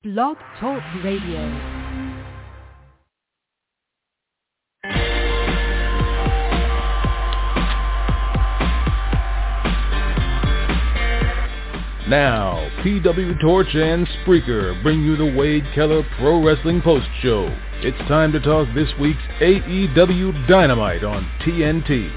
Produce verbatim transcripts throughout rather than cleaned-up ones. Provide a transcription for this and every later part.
Blog Talk Radio. Now, P W Torch and Spreaker bring you the Wade Keller Pro Wrestling Post Show. It's time to talk this week's A E W Dynamite on T N T.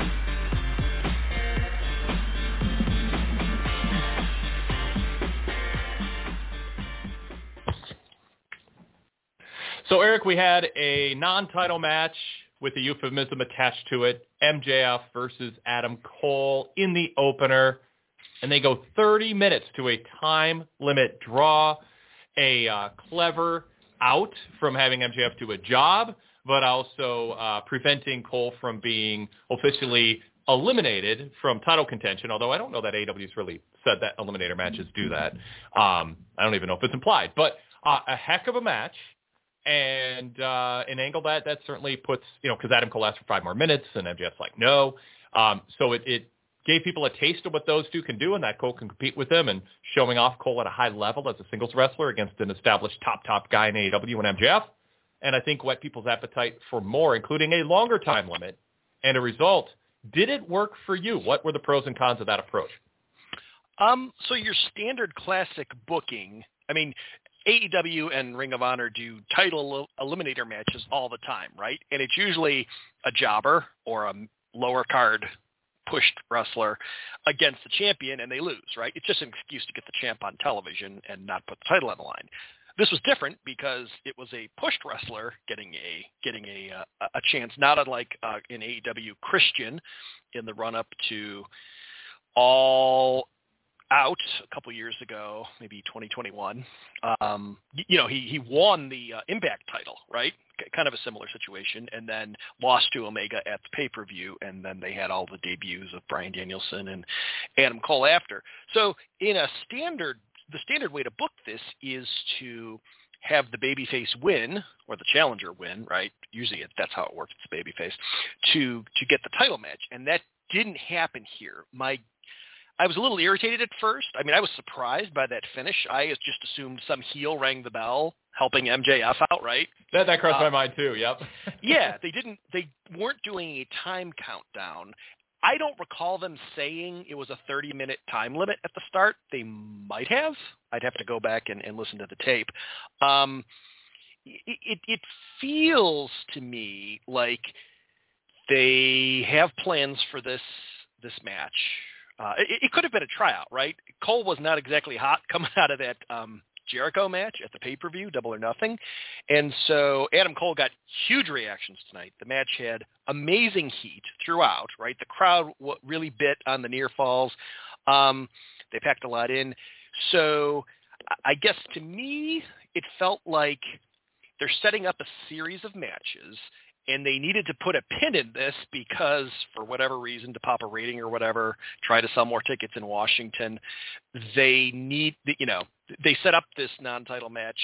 So, Eric, we had a non-title match with a euphemism attached to it, M J F versus Adam Cole in the opener. And they go thirty minutes to a time limit draw, a uh, clever out from having M J F do a job, but also uh, preventing Cole from being officially eliminated from title contention, although I don't know that A E W's really said that eliminator matches do that. Um, I don't even know if it's implied. But uh, a heck of a match, and uh, an angle that, that certainly puts, you know, because Adam Cole asked for five more minutes, and M J F's like, no. Um, so it, it gave people a taste of what those two can do, and that Cole can compete with them, and showing off Cole at a high level as a singles wrestler against an established top, top guy in A E W and M J F. And I think whet people's appetite for more, including a longer time limit and a result. Did it work for you? What were the pros and cons of that approach? Um, so your standard classic booking, I mean, A E W and Ring of Honor do title eliminator matches all the time, right? And it's usually a jobber or a lower card pushed wrestler against the champion, and they lose, right? It's just an excuse to get the champ on television and not put the title on the line. This was different because it was a pushed wrestler getting a getting a uh, a chance, not unlike uh, in A E W Christian in the run up to All Out a couple years ago, maybe twenty twenty-one. Um, you know, he he won the uh, Impact title, right? Kind of a similar situation, and then lost to Omega at the pay-per-view, and then they had all the debuts of Bryan Danielson and Adam Cole after. So in a standard, the standard way to book this is to have the babyface win, or the challenger win, right? Usually it, that's how it works, it's babyface, to to get the title match, and that didn't happen here. My I was a little irritated at first. I mean, I was surprised by that finish. I just assumed some heel rang the bell, helping M J F out, right? That that crossed uh, my mind too. Yep. yeah, they didn't. They weren't doing a time countdown. I don't recall them saying it was a thirty-minute time limit at the start. They might have. I'd have to go back and, and listen to the tape. Um, it, it, it feels to me like they have plans for this this match. Uh, it, it could have been a tryout, right? Cole was not exactly hot coming out of that um, Jericho match at the pay-per-view, Double or Nothing. And so Adam Cole got huge reactions tonight. The match had amazing heat throughout, right? The crowd really bit on the near falls. Um, they packed a lot in. So I guess to me, it felt like they're setting up a series of matches, and they needed to put a pin in this because, for whatever reason, to pop a rating or whatever, try to sell more tickets in Washington, they need, you know, they set up this non-title match,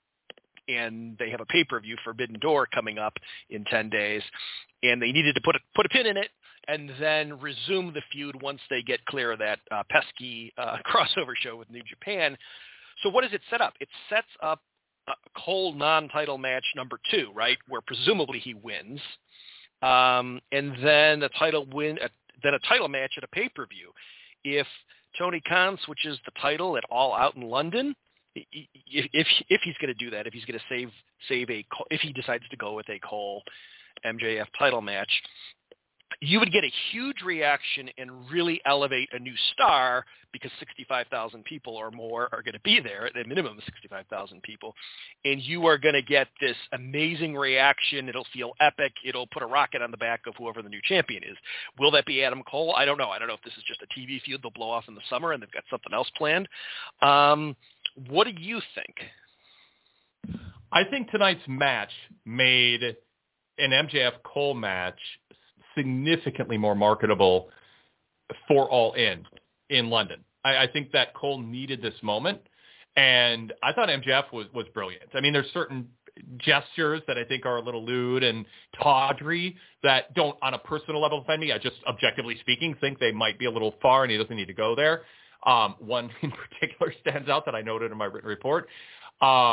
and they have a pay-per-view, Forbidden Door, coming up in ten days, and they needed to put a, put a pin in it and then resume the feud once they get clear of that uh, pesky uh, crossover show with New Japan. So what does it set up? It sets up a Cole non-title match number two, right, where presumably he wins, um, and then a title win, uh, then a title match at a pay-per-view. If Tony Khan switches the title at All Out in London, if if, if he's going to do that, if he's going to save save a, if he decides to go with a Cole M J F title match, you would get a huge reaction and really elevate a new star because sixty-five thousand people or more are going to be there, at a minimum of sixty-five thousand people, and you are going to get this amazing reaction. It'll feel epic. It'll put a rocket on the back of whoever the new champion is. Will that be Adam Cole? I don't know. I don't know if this is just a T V feud they'll blow off in the summer and they've got something else planned. Um, what do you think? I think tonight's match made an M J F Cole match significantly more marketable for All In in London. I, I think that Cole needed this moment, and I thought M J F was, was brilliant. I mean, there's certain gestures that I think are a little lewd and tawdry that don't, on a personal level, offend me. I just, objectively speaking, think they might be a little far, and he doesn't need to go there. Um, one in particular stands out that I noted in my written report. Um,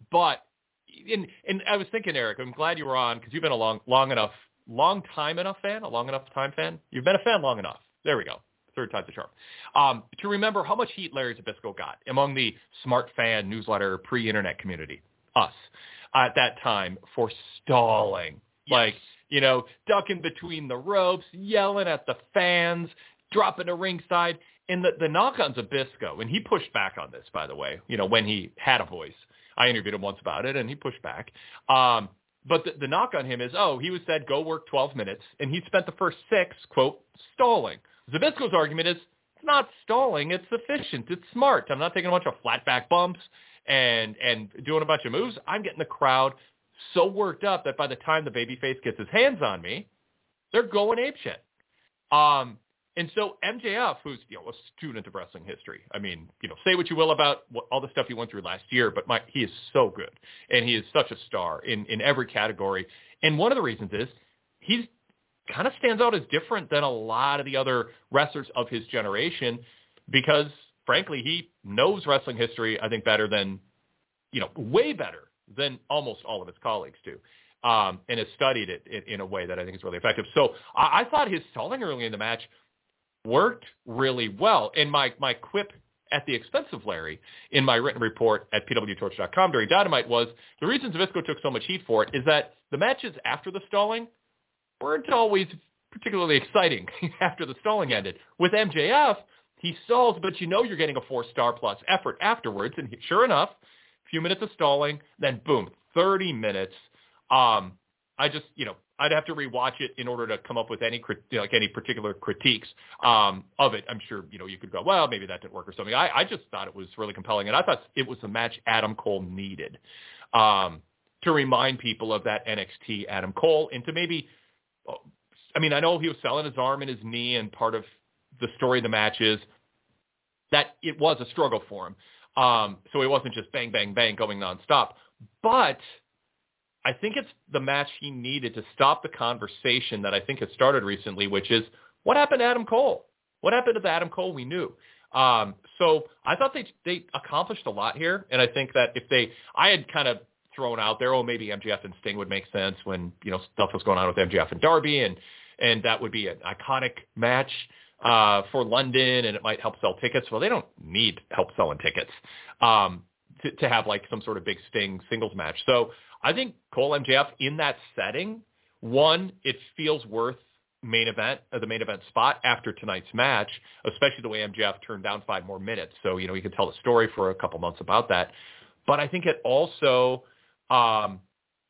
but and and I was thinking, Eric, I'm glad you were on because you've been a long long enough, long time enough fan, a long enough time fan. You've been a fan long enough. There we go. Third time's the charm. Um, to remember how much heat Larry Zbyszko got among the smart fan newsletter pre-internet community, us, at that time for stalling. Yes. Like, you know, ducking between the ropes, yelling at the fans, dropping to ringside. And the, the knock on Zbyszko, and he pushed back on this, by the way, you know, when he had a voice. I interviewed him once about it, and he pushed back. Um, but the, the knock on him is, oh, he was said, go work twelve minutes, and he spent the first six, quote, stalling. Zbyszko's argument is, it's not stalling, it's efficient, it's smart. I'm not taking a bunch of flat back bumps and and doing a bunch of moves. I'm getting the crowd so worked up that by the time the babyface gets his hands on me, they're going apeshit. Um, and so M J F, who's you know a student of wrestling history, I mean, you know, say what you will about what, all the stuff he went through last year, but my, he is so good, and he is such a star in, in every category. And one of the reasons is he's kind of stands out as different than a lot of the other wrestlers of his generation because, frankly, he knows wrestling history, I think, better than, you know, way better than almost all of his colleagues do, um, and has studied it in, in a way that I think is really effective. So I, I thought his stalling early in the match worked really well. And my, my quip at the expense of Larry in my written report at P W Torch dot com during Dynamite was the reason Zbyszko took so much heat for it is that the matches after the stalling weren't always particularly exciting after the stalling ended. With M J F, he stalls, but you know you're getting a four-star plus effort afterwards. And he, sure enough, a few minutes of stalling, then boom, thirty minutes. Um, I just, you know, I'd have to rewatch it in order to come up with any you know, like any particular critiques um, of it. I'm sure, you know, you could go, well, maybe that didn't work or something. I, I just thought it was really compelling, and I thought it was the match Adam Cole needed um, to remind people of that N X T Adam Cole and to maybe – I mean, I know he was selling his arm and his knee, and part of the story of the match is that it was a struggle for him. Um, so he wasn't just bang, bang, bang going nonstop. But I think it's the match he needed to stop the conversation that I think has started recently, which is what happened to Adam Cole? What happened to the Adam Cole we knew? Um, so I thought they they accomplished a lot here, and I think that if they – I had kind of – thrown out there, oh, maybe M J F and Sting would make sense when, you know, stuff was going on with M J F and Darby, and and that would be an iconic match uh, for London, and it might help sell tickets. Well, they don't need help selling tickets um, to, to have, like, some sort of big Sting singles match. So I think Cole M J F in that setting, one, it feels worth main event, uh, the main event spot after tonight's match, especially the way M J F turned down five more minutes. So, you know, you could tell a story for a couple months about that. But I think it also um,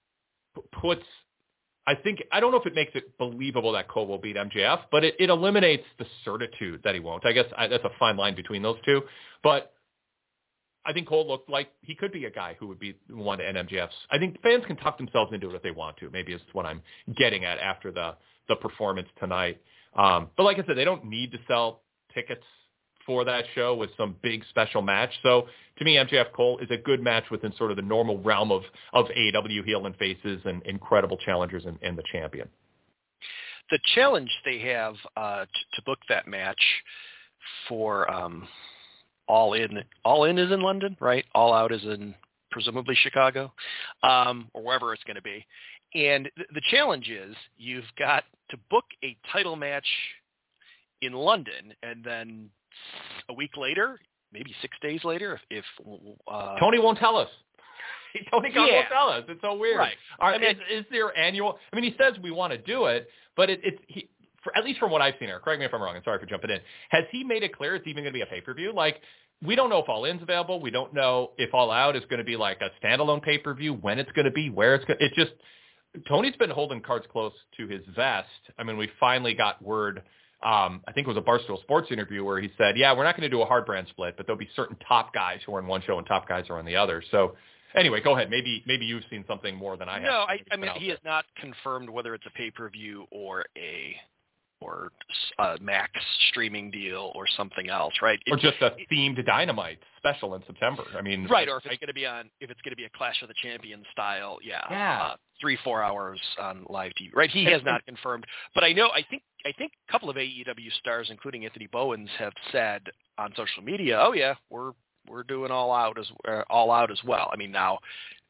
puts, I think, I don't know if it makes it believable that Cole will beat M J F, but it, it eliminates the certitude that he won't. I guess I, that's a fine line between those two. But I think Cole looked like he could be a guy who would be one to end M J F's. I think fans can tuck themselves into it if they want to. Maybe is what I'm getting at after the, the performance tonight. Um, but like I said, they don't need to sell tickets for that show with some big special match. So to me, M J F Cole is a good match within sort of the normal realm of, of A E W heel and faces and incredible challengers and, and the champion. The challenge they have uh, to, to book that match for um, All In, All In is in London, right? All Out is in presumably Chicago, um, or wherever it's going to be. And th- the challenge is you've got to book a title match in London, and then a week later, maybe six days later, if, if uh, Tony won't tell us. Tony Khan yeah. won't tell us. It's so weird. Right. Are, I mean, is, is there annual? I mean, he says we want to do it, but it, it's he, for, at least from what I've seen here. Correct me if I'm wrong. I'm sorry for jumping in. Has he made it clear it's even going to be a pay-per-view? Like, we don't know if All In's available. We don't know if All Out is going to be like a standalone pay-per-view. When it's going to be, where it's going. It just Tony's been holding cards close to his vest. I mean, we finally got word. Um, I think it was a Barstool Sports interview where he said, yeah, we're not going to do a hard brand split, but there'll be certain top guys who are in one show and top guys are on the other. So anyway, go ahead. Maybe maybe you've seen something more than I have. No, I, I mean, he has not confirmed whether it's a pay-per-view or a or a Max streaming deal or something else, right? Or just a themed Dynamite special in September. I mean, right. Or if it's going to be on, if it's going to be a Clash of the Champions style, yeah, yeah. Uh, three, four hours on live T V, right? He has not confirmed, but I know, I think, I think a couple of A E W stars, including Anthony Bowens, have said on social media, "Oh yeah, we're we're doing all out as uh, all out as well." I mean, now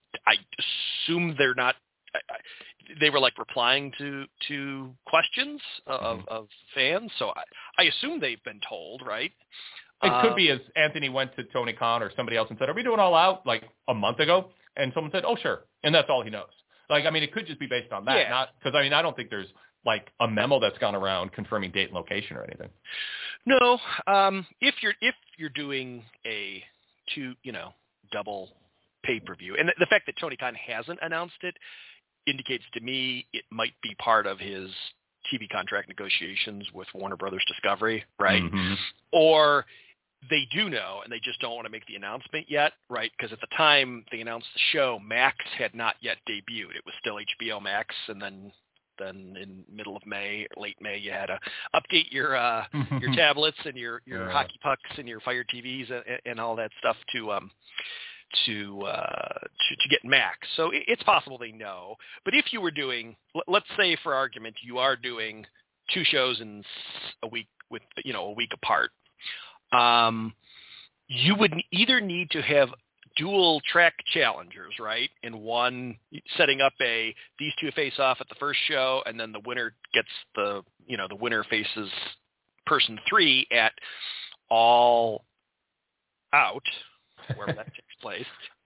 I assume they're not. They were like replying to to questions of, mm-hmm. of fans, so I, I assume they've been told, right? It uh, could be as Anthony went to Tony Khan or somebody else and said, "Are we doing All Out?" like a month ago, and someone said, "Oh, sure," and that's all he knows. Like, I mean, it could just be based on that, yeah. not because I mean, I don't think there's like a memo that's gone around confirming date and location or anything. No, um, if you're if you're doing a two, you know, double pay-per-view, and the, the fact that Tony Khan hasn't announced it indicates to me it might be part of his T V contract negotiations with Warner Brothers Discovery, right? Mm-hmm. Or they do know, and they just don't want to make the announcement yet, right? Because at the time they announced the show, Max had not yet debuted. It was still H B O Max, and then then in middle of May, or late May, you had to update your uh, your tablets and your, your yeah. hockey pucks and your Fire T Vs and, and all that stuff to um, to, uh, to to get Max. So it's possible they know. But if you were doing, let's say for argument, you are doing two shows in a week with, you know, a week apart, um, you would either need to have dual track challengers, right? And one setting up a, these two face off at the first show, and then the winner gets the, you know, the winner faces person three at All Out, wherever that takes place.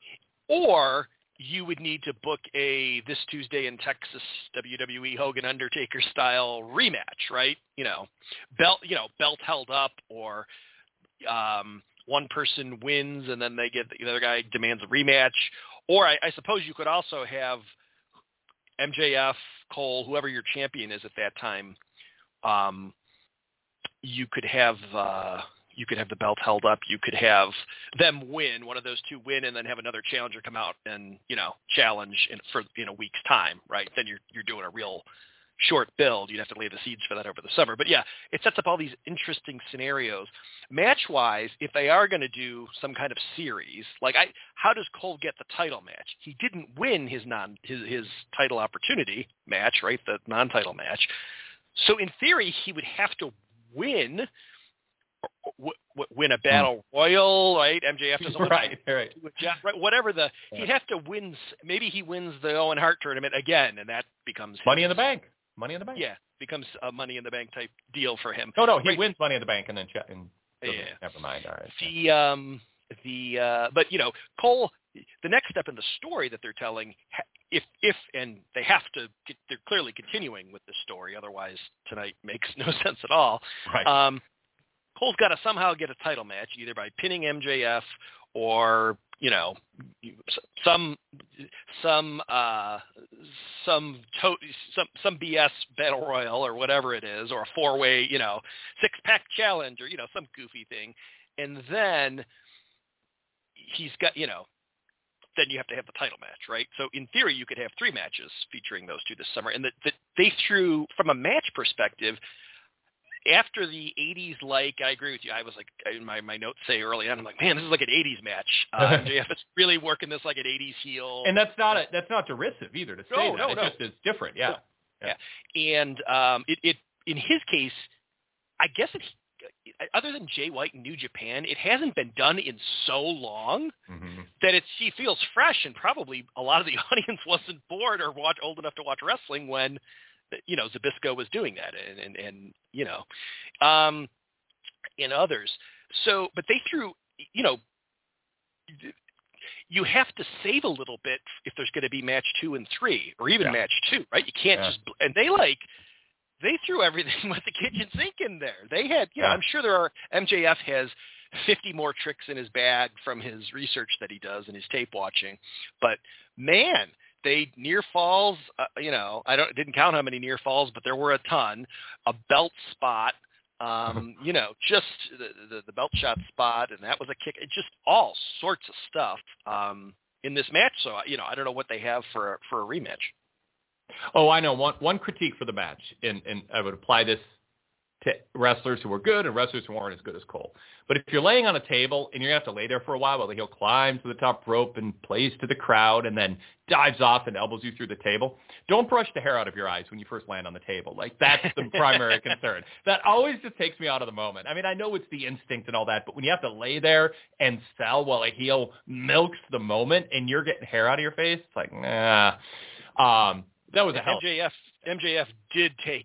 Or you would need to book a this Tuesday in Texas W W E Hogan Undertaker style rematch, right? You know, belt, you know, belt held up, or um, one person wins and then they get the other guy demands a rematch. Or I, I suppose you could also have M J F, Cole, whoever your champion is at that time. Um, you could have uh, you could have the belt held up. You could have them win, one of those two win, and then have another challenger come out and, you know, challenge in, for in a week's time, right? Then you're you're doing a real short build. You'd have to lay the seeds for that over the summer. But yeah, it sets up all these interesting scenarios. Match-wise, if they are going to do some kind of series, like I, how does Cole get the title match? He didn't win his non his, his title opportunity match, right? The non-title match. So in theory, he would have to win w- w- win a battle hmm. royal, right? M J F doesn't right, right, right, whatever the yeah. he'd have to win. Maybe he wins the Owen Hart tournament again, and that becomes Money his, in the Bank. Money in the Bank. Yeah, becomes a Money in the Bank type deal for him. No, no, he right. wins Money in the Bank and then ch- and yeah. Never mind. All right. The um the uh, but you know Cole. The next step in the story that they're telling, if if and they have to, they're clearly continuing with the story. Otherwise, tonight makes no sense at all. Right. Um, Cole's got to somehow get a title match, either by pinning M J F or, you know, some some uh, some to- some some B S battle royal or whatever it is, or a four way, you know, six pack challenge, or, you know, some goofy thing, and then he's got, you know. Then you have to have the title match, right? So in theory, you could have three matches featuring those two this summer. And that the, they threw, from a match perspective, after the eighties, like, I agree with you. I was like, my, my notes say early on, I'm like, man, this is like an eighties match. Uh, M J F is really working this like an eighties heel. And that's not a, that's not derisive either to say no, that. No, it no. just is different, yeah. No. yeah. yeah. And um, it, it in his case, I guess it, other than Jay White and New Japan, it hasn't been done in so long mm-hmm. that it's she feels fresh, and probably a lot of the audience wasn't bored or watch, old enough to watch wrestling when, you know, Zbyszko was doing that, and, and, and you know, um, and others. So, but they threw, you know, you have to save a little bit if there's going to be match two and three, or even yeah. match two, right? You can't yeah. just, and they like, they threw everything with the kitchen sink in there. They had, you know, yeah. I'm sure there are, M J F has fifty more tricks in his bag from his research that he does and his tape watching. But man, they near falls, uh, you know, I don't didn't count how many near falls, but there were a ton. A belt spot, um, you know, just the, the, the belt shot spot, and that was a kick. It just all sorts of stuff um, in this match. So, you know, I don't know what they have for for a rematch. Oh, I know. One one critique for the match, and, and I would apply this to wrestlers who are good and wrestlers who aren't as good as Cole. But if you're laying on a table and you're going to have to lay there for a while while the heel climbs to the top rope and plays to the crowd and then dives off and elbows you through the table, don't brush the hair out of your eyes when you first land on the table. Like, that's the primary concern. That always just takes me out of the moment. I mean, I know it's the instinct and all that, but when you have to lay there and sell while a heel milks the moment and you're getting hair out of your face, it's like, nah. Um, that was a hell. M J F, M J F did take,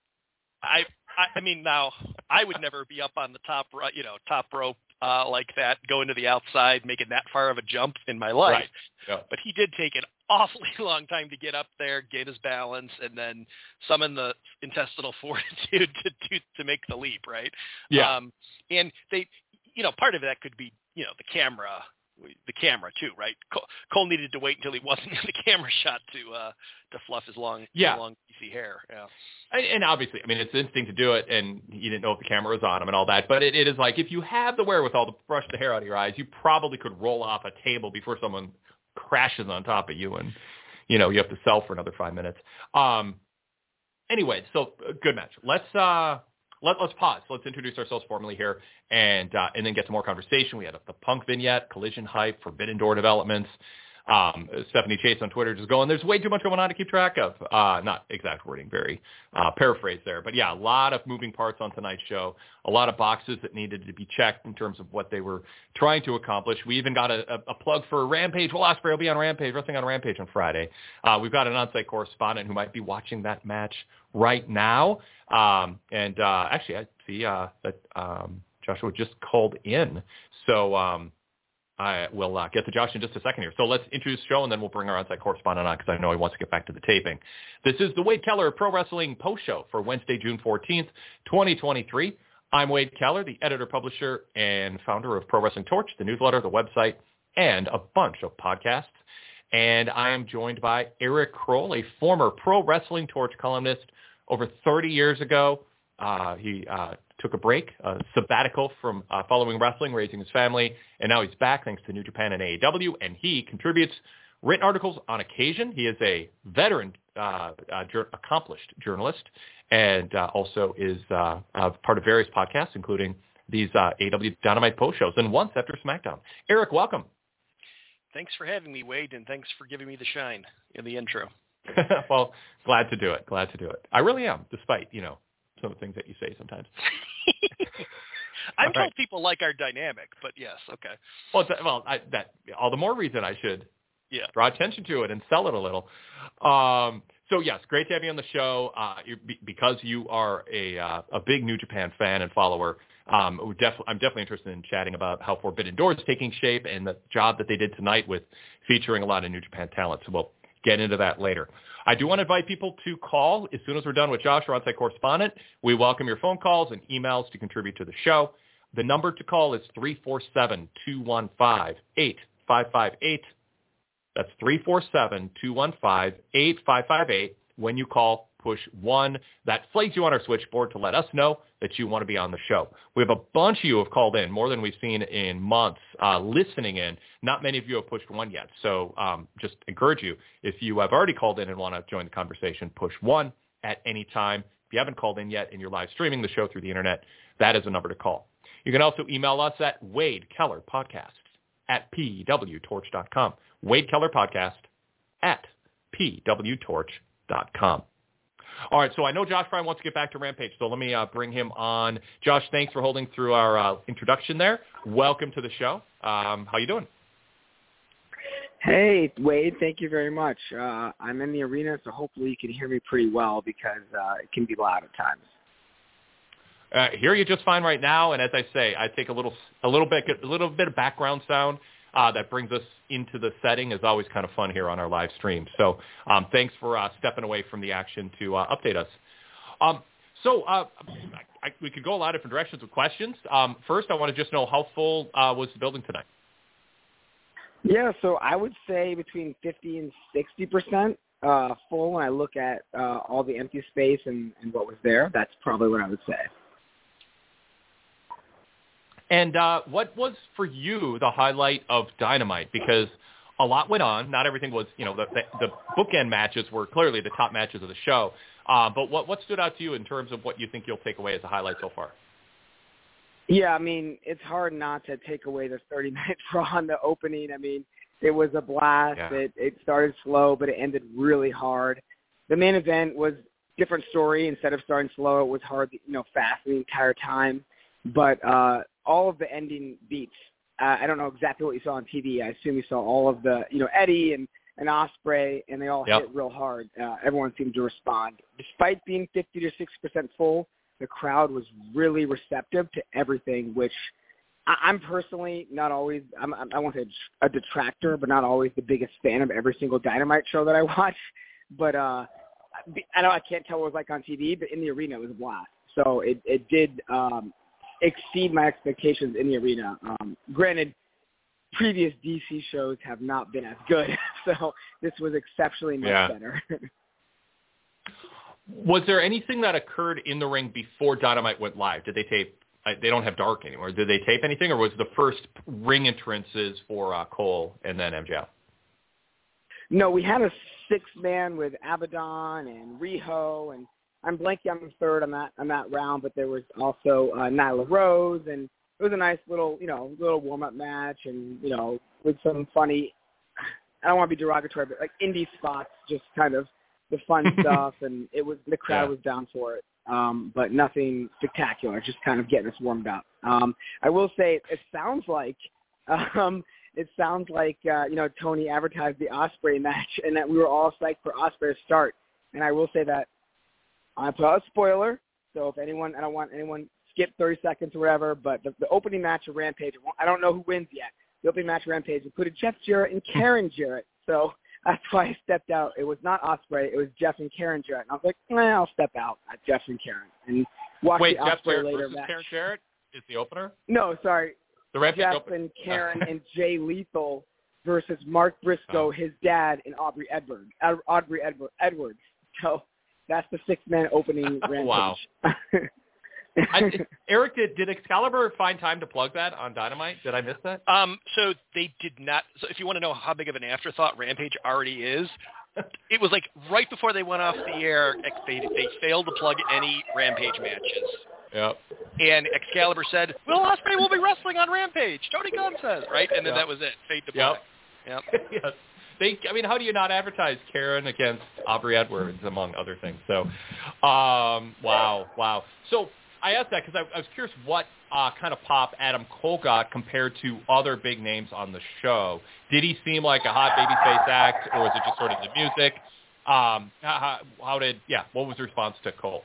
I, I, I mean, now I would never be up on the top, ro- you know, top rope uh, like that, going to the outside, making that far of a jump in my life. Right. Yeah. But he did take an awfully long time to get up there, get his balance, and then summon the intestinal fortitude to to, to make the leap. Right. Yeah. Um, and they, you know, part of that could be, you know, the camera. The camera too, right? Cole, Cole needed to wait until he wasn't in the camera shot to uh, to fluff his long, yeah. long, greasy hair. Yeah, and, and obviously, I mean, it's instinct to do it, and you didn't know if the camera was on him and all that. But it, it is like, if you have the wherewithal to brush the hair out of your eyes, you probably could roll off a table before someone crashes on top of you, and you know you have to sell for another five minutes. Um, anyway, so uh, good match. Let's. Uh, Let, let's pause. Let's introduce ourselves formally here and uh, and then get to more conversation. We had a, the Punk vignette, Collision hype, Forbidden Door developments. Um, Stephanie Chase on Twitter just going, there's way too much going on to keep track of. Uh, not exact wording, very uh, paraphrase there. But, yeah, a lot of moving parts on tonight's show, a lot of boxes that needed to be checked in terms of what they were trying to accomplish. We even got a, a, a plug for Rampage. Will Ospreay will be on Rampage, wrestling on Rampage on Friday. Uh, we've got an on-site correspondent who might be watching that match right now. Um, and uh, actually, I see uh, that um, Joshua just called in. So um, I will uh, get to Josh in just a second here. So let's introduce the show, and then we'll bring our on-site correspondent on because I know he wants to get back to the taping. This is the Wade Keller Pro Wrestling Post Show for Wednesday, June fourteenth, twenty twenty-three. I'm Wade Keller, the editor, publisher, and founder of Pro Wrestling Torch, the newsletter, the website, and a bunch of podcasts. And I am joined by Eric Kroll, a former Pro Wrestling Torch columnist. Over thirty years ago, uh, he uh, took a break, a sabbatical from uh, following wrestling, raising his family, and now he's back thanks to New Japan and A E W, and he contributes written articles on occasion. He is a veteran, uh, uh, jur- accomplished journalist, and uh, also is uh, uh, part of various podcasts, including these uh, A E W Dynamite post shows, and once after SmackDown. Eric, welcome. Thanks for having me, Wade, and thanks for giving me the shine in the intro. Well, glad to do it. Glad to do it. I really am, despite, you know, some of the things that you say sometimes. I'm all told right. people like our dynamic, but yes, okay. Well, it's, well, I, that all the more reason I should yeah. draw attention to it and sell it a little. Um, so yes, great to have you on the show. Uh, you, because you are a uh, a big New Japan fan and follower. Um, we're def- I'm definitely interested in chatting about how Forbidden Door is taking shape and the job that they did tonight with featuring a lot of New Japan talent. So we'll get into that later. I do want to invite people to call as soon as we're done with Josh, our on-site correspondent. We welcome your phone calls and emails to contribute to the show. The number to call is three four seven, two one five, eight five five eight. That's three four seven, two one five, eight five five eight. When you call, push one. That flags you on our switchboard to let us know that you want to be on the show. We have a bunch of you who have called in, more than we've seen in months, uh, listening in. Not many of you have pushed one yet. So um, just encourage you, if you have already called in and want to join the conversation, push one at any time. If you haven't called in yet and you're live streaming the show through the internet, that is a number to call. You can also email us at Wade Keller Podcast at p w torch dot com. Wade Keller Podcast at p w torch dot com. All right, so I know Josh Bryan wants to get back to Rampage, so let me uh, bring him on. Josh, thanks for holding through our uh, introduction there. Welcome to the show. Um, how you doing? Hey, Wade, thank you very much. Uh, I'm in the arena, so hopefully you can hear me pretty well because uh, it can be loud at times. Uh, hear you just fine right now, and as I say, I take a little, a little bit, a little bit of background sound uh, that brings us into the setting. Is always kind of fun here on our live stream. So, um, thanks for uh, stepping away from the action to uh, update us. Um, so, uh, I, I, we could go a lot of different directions with questions. Um, first, I want to just know how full uh, was the building tonight? Yeah, so I would say between fifty and sixty percent uh, full when I look at uh, all the empty space and, and what was there. That's probably what I would say. And uh, what was for you the highlight of Dynamite? Because a lot went on. Not everything was, you know, the, the, the bookend matches were clearly the top matches of the show. Uh, but what, what stood out to you in terms of what you think you'll take away as a highlight so far? Yeah, I mean, it's hard not to take away the thirty-minute draw on the opening. I mean, it was a blast. Yeah. It, it started slow, but it ended really hard. The main event was different story. Instead of starting slow, it was hard, you know, fast the entire time. But uh, all of the ending beats. Uh, I don't know exactly what you saw on T V. I assume you saw all of the, you know, Eddie and, and Ospreay, and they all yep. hit real hard. Uh, everyone seemed to respond. Despite being fifty to sixty percent full, the crowd was really receptive to everything, which I, I'm personally not always, I'm, I won't say a detractor, but not always the biggest fan of every single Dynamite show that I watch. But uh, I know I can't tell what it was like on T V, but in the arena it was a blast. So it, it did um, exceed my expectations in the arena. Um, granted, previous D C shows have not been as good, so this was exceptionally much yeah. better. Was there anything that occurred in the ring before Dynamite went live? Did they tape? Uh, they don't have Dark anymore. Did they tape anything, or was the first ring entrances for uh, Cole and then M J F? No, we had a six-man with Abaddon and Riho, and I'm blanking on the third on that on that round, but there was also uh, Nyla Rose, and it was a nice little, you know, little warm-up match, and, you know, with some funny, I don't want to be derogatory, but like indie spots, just kind of the fun stuff, and it was the crowd yeah. was down for it, um, but nothing spectacular, just kind of getting us warmed up. Um, I will say it sounds like um, it sounds like uh, you know, Tony advertised the Ospreay match, and that we were all psyched for Ospreay to start. And I will say that I put out a spoiler, so if anyone, I don't want anyone skip thirty seconds or whatever, but the, the opening match of Rampage, I don't know who wins yet. The opening match of Rampage included Jeff Jarrett and Karen Jarrett, so that's why I stepped out. It was not Ospreay, it was Jeff and Karen Jarrett. And I was like, eh, I'll step out at Jeff and Karen and watch Wait, the Jeff Ospreay Jarrett later versus match. Karen Jarrett is the opener? No, sorry. The Rampage Jeff opener? and Karen and Jay Lethal versus Mark Briscoe, oh. his dad, and Aubrey Edwards. Uh, Aubrey Edward, Edwards. So that's the six-man opening Rampage. Wow. I, Eric, did, did Excalibur find time to plug that on Dynamite? Did I miss that? Um, so they did not. So if you want to know how big of an afterthought Rampage already is, it was like right before they went off the air, they, they failed to plug any Rampage matches. Yep. And Excalibur said, Will Ospreay will be wrestling on Rampage. Tony Khan says, right? And then yep. that was it. Fade to black. Yep. Yep. yes. They, I mean, how do you not advertise Karen against Aubrey Edwards, among other things? So, um, wow, wow. So I asked that because I, I was curious what uh, kind of pop Adam Cole got compared to other big names on the show. Did he seem like a hot babyface act, or was it just sort of the music? Um, how, how did, yeah, what was the response to Cole?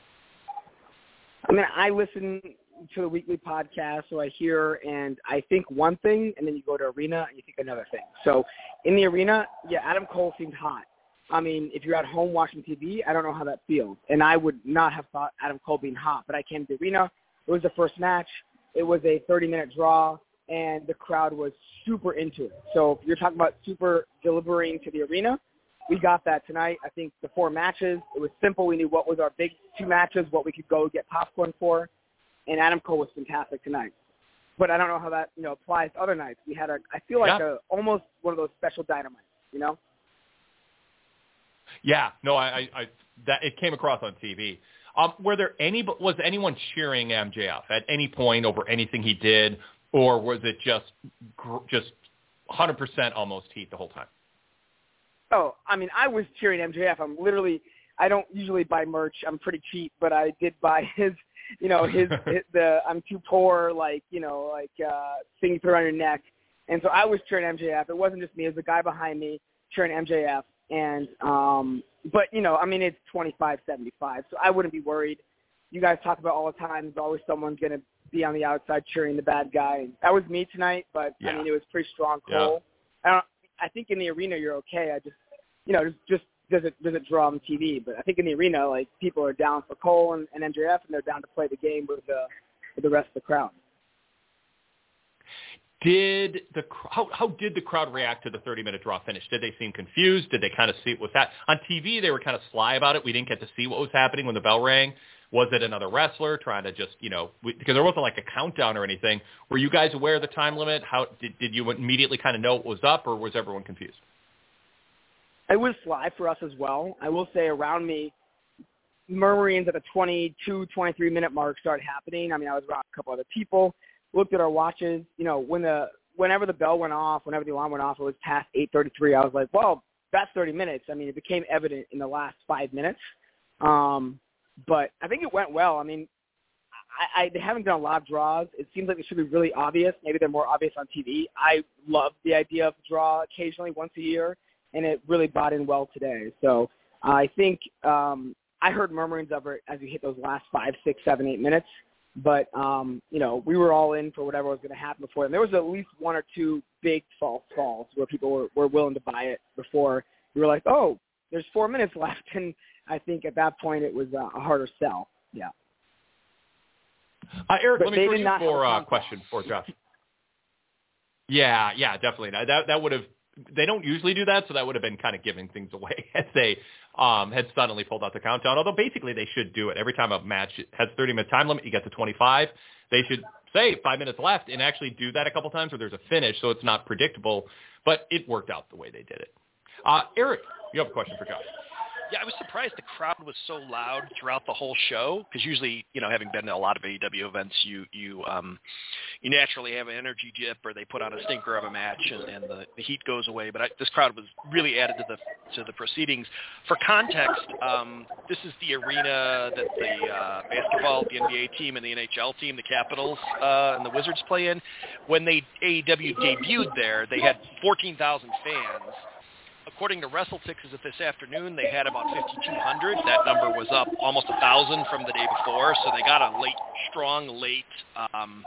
I mean, I listen to the weekly podcast, so I hear and I think one thing, and then you go to arena and you think another thing. So in the arena, yeah, Adam Cole seemed hot. I mean, if you're at home watching T V, I don't know how that feels. And I would not have thought Adam Cole being hot, but I came to the arena. It was the first match. It was a thirty-minute draw, and the crowd was super into it. So if you're talking about super delivering to the arena, we got that tonight. I think the four matches, it was simple. We knew what was our big two matches, what we could go get popcorn for, and Adam Cole was fantastic tonight. But I don't know how that, you know, applies to other nights. We had a, I feel like yeah. a, almost one of those special Dynamites, you know? Yeah, no, I, I, I that it came across on T V. Um, were there any, was anyone cheering M J F at any point over anything he did, or was it just, just one hundred percent almost heat the whole time? Oh, I mean, I was cheering M J F. I'm literally, I don't usually buy merch. I'm pretty cheap, but I did buy his, you know, his, his the I'm too poor, like, you know, like uh, thing you put around your neck. And so I was cheering M J F. It wasn't just me. It was the guy behind me cheering M J F. And, um, but, you know, I mean, it's twenty-five seventy-five, so I wouldn't be worried. You guys talk about all the time, there's always someone going to be on the outside cheering the bad guy. And that was me tonight, but, yeah. I mean, it was pretty strong Yeah. Cole. I don't I think in the arena you're okay. I just, you know, just, just does it does it draw on T V? But I think in the arena, like, people are down for Cole and, and M J F, and they're down to play the game with the with the rest of the crowd. Did the how how did the crowd react to the thirty minute draw finish? Did they seem confused? Did they kind of see what was that on T V? They were kind of sly about it. We didn't get to see what was happening when the bell rang. Was it another wrestler trying to just, you know, because there wasn't like a countdown or anything. Were you guys aware of the time limit? How did, did you immediately kind of know what was up, or was everyone confused? It was live for us as well. I will say around me, murmurings at the twenty-two, twenty-three minute mark started happening. I mean, I was around a couple other people, looked at our watches. You know, when the whenever the bell went off, whenever the alarm went off, it was past eight thirty-three. I was like, well, that's thirty minutes. I mean, it became evident in the last five minutes. Um, but I think it went well. I mean, I, I, they haven't done a lot of draws. It seems like it should be really obvious. Maybe they're more obvious on T V. I love the idea of draw occasionally once a year, and it really bought in well today. So uh, I think um, I heard murmurings of it as you hit those last five, six, seven, eight minutes. But, um, you know, we were all in for whatever was going to happen before. And there was at least one or two big false falls where people were, were willing to buy it before we were like, oh, there's four minutes left. And I think at that point it was a harder sell. Yeah. Uh, Eric, but let me throw you for a uh, question question for Josh. Yeah, yeah, definitely. That that would have. They don't usually do that, so that would have been kind of giving things away if they um, had suddenly pulled out the countdown. Although basically they should do it every time a match has thirty minute time limit. You get to twenty-five. They should say five minutes left and actually do that a couple times where there's a finish, so it's not predictable. But it worked out the way they did it. Uh, Eric, you have a question for Josh. Yeah, I was surprised the crowd was so loud throughout the whole show, because usually, you know, having been to a lot of A E W events, you you um, you naturally have an energy dip, or they put on a stinker of a match, and, and the, the heat goes away. But I, this crowd was really added to the to the proceedings. For context, um, this is the arena that the uh, basketball, the N B A team, and the N H L team, the Capitals uh, and the Wizards play in. When they A E W debuted there, they had fourteen thousand fans. According to WrestleTix of this afternoon, they had about fifty-two hundred. That number was up almost one thousand from the day before, so they got a late, strong late, um,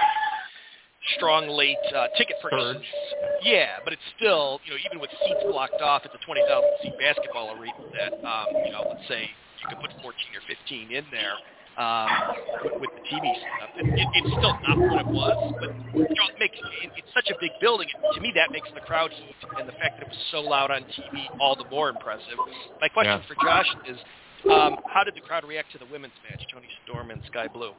strong late uh, ticket purchase. Yeah, but it's still, you know, even with seats blocked off, it's a twenty thousand seat basketball arena that, um, you know, let's say you could put fourteen or fifteen in there. Um, with, with the T V stuff. It, it, it's still not what it was, but you know, it makes it, it's such a big building. And to me, that makes the crowd heat, and the fact that it was so loud on T V all the more impressive. My question yeah. for Josh is, um, how did the crowd react to the women's match, Toni Storm and Sky Blue?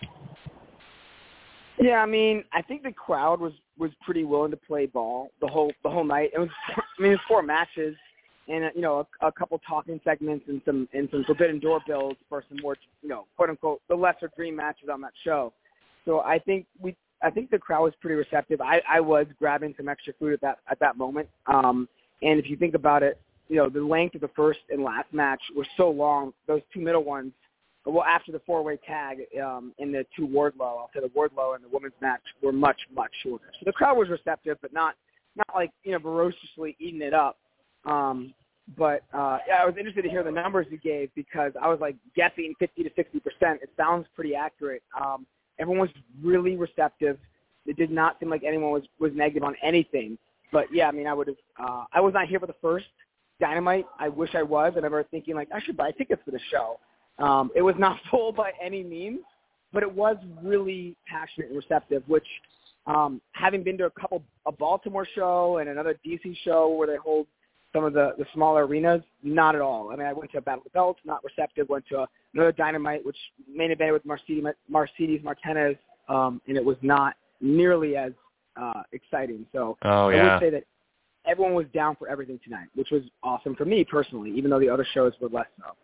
Yeah, I mean, I think the crowd was, was pretty willing to play ball the whole the whole night. It was, I mean, it was four matches. And, you know, a, a couple talking segments and some and some forbidden door builds for some more, you know, quote unquote, the lesser dream matches on that show. So I think we, I think the crowd was pretty receptive. I, I was grabbing some extra food at that at that moment. Um, and if you think about it, you know, the length of the first and last match were so long. Those two middle ones, well, after the four-way tag um, and the two Wardlow, I'll say the Wardlow and the women's match were much much shorter. So the crowd was receptive, but not not like, you know, ferociously eating it up. Um, but uh, yeah, I was interested to hear the numbers you gave, because I was like guessing fifty to sixty percent. It sounds pretty accurate. Um, everyone was really receptive. It did not seem like anyone was, was negative on anything. But yeah, I mean, I would have. Uh, I was not here for the first Dynamite. I wish I was. I remember thinking like I should buy tickets for the show. Um, it was not full by any means, but it was really passionate and receptive. Which, um, having been to a couple, a Baltimore show and another D C show where they hold some of the, the smaller arenas, not at all. I mean, I went to a Battle of the Belts, not receptive. Went to a, another Dynamite, which main evented with Mercedes, Mercedes Martinez, um, and it was not nearly as uh, exciting. So oh, yeah. I would say that everyone was down for everything tonight, which was awesome for me personally, even though the other shows were less so.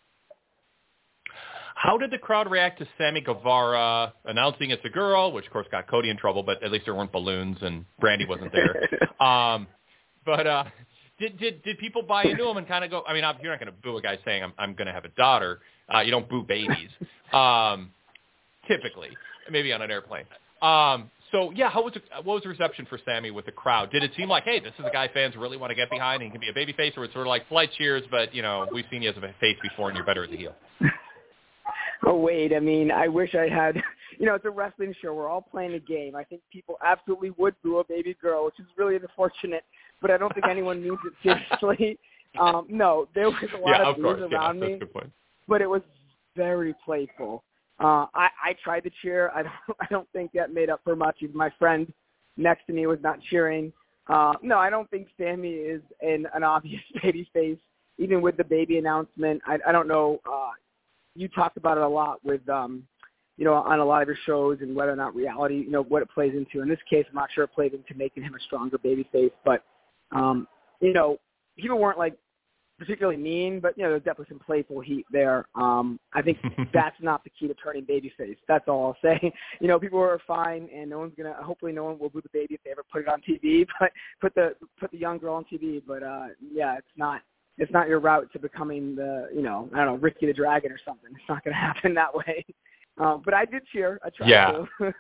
How did the crowd react to Sammy Guevara announcing it's a girl, which of course got Cody in trouble, but at least there weren't balloons and Brandy wasn't there. um, but uh, did, did did people buy into him and kind of go, I mean, you're not going to boo a guy saying I'm, I'm going to have a daughter. Uh, you don't boo babies, um, typically, maybe on an airplane. Um, so, yeah, how was it, what was the reception for Sammy with the crowd? Did it seem like, hey, this is a guy fans really want to get behind and he can be a baby face, or it's sort of like flight cheers, but, you know, we've seen you as a face before and you're better as a heel? Oh, wait, I mean, I wish I had, you know, it's a wrestling show. We're all playing a game. I think people absolutely would boo a baby girl, which is really unfortunate, but I don't think anyone means it seriously. Um, no, there was a lot yeah, of of boos course. around yeah, me, that's a good point. But it was very playful. Uh, I, I tried to cheer. I don't, I don't think that made up for much. Even my friend next to me was not cheering. Uh, no, I don't think Sammy is an, an obvious baby face, even with the baby announcement. I, I don't know. Uh, you talked about it a lot with, um, you know, on a lot of your shows and whether or not reality, you know, what it plays into. In this case, I'm not sure it played into making him a stronger babyface, but, um, you know, people weren't like particularly mean, but, you know, there's definitely some playful heat there. Um, I think that's not the key to turning babyface. That's all I'll say. You know, people are fine, and no one's going to, hopefully no one will boo the baby if they ever put it on T V, but put the, put the young girl on T V. But, uh, yeah, it's not, it's not your route to becoming the, you know, I don't know, Ricky the Dragon or something. It's not going to happen that way. Um, but I did cheer. I tried yeah. to.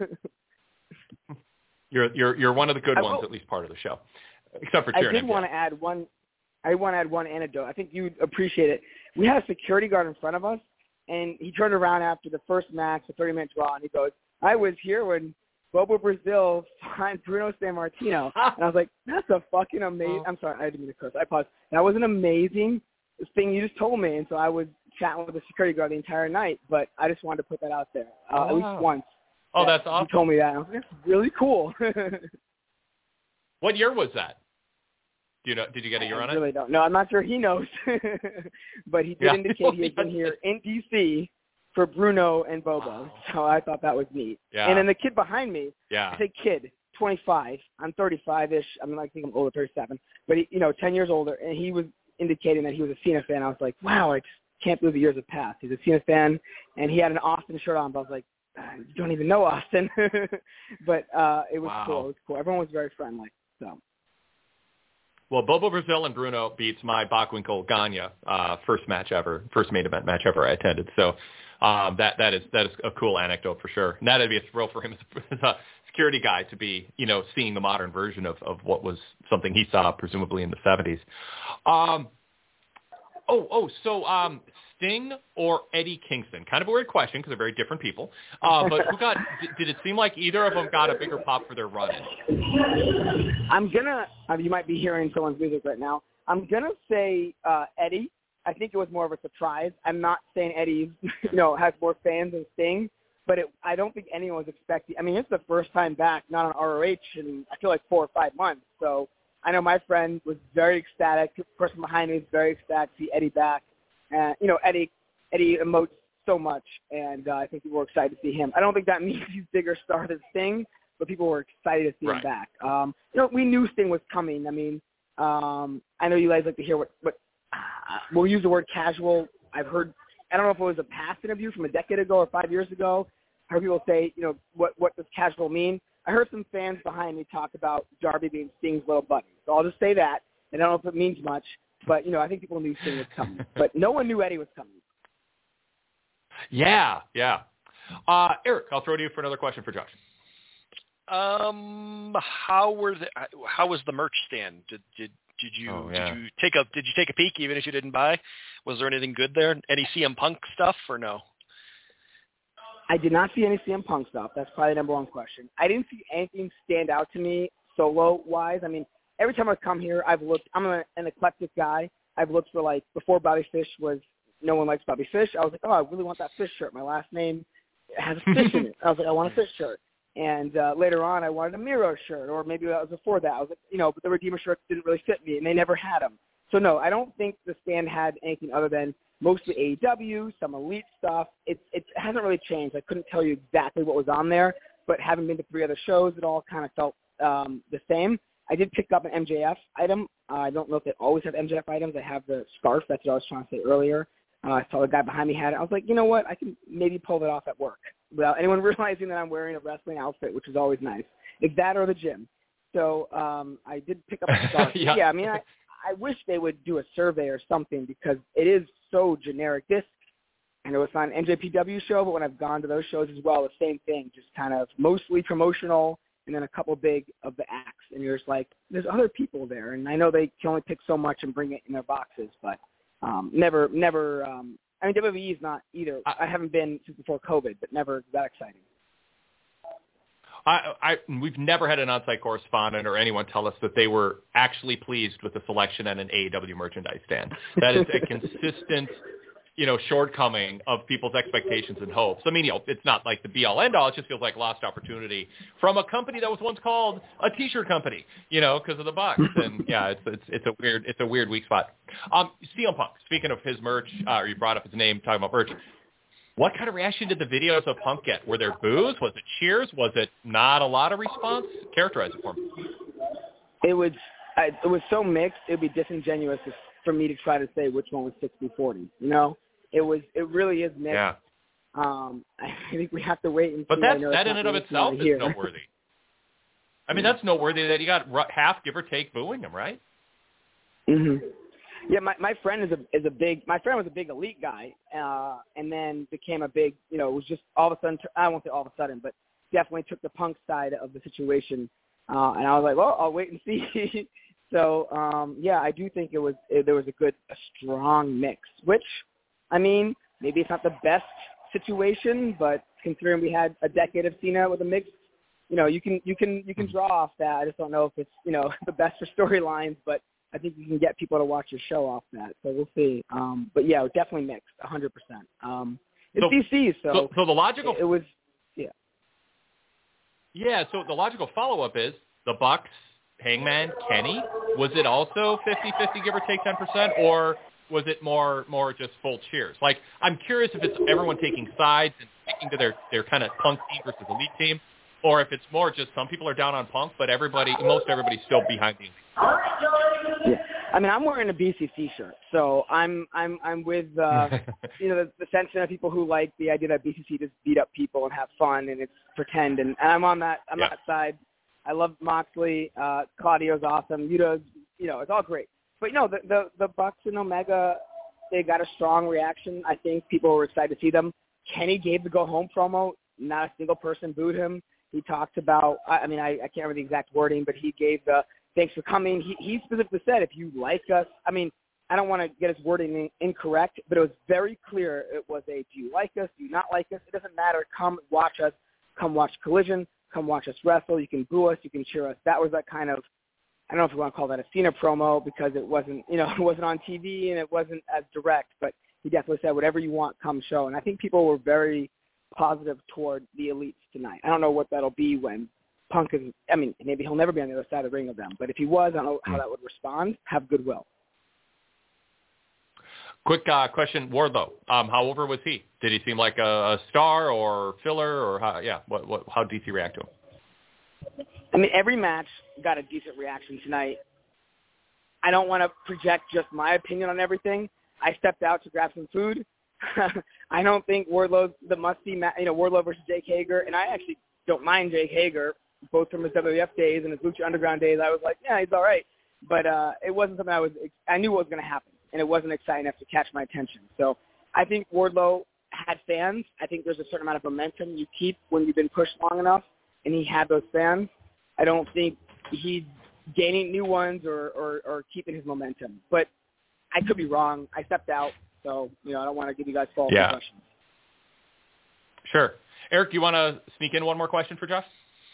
you're, you're, you're one of the good I, ones, oh, at least part of the show, except for cheering. I did want to add one. I want to add one anecdote. I think you'd appreciate it. We had a security guard in front of us, and he turned around after the first match, the thirty-minute draw, and he goes, I was here when Bobo Brazil signed Bruno Sammartino. And I was like, that's a fucking amazing – I'm sorry, I didn't mean to curse. I paused. That was an amazing thing you just told me, and so I was chatting with the security guard the entire night, but I just wanted to put that out there uh, oh, at least wow. once. Oh, that's awesome. He told me that. And I was like, that's really cool. What year was that? Do you know? Did you get a year on it? I really don't. No, I'm not sure he knows. But he did yeah. indicate he had been here in D C for Bruno and Bobo. Wow. So I thought that was neat. Yeah. And then the kid behind me, yeah. I say kid, twenty-five. I'm thirty-five-ish. I mean, I think I'm older, thirty-seven. But, he, you know, ten years older. And he was indicating that he was a Cena fan. I was like, wow, I just can't believe the years have passed. He's a Cena fan. And he had an Austin shirt on. But I was like, you don't even know Austin. But uh, it was wow. cool. It was cool. Everyone was very friendly. So. Well, Bobo Brazil and Bruno beats my Bockwinkel Gagne uh, first match ever, first main event match ever I attended. So um, that that is that is a cool anecdote for sure. And that'd be a thrill for him as a security guy to be, you know, seeing the modern version of, of what was something he saw presumably in the seventies. Um, oh, oh, so um, Sting or Eddie Kingston? Kind of a weird question because they're very different people. Uh, but who got? did, did it seem like either of them got a bigger pop for their run-in? I'm gonna. Uh, you might be hearing someone's music right now. I'm gonna say uh, Eddie. I think it was more of a surprise. I'm not saying Eddie, you know, has more fans than Sting, but it, I don't think anyone was expecting. I mean, it's the first time back, not on R O H, in I feel like four or five months. So I know my friend was very ecstatic. The person behind me is very ecstatic to see Eddie back. And you know, Eddie, Eddie emotes so much, and uh, I think people were excited to see him. I don't think that means he's a bigger star than Sting, but people were excited to see right. him back. Um, you know, we knew Sting was coming. I mean, um, I know you guys like to hear what, what uh, we'll use the word casual. I've heard, I don't know if it was a past interview from a decade ago or five years ago. I heard people say, you know, what, what does casual mean? I heard some fans behind me talk about Darby being Sting's little buddy. So I'll just say that. I don't know if it means much, but, you know, I think people knew Sting was coming. But no one knew Eddie was coming. Yeah, yeah. Uh, Eric, I'll throw to you for another question for Josh. Um, how were the how was the merch stand? Did did did you oh, yeah. did you take a did you take a peek even if you didn't buy? Was there anything good there? Any C M Punk stuff or no? I did not see any C M Punk stuff. That's probably the number one question. I didn't see anything stand out to me solo wise. I mean, every time I've come here, I've looked. I'm a, an eclectic guy. I've looked for like before Bobby Fish was no one likes Bobby Fish. I was like, oh, I really want that Fish shirt. My last name has a fish in it. I was like, I want a Fish shirt. And uh, later on, I wanted a Miro shirt, or maybe that was before that. I was like, you know, but the Redeemer shirts didn't really fit me, and they never had them. So no, I don't think the stand had anything other than mostly A E W, some Elite stuff. It, it hasn't really changed. I couldn't tell you exactly what was on there, but having been to three other shows, it all kind of felt um, the same. I did pick up an M J F item. Uh, I don't know if they always have M J F items. I have the scarf. That's what I was trying to say earlier. Uh, I saw the guy behind me had it. I was like, you know what? I can maybe pull that off at work without anyone realizing that I'm wearing a wrestling outfit, which is always nice. It's that or the gym. So um, I did pick up a scarf. yeah. yeah, I mean, I, I wish they would do a survey or something because it is so generic. This, I know it's not an N J P W show, but when I've gone to those shows as well, the same thing, just kind of mostly promotional and then a couple big of the acts. And you're just like, there's other people there. And I know they can only pick so much and bring it in their boxes, but um, never, never, um, I mean, W W E is not either. I haven't been since before COVID, but never that exciting. I, I, we've never had an on-site correspondent or anyone tell us that they were actually pleased with the selection at an A E W merchandise stand. That is a consistent, you know, shortcoming of people's expectations and hopes. I mean, you know, it's not like the be-all, end-all. It just feels like lost opportunity from a company that was once called a T-shirt company, you know, because of the bucks. And yeah, it's it's it's a weird it's a weird weak spot. Um, C M Punk. Speaking of his merch, uh, or you brought up his name, talking about merch. What kind of reaction did the videos of Punk get? Were there boos? Was it cheers? Was it not a lot of response? Characterize it for me. It was I, it was so mixed. It would be disingenuous for me to try to say which one was sixty forty. You know, it was. It really is mixed. Yeah. Um, I think we have to wait and see. But that that in and of itself is noteworthy. I mean, that's noteworthy that you got half, give or take, booing him, right? Mm-hmm. Yeah, my my friend is a is a big. My friend was a big Elite guy, uh, and then became a big. You know, it was just all of a sudden. I won't say all of a sudden, but definitely took the Punk side of the situation. Uh, and I was like, well, I'll wait and see. so um, yeah, I do think it was it, there was a good, a strong mix. Which, I mean, maybe it's not the best situation, but considering we had a decade of Cena with a mix, you know, you can you can you can draw off that. I just don't know if it's you know the best for storylines, but I think you can get people to watch your show off that. So we'll see. Um, but yeah, it was definitely mixed, one hundred percent. Um, it's so, D C, so, so so the logical it, it was yeah yeah. So the logical follow up is the Bucks, Hangman, Kenny. Was it also fifty-fifty, give or take ten percent, or was it more more just full cheers? Like, I'm curious if it's everyone taking sides and sticking to their their kind of Punk team versus Elite team, or if it's more just some people are down on Punk, but everybody, most everybody's still behind the Elite. Yeah. I mean, I'm wearing a B C C shirt, so I'm I'm I'm with uh, you know the, the sentiment of people who like the idea that B C C just beat up people and have fun and it's pretend, and, and I'm on that I'm yeah. on that side. I love Moxley, uh, Claudio's awesome, Yuta's, you know, it's all great. But no, the, the the Bucks and Omega, they got a strong reaction. I think people were excited to see them. Kenny gave the go home promo. Not a single person booed him. He talked about, I, I mean, I, I can't remember the exact wording, but he gave the thanks for coming. He, he specifically said, if you like us, I mean, I don't want to get his wording incorrect, but it was very clear. It was a, do you like us? Do you not like us? It doesn't matter. Come watch us. Come watch Collision. Come watch us wrestle. You can boo us. You can cheer us. That was that kind of, I don't know if you want to call that a Cena promo because it wasn't, you know, it wasn't on T V and it wasn't as direct, but he definitely said, whatever you want, come show. And I think people were very positive toward the Elites tonight. I don't know what that'll be when Punk is, I mean, maybe he'll never be on the other side of the ring of them, but if he was, I don't know how that would respond. Have goodwill. Quick uh, question, Wardlow. Um, how over was he? Did he seem like a, a star or filler, or how, yeah, what, what, how did D C react to him? I mean, every match got a decent reaction tonight. I don't want to project just my opinion on everything. I stepped out to grab some food. I don't think Wardlow's the must-see match, you know, Wardlow versus Jake Hager, and I actually don't mind Jake Hager, both from his W W F days and his Lucha Underground days. I was like, yeah, he's all right. But uh, it wasn't something I was – I knew what was going to happen, and it wasn't exciting enough to catch my attention. So I think Wardlow had fans. I think there's a certain amount of momentum you keep when you've been pushed long enough, and he had those fans. I don't think he's gaining new ones or, or, or keeping his momentum. But I could be wrong. I stepped out, so you know I don't want to give you guys false yeah. impressions. Sure. Eric, do you want to sneak in one more question for Josh?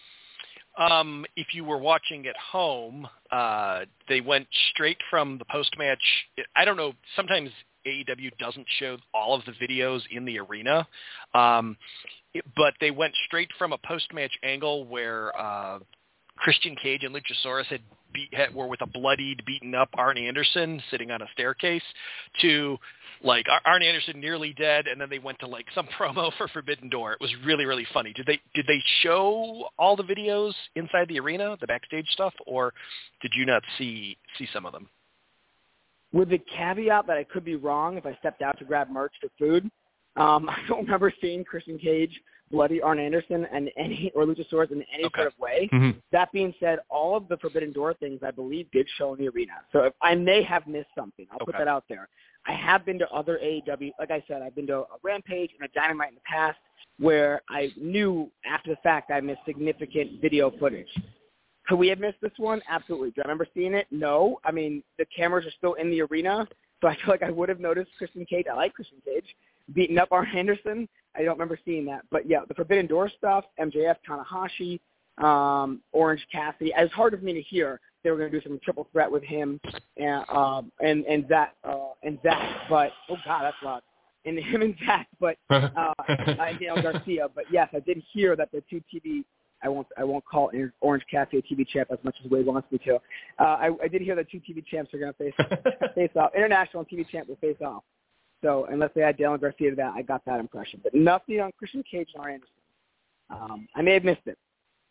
Um, if you were watching at home, uh, they went straight from the post-match. I don't know, sometimes A E W doesn't show all of the videos in the arena, um, it, but they went straight from a post-match angle where uh, Christian Cage and Luchasaurus had beat, had, were with a bloodied, beaten up Arn Anderson sitting on a staircase to like Arn Anderson nearly dead, and then they went to like some promo for Forbidden Door. It was really, really funny. Did they did they show all the videos inside the arena, the backstage stuff, or did you not see see some of them? With the caveat that I could be wrong if I stepped out to grab merch or food, um, I don't remember seeing Christian Cage bloody Arn Anderson and any or Luchasaurus in any okay. sort of way. Mm-hmm. That being said, all of the Forbidden Door things I believe did show in the arena. So if I may have missed something. I'll okay. put that out there. I have been to other A E W, like I said, I've been to a Rampage and a Dynamite in the past where I knew after the fact I missed significant video footage. Could we have missed this one? Absolutely. Do I remember seeing it? No. I mean, the cameras are still in the arena, so I feel like I would have noticed Christian Cage. I like Christian Cage. Beating up Arn Anderson. I don't remember seeing that. But, yeah, the Forbidden Door stuff, M J F, Tanahashi, um, Orange Cassidy. It was hard for me to hear. They were going to do some triple threat with him and um, and and Zach uh, and Zach, but oh god, that's loud. And him and Zach, but uh, and Daniel Garcia. But yes, I did hear that the two T V. I won't I won't call Orange Cassidy a T V champ as much as Wade wants me to. Uh, I, I did hear that two T V champs are going to face face off. International T V champ will face off. So unless they had Dylan Garcia to that, I got that impression. But nothing on Christian Cage or Anderson. Um, I may have missed it.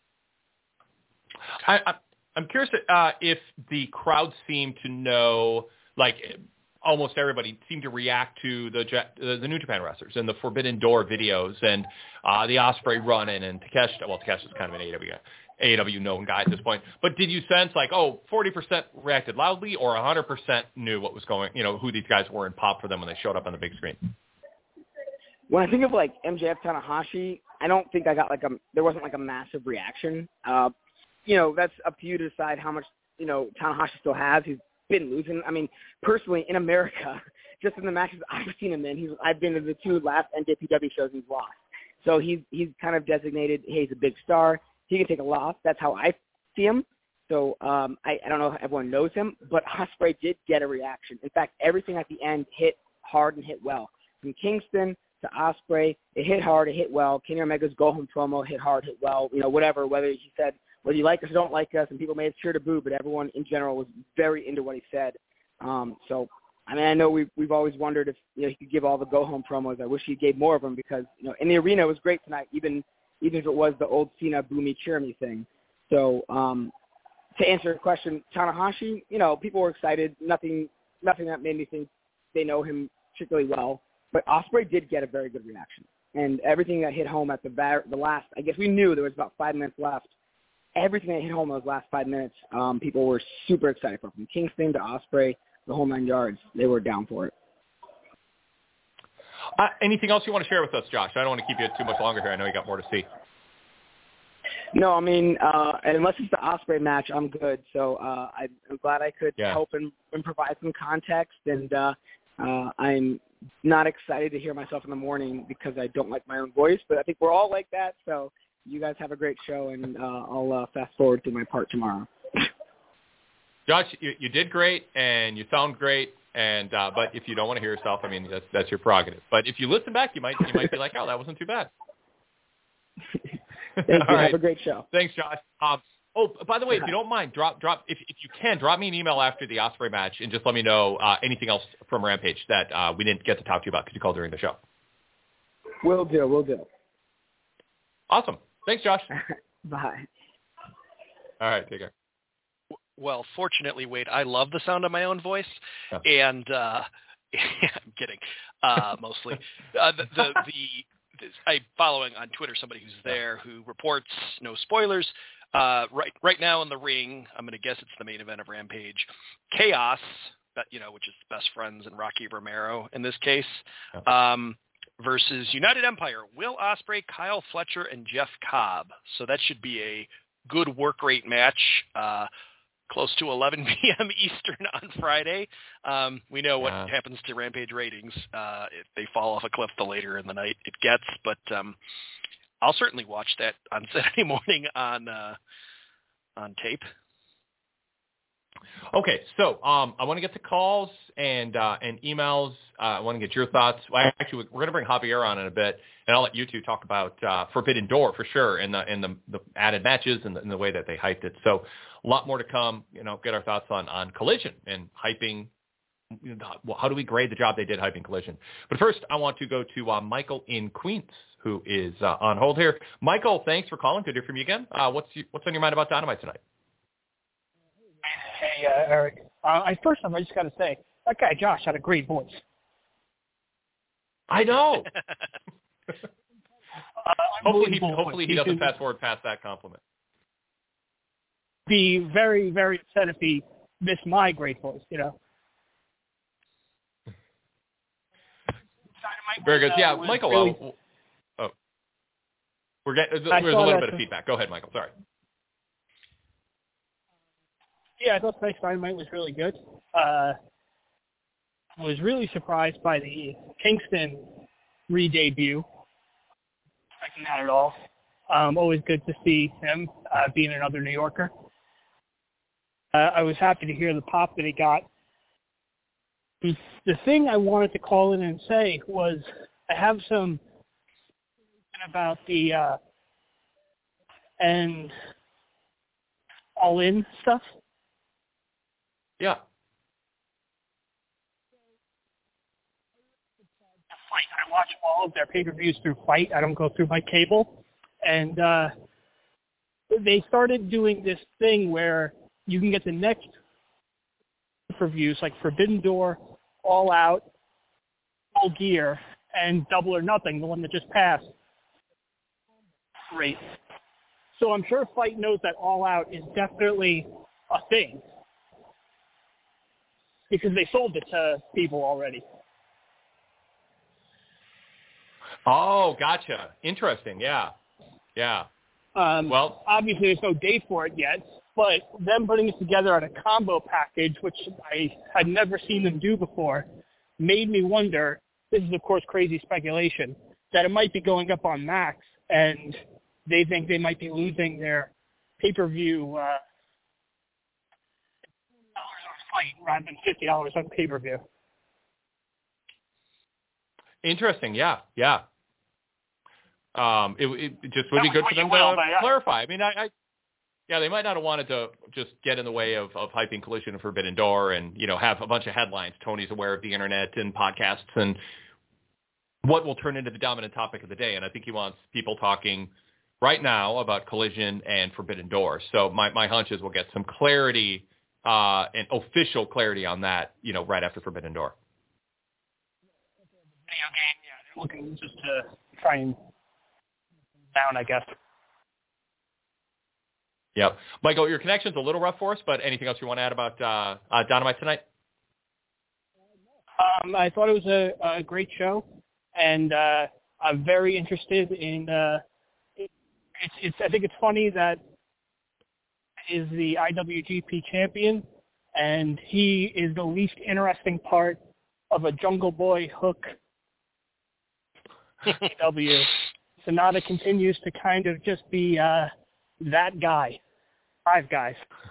I, I, I'm curious uh, if the crowd seemed to know, like almost everybody seemed to react to the the, the New Japan wrestlers and the Forbidden Door videos and uh, the Ospreay run-in and Takeshita. Well, Takeshita's kind of an A E W guy. A E W known guy at this point. But did you sense like, oh, forty percent reacted loudly or one hundred percent knew what was going, you know, who these guys were and popped for them when they showed up on the big screen? When I think of like M J F Tanahashi, I don't think I got like a, there wasn't like a massive reaction. Uh, you know, that's up to you to decide how much, you know, Tanahashi still has. He's been losing. I mean, personally in America, just in the matches I've seen him in, he's, I've been to the two last N J P W shows he's lost. So he's, he's kind of designated, hey, he's a big star. He can take a loss. That's how I see him. So um, I, I don't know if everyone knows him, but Ospreay did get a reaction. In fact, everything at the end hit hard and hit well. From Kingston to Ospreay, it hit hard, it hit well. Kenny Omega's go-home promo hit hard, hit well. You know, whatever, whether he said, whether you like us or don't like us, and people may have cheered or booed, but everyone in general was very into what he said. Um, so, I mean, I know we've, we've always wondered if, you know, he could give all the go-home promos. I wish he gave more of them because, you know, in the arena it was great tonight, even – even if it was the old Cena Boo Me Cheer Me thing. So um, to answer your question, Tanahashi, you know, people were excited. Nothing nothing that made me think they know him particularly well. But Ospreay did get a very good reaction. And everything that hit home at the, va- the last, I guess we knew there was about five minutes left. Everything that hit home those last five minutes, um, people were super excited for. From Kingston to Ospreay, the whole nine yards, they were down for it. Uh, anything else you want to share with us, Josh? I don't want to keep you too much longer here. I know you got more to see. No, I mean, uh, unless it's the Ospreay match, I'm good. So uh, I, I'm glad I could yeah. help and, and provide some context. And uh, uh, I'm not excited to hear myself in the morning because I don't like my own voice. But I think we're all like that. So you guys have a great show, and uh, I'll uh, fast forward to my part tomorrow. Josh, you, you did great, and you sound great. And uh, but if you don't want to hear yourself, I mean, that's, that's your prerogative. But if you listen back, you might you might be like, oh, that wasn't too bad. Thank you. Right. Have a great show. Thanks, Josh. Um, oh, by the way, if you don't mind, drop drop if if you can, drop me an email after the Ospreay match and just let me know uh, anything else from Rampage that uh, we didn't get to talk to you about because you called during the show. Will do. Will do. Awesome. Thanks, Josh. Bye. All right. Take care. Well, fortunately, Wade, I love the sound of my own voice, oh. and uh, I'm kidding, uh, mostly. Uh, the, the, the, the I following on Twitter somebody who's there who reports no spoilers. Uh, right, right now in the ring, I'm going to guess it's the main event of Rampage. Chaos, you know, which is Best Friends and Rocky Romero in this case, um, versus United Empire, Will Ospreay, Kyle Fletcher, and Jeff Cobb. So that should be a good work rate match. Uh, close to eleven p.m. Eastern on Friday. Um, we know what yeah. happens to Rampage ratings. Uh, if they fall off a cliff the later in the night it gets, but um, I'll certainly watch that on Saturday morning on uh, on tape. Okay, so um, I want to get to calls and uh, and emails. Uh, I want to get your thoughts. Well, actually, we're going to bring Javier on in a bit, and I'll let you two talk about uh, Forbidden Door for sure, and the and the, the added matches and the, and the way that they hyped it. So a lot more to come. You know, get our thoughts on on Collision and hyping. You know, how do we grade the job they did hyping Collision? But first, I want to go to uh, Michael in Queens, who is uh, on hold here. Michael, thanks for calling. Good to hear from you again. Uh, what's you, what's on your mind about Dynamite tonight? Hey, uh, Eric. Uh, I first time I just got to say that guy Josh had a great voice. I know. uh, hopefully, he, hopefully he, he doesn't fast forward past that compliment. Be very, very upset if he missed my great voice. You know. Very good. Uh, yeah, Michael. Really... Uh, oh, we're getting there's a little bit of feedback. Go ahead, Michael. Sorry. Yeah, I thought tonight's Dynamite was really good. Uh, I was really surprised by the Kingston re-debut. Expecting that at all. Um, always good to see him uh, being another New Yorker. Uh, I was happy to hear the pop that he got. The thing I wanted to call in and say was I have some about the uh, and all in stuff. Yeah. Fight. I watch all of their pay-per-views through Fight. I don't go through my cable. And uh, they started doing this thing where you can get the next pay-per-views, like Forbidden Door, All Out, Full Gear, and Double or Nothing, the one that just passed. Great. So I'm sure Fight knows that All Out is definitely a thing because they sold it to people already. Oh, gotcha. Interesting. Yeah. Yeah. Um, well, obviously there's no date for it yet, but them putting it together on a combo package, which I had never seen them do before, made me wonder, this is of course crazy speculation, that it might be going up on Max and they think they might be losing their pay-per-view uh, fight rather than fifty dollars on pay-per-view. Interesting. Yeah. Yeah. Um, it, it just would That be good was for them well, to but, uh, clarify. I mean, I, I, yeah, they might not have wanted to just get in the way of, of hyping Collision and Forbidden Door and, you know, have a bunch of headlines. Tony's aware of the internet and podcasts and what will turn into the dominant topic of the day. And I think he wants people talking right now about Collision and Forbidden Door. So my, my hunch is we'll get some clarity, uh, and official clarity on that, you know, right after Forbidden Door. Video game, yeah, they're looking just to try and down, I guess. Yep. Michael, your connection's a little rough for us, but anything else you want to add about uh, uh, Dynamite tonight? Um, I thought it was a, a great show, and uh, I'm very interested in. Uh, it, it's, it's. I think it's funny that is the I W G P champion, and he is the least interesting part of a Jungle Boy Hook A E W. Sonata continues to kind of just be uh, that guy. Five guys.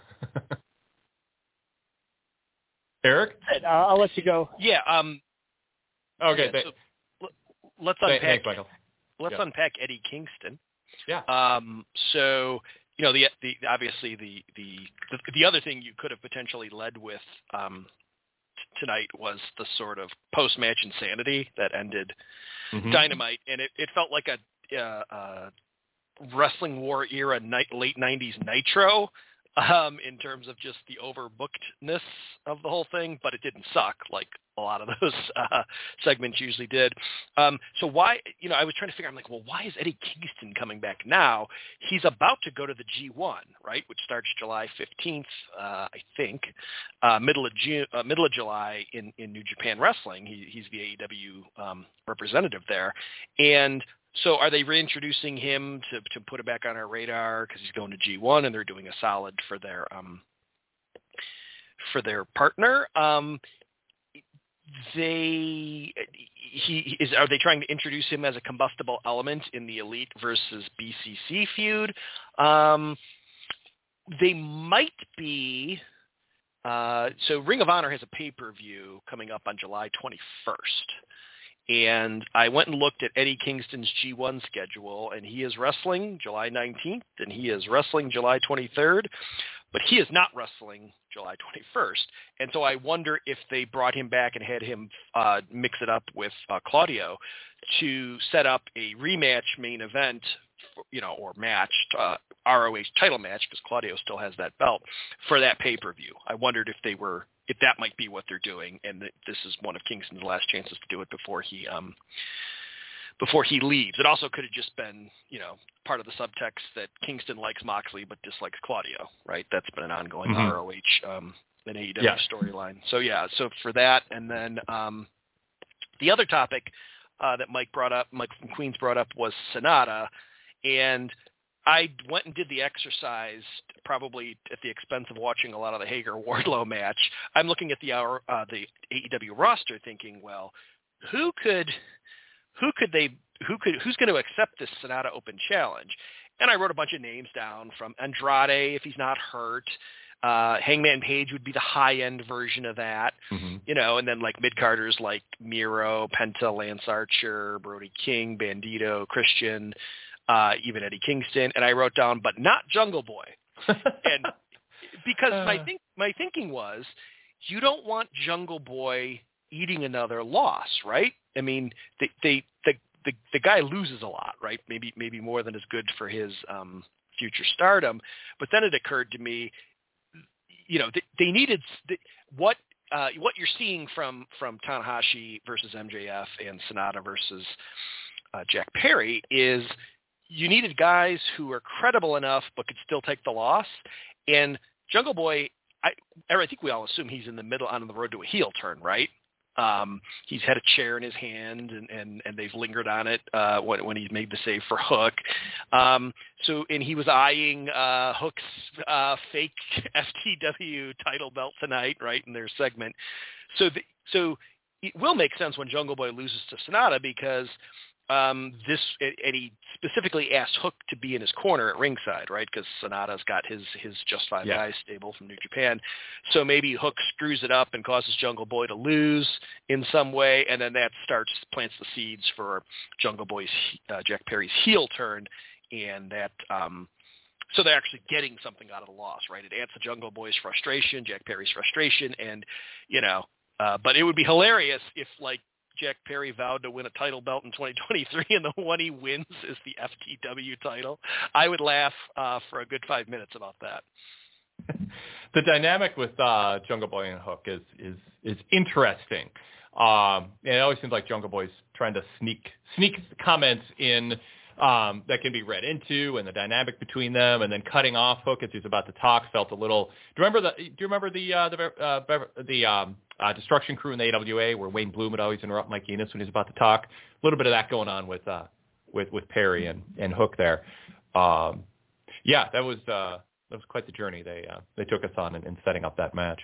Eric? Uh, I'll let you go. Yeah. Um, Okay. yeah, th- so let's th- unpack. Thanks, Michael. Let's Yeah. unpack Eddie Kingston. Yeah. Um, so you know, the the obviously the the the, the other thing you could have potentially led with um, t- tonight was the sort of post-match insanity that ended Mm-hmm. Dynamite, and it, it felt like a uh, uh, wrestling war era night, late nineties Nitro um, in terms of just the overbookedness of the whole thing, but it didn't suck like a lot of those uh, segments usually did. Um, so why, you know, I was trying to figure out, I'm like, well, why is Eddie Kingston coming back now? He's about to go to the G one, right, which starts July fifteenth, uh, I think, uh, middle of June, uh, middle of July in, in New Japan Wrestling. He, he's the A E W um, representative there. And so are they reintroducing him to, to put it back on our radar because he's going to G one and they're doing a solid for their um, for their partner? Um, they he is are they trying to introduce him as a combustible element in the Elite versus B C C feud? Um, they might be. Uh, so Ring of Honor has a pay-per-view coming up on July twenty-first. And I went and looked at Eddie Kingston's G one schedule, and he is wrestling July nineteenth, and he is wrestling July twenty-third, but he is not wrestling July twenty-first. And so I wonder if they brought him back and had him uh, mix it up with uh, Claudio to set up a rematch main event, you know, or match, uh, R O H title match, because Claudio still has that belt, for that pay-per-view. I wondered if they were, if that might be what they're doing, and that this is one of Kingston's last chances to do it before he um, before he leaves. It also could have just been, you know, part of the subtext that Kingston likes Moxley but dislikes Claudio, right? That's been an ongoing mm-hmm. R O H um, and A E W yeah. storyline. So yeah, so for that, and then um, the other topic uh, that Mike brought up, Mike from Queens brought up, was Sonata, and I went and did the exercise, probably at the expense of watching a lot of the Hager Wardlow match. I'm looking at the uh, the A E W roster, thinking, well, who could, who could they, who could, who's going to accept this Sonata Open Challenge? And I wrote a bunch of names down, from Andrade, if he's not hurt. Uh, Hangman Page would be the high-end version of that, mm-hmm. you know, and then like mid-carders like Miro, Penta, Lance Archer, Brody King, Bandito, Christian. Uh, even Eddie Kingston, and I wrote down, but not Jungle Boy, and because uh. my think my thinking was, you don't want Jungle Boy eating another loss, right? I mean, they, they, the, the, the guy loses a lot, right? Maybe, maybe more than is good for his um, future stardom. But then it occurred to me, you know, they, they needed they, what uh, what you're seeing from from Tanahashi versus M J F and Sonata versus uh, Jack Perry is you needed guys who are credible enough but could still take the loss. And Jungle Boy, I, I think we all assume he's in the middle on the road to a heel turn, right? Um, he's had a chair in his hand, and, and, and they've lingered on it uh, when, when he made the save for Hook. Um, so, and he was eyeing uh, Hook's uh, fake F T W title belt tonight, right, in their segment. So, the, so it will make sense when Jungle Boy loses to Sonata because um, this, and he specifically asked Hook to be in his corner at ringside, right? Because Sonata's got his his Just Five yeah. Guys stable from New Japan. So maybe Hook screws it up and causes Jungle Boy to lose in some way, and then that starts plants the seeds for Jungle Boy's uh, Jack Perry's heel turn, and that. Um, so they're actually getting something out of the loss, right? It adds the Jungle Boy's frustration, Jack Perry's frustration, and you know. Uh, but it would be hilarious if like. Jack Perry vowed to win a title belt in twenty twenty-three, and the one he wins is the F T W title. I would laugh uh, for a good five minutes about that. The dynamic with uh, Jungle Boy and Hook is is is interesting. Um, and it always seems like Jungle Boy's trying to sneak sneak comments in um, that can be read into, and the dynamic between them, and then cutting off Hook as he's about to talk felt a little. Do you remember the? Do you remember the uh, the uh, the um, uh, Destruction Crew in the A W A where Wayne Bloom would always interrupt Mike Enos when he's about to talk? A little bit of that going on with uh, with with Perry and, and Hook there. Um, yeah, that was uh, that was quite the journey they uh, they took us on in, in setting up that match.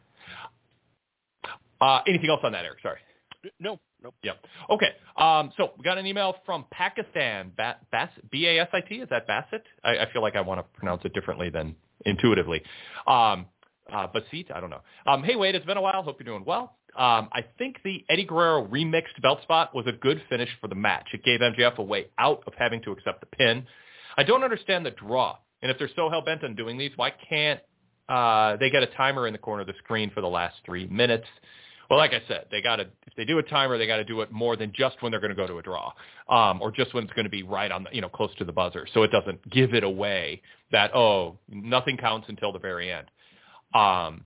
Uh, anything else on that, Eric? Sorry. No. Nope. Yep. Okay. Um, so we got an email from Pakistan. Ba- Bas- B A S I T. Is that Bassett? I, I feel like I want to pronounce it differently than intuitively. Um, uh, Basit? I don't know. Um, hey, Wade, it's been a while. Hope you're doing well. Um, I think the Eddie Guerrero remixed belt spot was a good finish for the match. It gave M J F a way out of having to accept the pin. I don't understand the draw. And if they're so hell-bent on doing these, why can't uh, they get a timer in the corner of the screen for the last three minutes? Well, like I said, they got to. If they do a timer, they got to do it more than just when they're going to go to a draw, um, or just when it's going to be right on the, you know, close to the buzzer, so it doesn't give it away that oh, nothing counts until the very end. Um,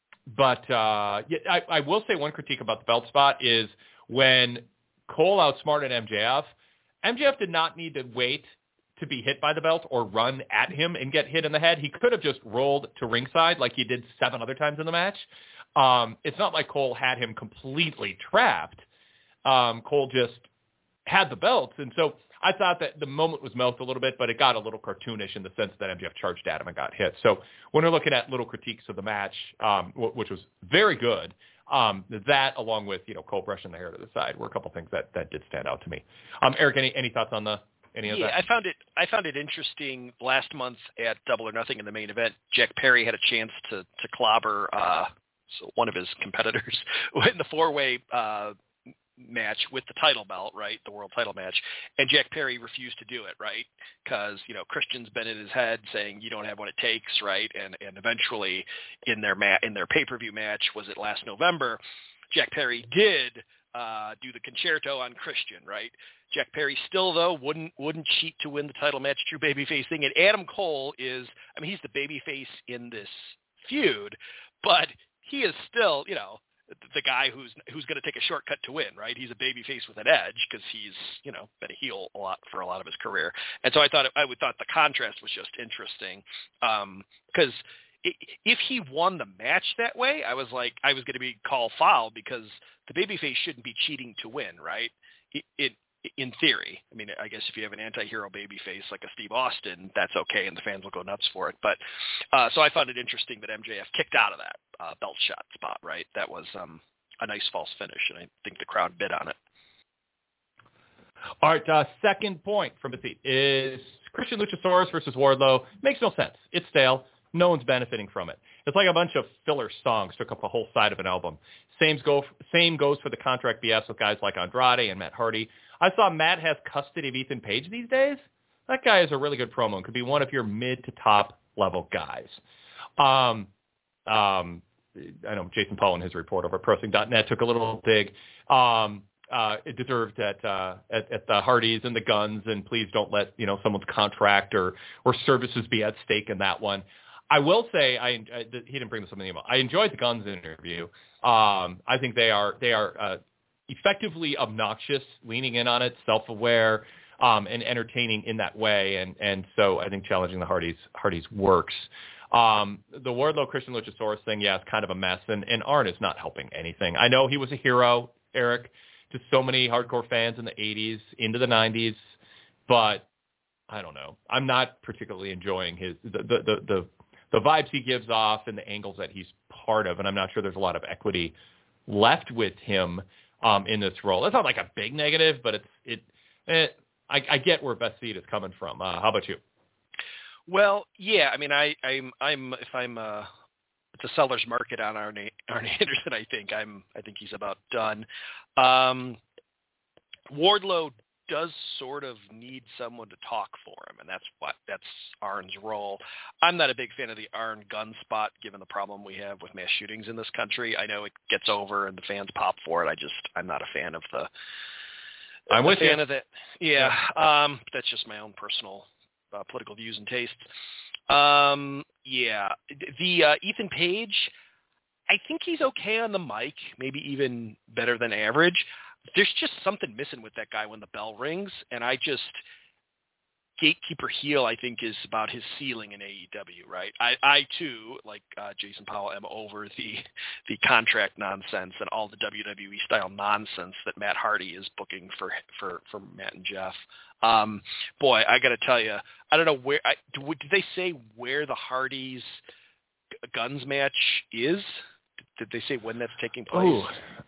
but uh, yeah, I, I will say one critique about the belt spot is when Cole outsmarted M J F. M J F did not need to wait to be hit by the belt or run at him and get hit in the head. He could have just rolled to ringside like he did seven other times in the match. Um, it's not like Cole had him completely trapped. Um, Cole just had the belts. And so I thought that the moment was milked a little bit, but it got a little cartoonish in the sense that M J F charged at him and got hit. So when we're looking at little critiques of the match, um, w- which was very good, um, that along with, you know, Cole brushing the hair to the side were a couple things that, that did stand out to me. Um, Eric, any, any thoughts on the any of yeah, that? I found it I found it interesting last month at Double or Nothing in the main event. Jack Perry had a chance to, to clobber uh, so one of his competitors in the four-way uh, match with the title belt, right, the world title match, and Jack Perry refused to do it, right, because, you know, Christian's been in his head saying you don't have what it takes, right, and and eventually in their ma- in their pay-per-view match, was it last November, Jack Perry did uh, do the concerto on Christian, right? Jack Perry still, though, wouldn't wouldn't cheat to win the title match, true babyface thing, and Adam Cole is, I mean, he's the babyface in this feud, but he is still, you know, the guy who's who's going to take a shortcut to win, right? He's a babyface with an edge because he's, you know, been a heel a lot for a lot of his career. And so I thought I would thought the contrast was just interesting because um, if he won the match that way, I was like, I was going to be called foul because the babyface shouldn't be cheating to win, right? It, it in theory. I mean, I guess if you have an anti-hero babyface like a Steve Austin, that's okay, and the fans will go nuts for it. But uh, so I found it interesting that M J F kicked out of that uh, belt shot spot, right? That was um, a nice false finish, and I think the crowd bid on it. All right, uh, second point from a seat is Christian Luchasaurus versus Wardlow. Makes no sense. It's stale. No one's benefiting from it. It's like a bunch of filler songs took up a whole side of an album. Same, go, same goes for the contract B S with guys like Andrade and Matt Hardy. I saw Matt has custody of Ethan Page these days. That guy is a really good promo and could be one of your mid to top level guys. Um, um, I know Jason Paul in his report over at Pro Wrestling dot net took a little dig. Um, uh, deserved at, uh, at at the Hardys and the Guns, and please don't let you know someone's contract or or services be at stake in that one. I will say, I, I he didn't bring this up in the email. I enjoyed the Guns interview. Um, I think they are they are uh, effectively obnoxious, leaning in on it, self-aware, um, and entertaining in that way. And and so I think challenging the Hardys Hardys works. Um, the Wardlow Christian Luchasaurus thing, yeah, it's kind of a mess, and, and Arn is not helping anything. I know he was a hero, Eric, to so many hardcore fans in the eighties, into the nineties, but I don't know. I'm not particularly enjoying his the the the, the, the vibes he gives off and the angles that he's part of, and I'm not sure there's a lot of equity left with him um, in this role. That's not like a big negative, but it's it. Eh, I, I get where Best Seed is coming from. Uh, how about you? Well, yeah, I mean, I, I'm, I'm, if I'm, uh, it's a seller's market on Arn, Arn Anderson. I think I'm, I think he's about done. Um, Wardlow does sort of need someone to talk for him, and that's what, that's Arn's role. I'm not a big fan of the Arn gun spot, given the problem we have with mass shootings in this country. I know it gets over and the fans pop for it. I just, I'm not a fan of the. I'm with fan you. of it. Yeah, yeah. Um, that's just my own personal. Uh, political views and tastes. Um, yeah, the uh, Ethan Page, I think he's okay on the mic, maybe even better than average. There's just something missing with that guy when the bell rings, and I just gatekeeper heel, I think, is about his ceiling in A E W, right? I, I too, like uh, Jason Powell, am over the the contract nonsense and all the W W E style nonsense that Matt Hardy is booking for for, for Matt and Jeff. Um, boy, I got to tell you, I don't know where. I, did they say where the Hardys Guns match is? Did they say when that's taking place? Ooh.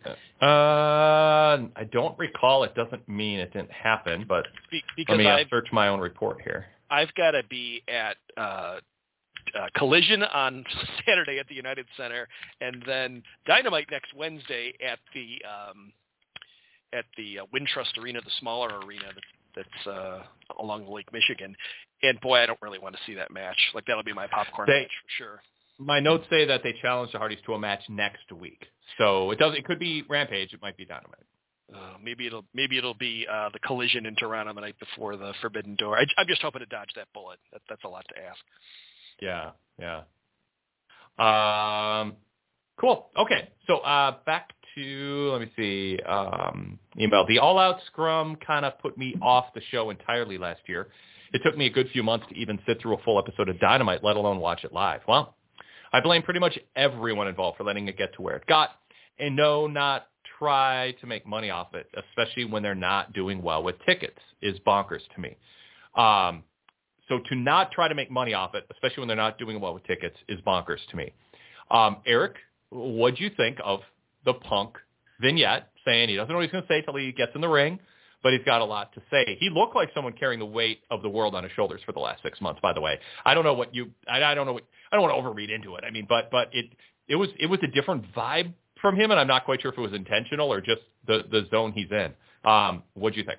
Uh, I don't recall. It doesn't mean it didn't happen, but Be- because let me uh, I've, search my own report here. I've got to be at uh, uh, Collision on Saturday at the United Center, and then Dynamite next Wednesday at the um, at the uh, Wintrust Arena, the smaller arena that's, that's uh, along Lake Michigan. And boy, I don't really want to see that match. Like that'll be my popcorn they, match for sure. My notes say that they challenged the Hardys to a match next week, so it does. It could be Rampage. It might be Dynamite. Uh, maybe it'll maybe it'll be uh, the Collision in Toronto the night before the Forbidden Door. I, I'm just hoping to dodge that bullet. That, that's a lot to ask. Yeah, yeah. Um, cool. Okay, so uh, back to let me see. Um, email. The All Out Scrum kind of put me off the show entirely last year. It took me a good few months to even sit through a full episode of Dynamite, let alone watch it live. Well, I blame pretty much everyone involved for letting it get to where it got, and no, not try to make money off it, especially when they're not doing well with tickets, is bonkers to me. Um, so to not try to make money off it, especially when they're not doing well with tickets, is bonkers to me. Um, Eric, what do you think of the Punk vignette saying he doesn't know what he's going to say until he gets in the ring, but he's got a lot to say? He looked like someone carrying the weight of the world on his shoulders for the last six months, by the way. I don't know what you, I, I don't know what, I don't want to overread into it. I mean, but, but it, it was, it was a different vibe from him, and I'm not quite sure if it was intentional or just the, the zone he's in. Um, what do you think?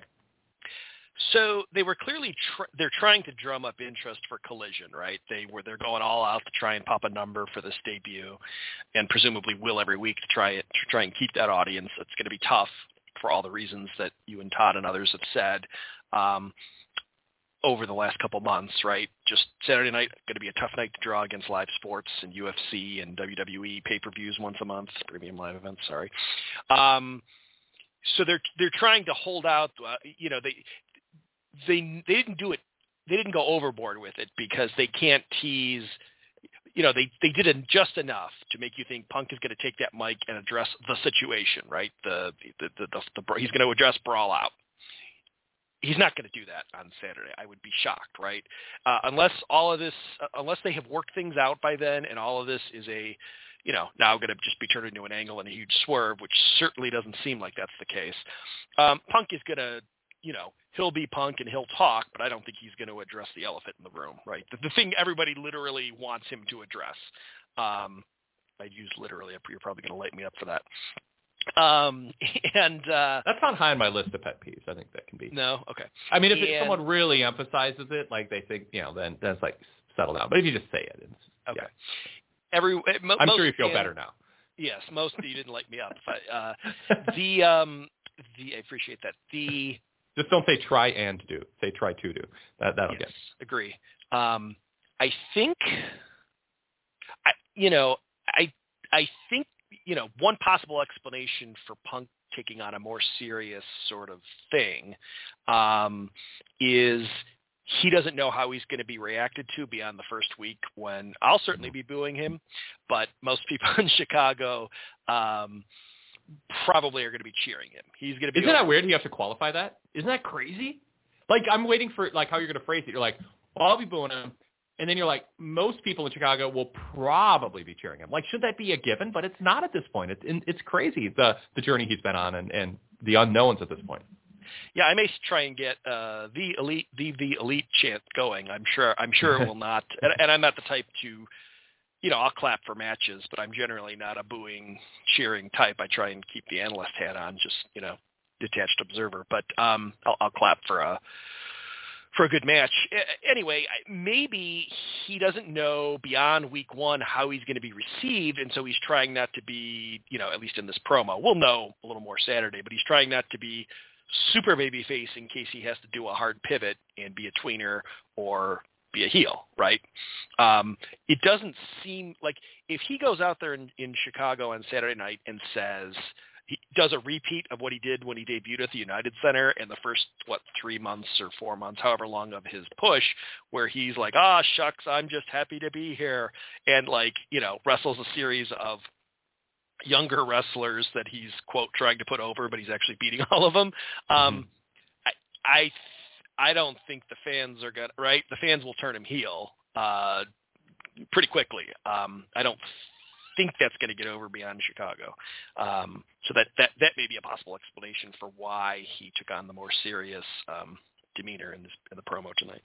So they were clearly tr- they're trying to drum up interest for Collision, right? They were they're going all out to try and pop a number for this debut, and presumably will every week to try it to try and keep that audience. It's going to be tough for all the reasons that you and Todd and others have said um, over the last couple months, right? Just Saturday night going to be a tough night to draw against live sports and U F C and W W E pay-per-views once a month, premium live events. Sorry. Um, so they're they're trying to hold out. Uh, you know they. They they didn't do it. They didn't go overboard with it because they can't tease. You know, they, they did it just enough to make you think Punk is going to take that mic and address the situation, right? The the the, the, the he's going to address Brawl Out. He's not going to do that on Saturday. I would be shocked, right? Uh, unless all of this, uh, unless they have worked things out by then, and all of this is a, you know, now going to just be turned into an angle and a huge swerve, which certainly doesn't seem like that's the case. Um, Punk is going to. You know, he'll be Punk and he'll talk, but I don't think he's going to address the elephant in the room, right? The, the thing everybody literally wants him to address. Um, I use literally. You're probably going to light me up for that. Um, and uh, that's not high on my list of pet peeves. I think that can be. No, okay. I mean, if and, it, someone really emphasizes it, like they think, you know, then that's like settle down. But if you just say it, it's, okay. Yeah. Every, I'm sure you feel fans, better now. Yes, most of you didn't light me up. Uh, the um, the I appreciate that. The Just don't say try and do. Say try to do. That that'll yes, get. Agree. Um, I think, I you know, I I think you know one possible explanation for Punk taking on a more serious sort of thing um, is he doesn't know how he's going to be reacted to beyond the first week when I'll certainly be booing him, but most people in Chicago um, probably are going to be cheering him. He's going to be. Isn't that weird? You have to qualify that. Isn't that crazy? Like I'm waiting for like how you're going to phrase it. You're like, well, I'll be booing him, and then you're like, most people in Chicago will probably be cheering him. Like, should that be a given? But it's not at this point. It's it's crazy the the journey he's been on and, and the unknowns at this point. Yeah, I may try and get uh, the elite, the the elite chant going. I'm sure. I'm sure it will not. And, and I'm not the type to, you know, I'll clap for matches, but I'm generally not a booing, cheering type. I try and keep the analyst hat on, just you know, detached observer. But um, I'll, I'll clap for a for a good match. Anyway, maybe he doesn't know beyond week one how he's going to be received, and so he's trying not to be, you know, at least in this promo. We'll know a little more Saturday, but he's trying not to be super babyface in case he has to do a hard pivot and be a tweener or be a heel, right? Um, it doesn't seem like if he goes out there in, in Chicago on Saturday night and says he does a repeat of what he did when he debuted at the United Center in the first, what, three months or four months, however long of his push, where he's like, ah, shucks, I'm just happy to be here, and like, you know, wrestles a series of younger wrestlers that he's, quote, trying to put over, but he's actually beating all of them. Um, mm-hmm. I, I, I don't think the fans are going to, right? The fans will turn him heel uh, pretty quickly. Um, I don't think that's going to get over beyond Chicago. Um, so that, that, that may be a possible explanation for why he took on the more serious um, demeanor in, this, in the promo tonight.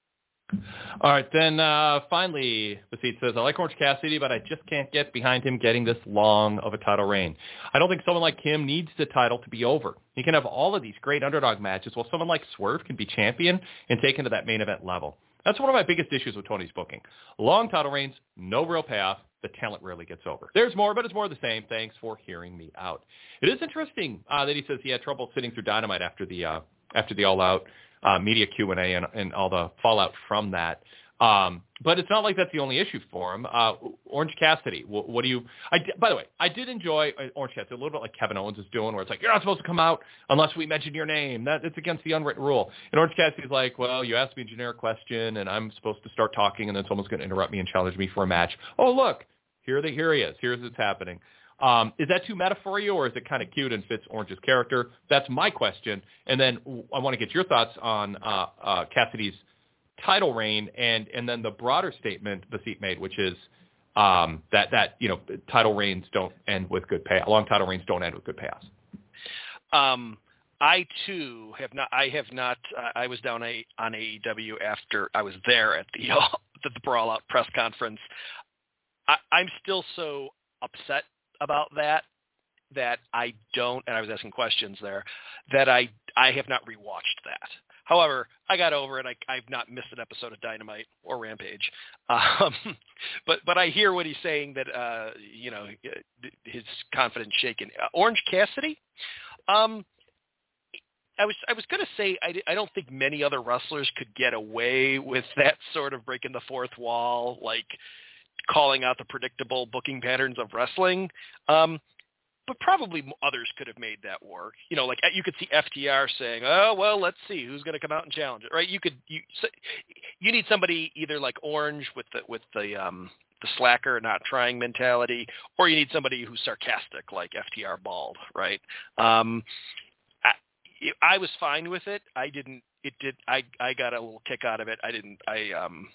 All right, then uh, finally, Basit says, I like Orange Cassidy, but I just can't get behind him getting this long of a title reign. I don't think someone like him needs the title to be over. He can have all of these great underdog matches while someone like Swerve can be champion and taken to that main event level. That's one of my biggest issues with Tony's booking. Long title reigns, no real payoff. The talent rarely gets over. There's more, but it's more of the same. Thanks for hearing me out. It is interesting uh, that he says he had trouble sitting through Dynamite after the uh, after the All Out Uh, media Q and A and, and all the fallout from that. Um, but it's not like that's the only issue for him. Uh, Orange Cassidy, what, what do you I, – by the way, I did enjoy Orange Cassidy a little bit like Kevin Owens is doing where it's like, you're not supposed to come out unless we mention your name. That It's against the unwritten rule. And Orange Cassidy's like, well, you asked me a generic question, and I'm supposed to start talking, and then someone's going to interrupt me and challenge me for a match. Oh, look, here, the, here he is. Here's what's happening. Um, is that too meta for you, or is it kind of cute and fits Orange's character? That's my question. And then I want to get your thoughts on uh, uh, Cassidy's title reign and, and then the broader statement Basit made, which is um, that, that, you know, title reigns don't end with good pay. Long title reigns don't end with good payoffs. Um, I, too, have not – I have not uh, – I was down a, on A E W after I was there at the, uh, the, the Brawl Out press conference. I, I'm still so upset about that, that I don't, and I was asking questions there, that I I have not rewatched that. However, I got over it. I, I've not missed an episode of Dynamite or Rampage. Um, but but I hear what he's saying, that, uh, you know, his confidence shaken. Uh, Orange Cassidy, um, I was I was going to say I, I don't think many other wrestlers could get away with that sort of breaking the fourth wall, like calling out the predictable booking patterns of wrestling. Um, but probably others could have made that work. You know, like you could see F T R saying, oh, well, let's see who's going to come out and challenge it, right? You could, you, you need somebody either like Orange with the, with the, um, the slacker, not trying mentality, or you need somebody who's sarcastic like F T R Bald, right? Um, I, I was fine with it. I didn't, it did, I, I got a little kick out of it. I didn't, I, um,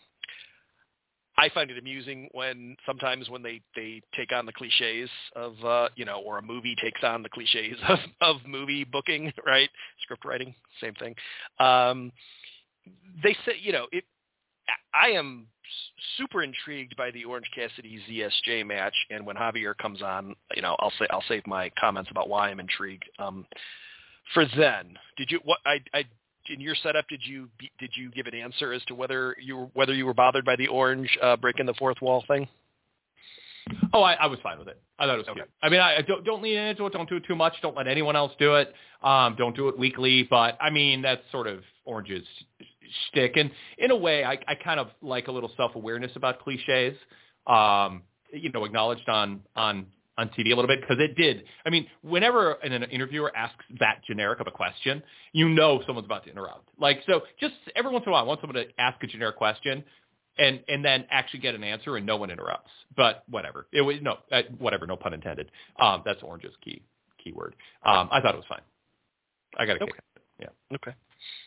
I find it amusing when sometimes when they, they take on the cliches of, uh, you know, or a movie takes on the cliches of, of movie booking, right? Script writing, same thing. Um, they say, you know, it, I am super intrigued by the Orange Cassidy Z S J match. And when Javier comes on, you know, I'll say, I'll save my comments about why I'm intrigued. Um, for then, did you, what I, I, in your setup, did you did you give an answer as to whether you were, whether you were bothered by the Orange uh, breaking the fourth wall thing? Oh, I, I was fine with it. I thought it was Okay. cute. I mean, I, I don't don't lean into it. Don't do it too much. Don't let anyone else do it. Um, don't do it weekly. But I mean, that's sort of Orange's shtick. And in a way, I, I kind of like a little self-awareness about cliches. Um, you know, acknowledged on on on T V a little bit, because it did. I mean, whenever an, an interviewer asks that generic of a question, you know someone's about to interrupt. Like, so just every once in a while, I want someone to ask a generic question and and then actually get an answer and no one interrupts. But whatever. It was no uh, whatever, no pun intended. Um, that's Orange's key keyword. Um, I thought it was fine. I got a Okay. kick out of it. Yeah. Okay.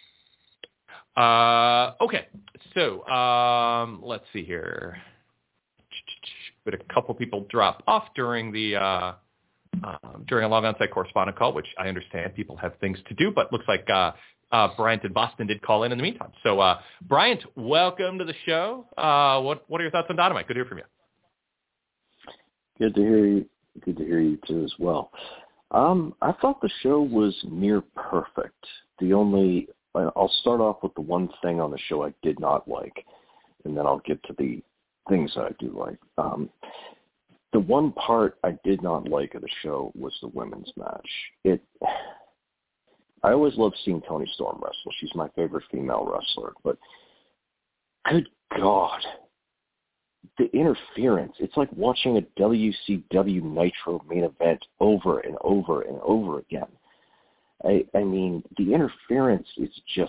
Uh, okay. So um, let's see here. But a couple people drop off during the uh, um, during a long on-site correspondent call, which I understand people have things to do, but looks like uh, uh, Bryant in Boston did call in in the meantime. So uh, Bryant, welcome to the show. Uh, what what are your thoughts on Dynamite? Good to hear from you. Good to hear you. Good to hear you too as well. Um, I thought the show was near perfect. The only I'll start off with the one thing on the show I did not like, and then I'll get to the things that I do like. Um, the one part I did not like of the show was the women's match. It. I always love seeing Toni Storm wrestle. She's my favorite female wrestler. But good God, the interference. It's like watching a W C W Nitro main event over and over and over again. I, I mean, the interference is just.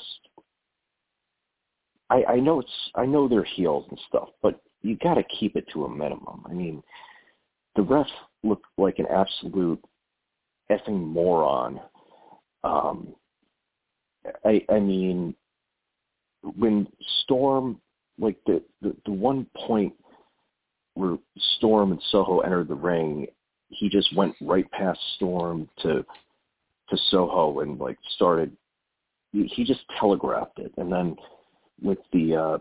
I, I know it's. I know they're heels and stuff, but you got to keep it to a minimum. I mean, the ref looked like an absolute effing moron. Um, I, I mean, when Storm, like the, the, the one point where Storm and Soho entered the ring, he just went right past Storm to to Soho and like started. He, he just telegraphed it, and then with the. Uh,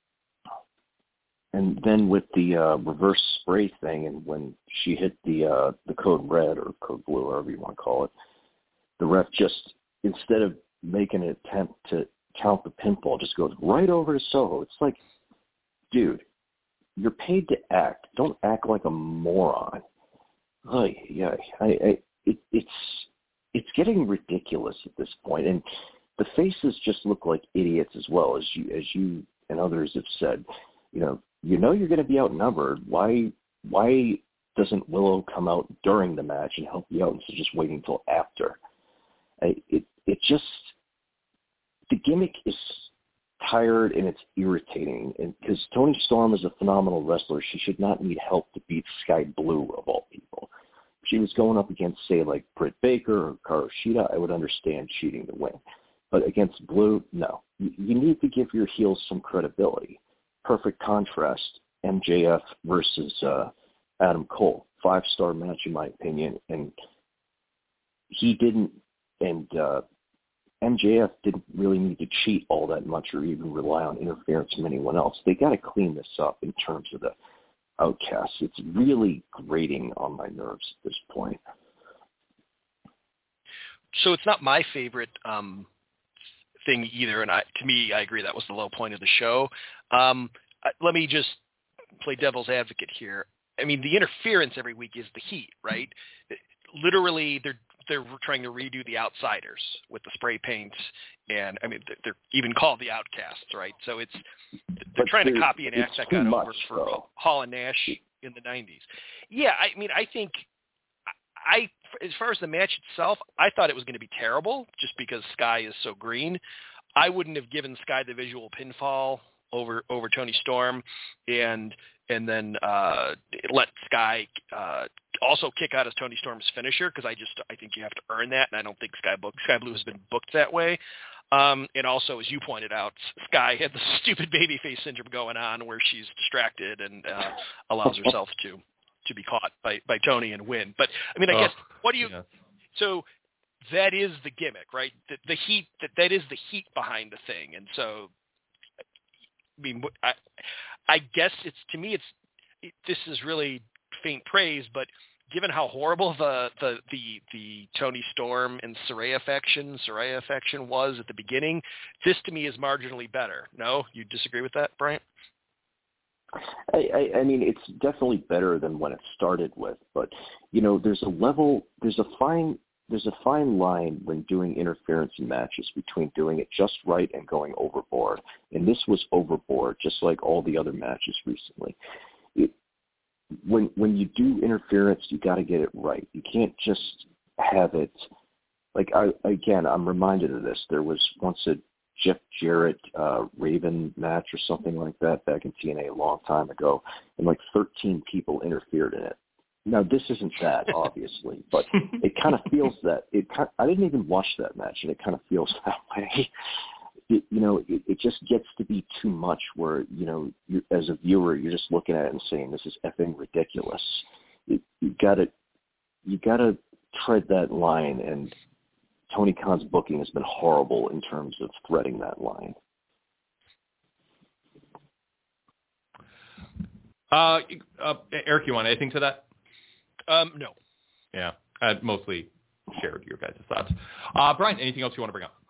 And then with the uh, reverse spray thing, and when she hit the uh, the code red or code blue, whatever you want to call it, the ref just, instead of making an attempt to count the pinfall, just goes right over to Soho. It's like, dude, you're paid to act. Don't act like a moron. Oh, yeah, I, I, it, it's it's getting ridiculous at this point, and the faces just look like idiots as well, as you as you and others have said. You know. You know you're going to be outnumbered. Why why doesn't Willow come out during the match and help you out instead of just waiting until after? I, it it just the gimmick is tired and it's irritating. And because Toni Storm is a phenomenal wrestler, she should not need help to beat Sky Blue of all people. If she was going up against, say, like Britt Baker or Hikaru Shida, I would understand cheating to win. But against Blue, no. You, you need to give your heels some credibility. Perfect contrast, M J F versus uh, Adam Cole. Five-star match, in my opinion. And he didn't, and uh, M J F didn't really need to cheat all that much or even rely on interference from anyone else. They got to clean this up in terms of the Outcasts. It's really grating on my nerves at this point. So it's not my favorite um, thing either, and I, to me, I agree that was the low point of the show. Um, let me just play devil's advocate here. I mean, the interference every week is the heat, right? Literally, they're they're trying to redo the Outsiders with the spray paints, and I mean, they're even called the Outcasts, right? So it's they're But trying to copy an act that got much, over for though. Hall and Nash in the nineties. Yeah, I mean, I think I, as far as the match itself, I thought it was going to be terrible just because Sky is so green. I wouldn't have given Sky the visual pinfall over over Toni Storm, and and then uh, let Sky uh, also kick out as Toni Storm's finisher, because I just I think you have to earn that, and I don't think Sky book, Sky Blue has been booked that way. Um, and also, as you pointed out, Sky had the stupid babyface syndrome going on, where she's distracted and uh, allows herself to to be caught by by Toni and win. But I mean, I oh, guess what do you? Yeah. So that is the gimmick, right? The, the heat that that is the heat behind the thing, and so. I mean, I, I guess it's to me, it's it, this is really faint praise, but given how horrible the the the, the Toni Storm and Saraya faction, Saraya faction was at the beginning, this to me is marginally better. No, you disagree with that, Bryant? I, I, I mean, it's definitely better than when it started with, but you know, there's a level, there's a fine, there's a fine line when doing interference in matches between doing it just right and going overboard. And this was overboard, just like all the other matches recently. It, when when you do interference, you got to get it right. You can't just have it. Like I, again, I'm reminded of this. There was once a Jeff Jarrett uh, Raven match or something like that back in T N A a long time ago, and like thirteen people interfered in it. Now this isn't that, obviously, but it kind of feels that. It kind I didn't even watch that match, and it kind of feels that way. It, you know, it, it just gets to be too much where, you know, you, as a viewer, you're just looking at it and saying, this is effing ridiculous. It, you gotta, you gotta tread that line, and Tony Khan's booking has been horrible in terms of threading that line. Uh, uh, Eric, you want anything to that? Um, no. Yeah, I mostly shared your guys' thoughts. Uh, Brian, anything else you want to bring up?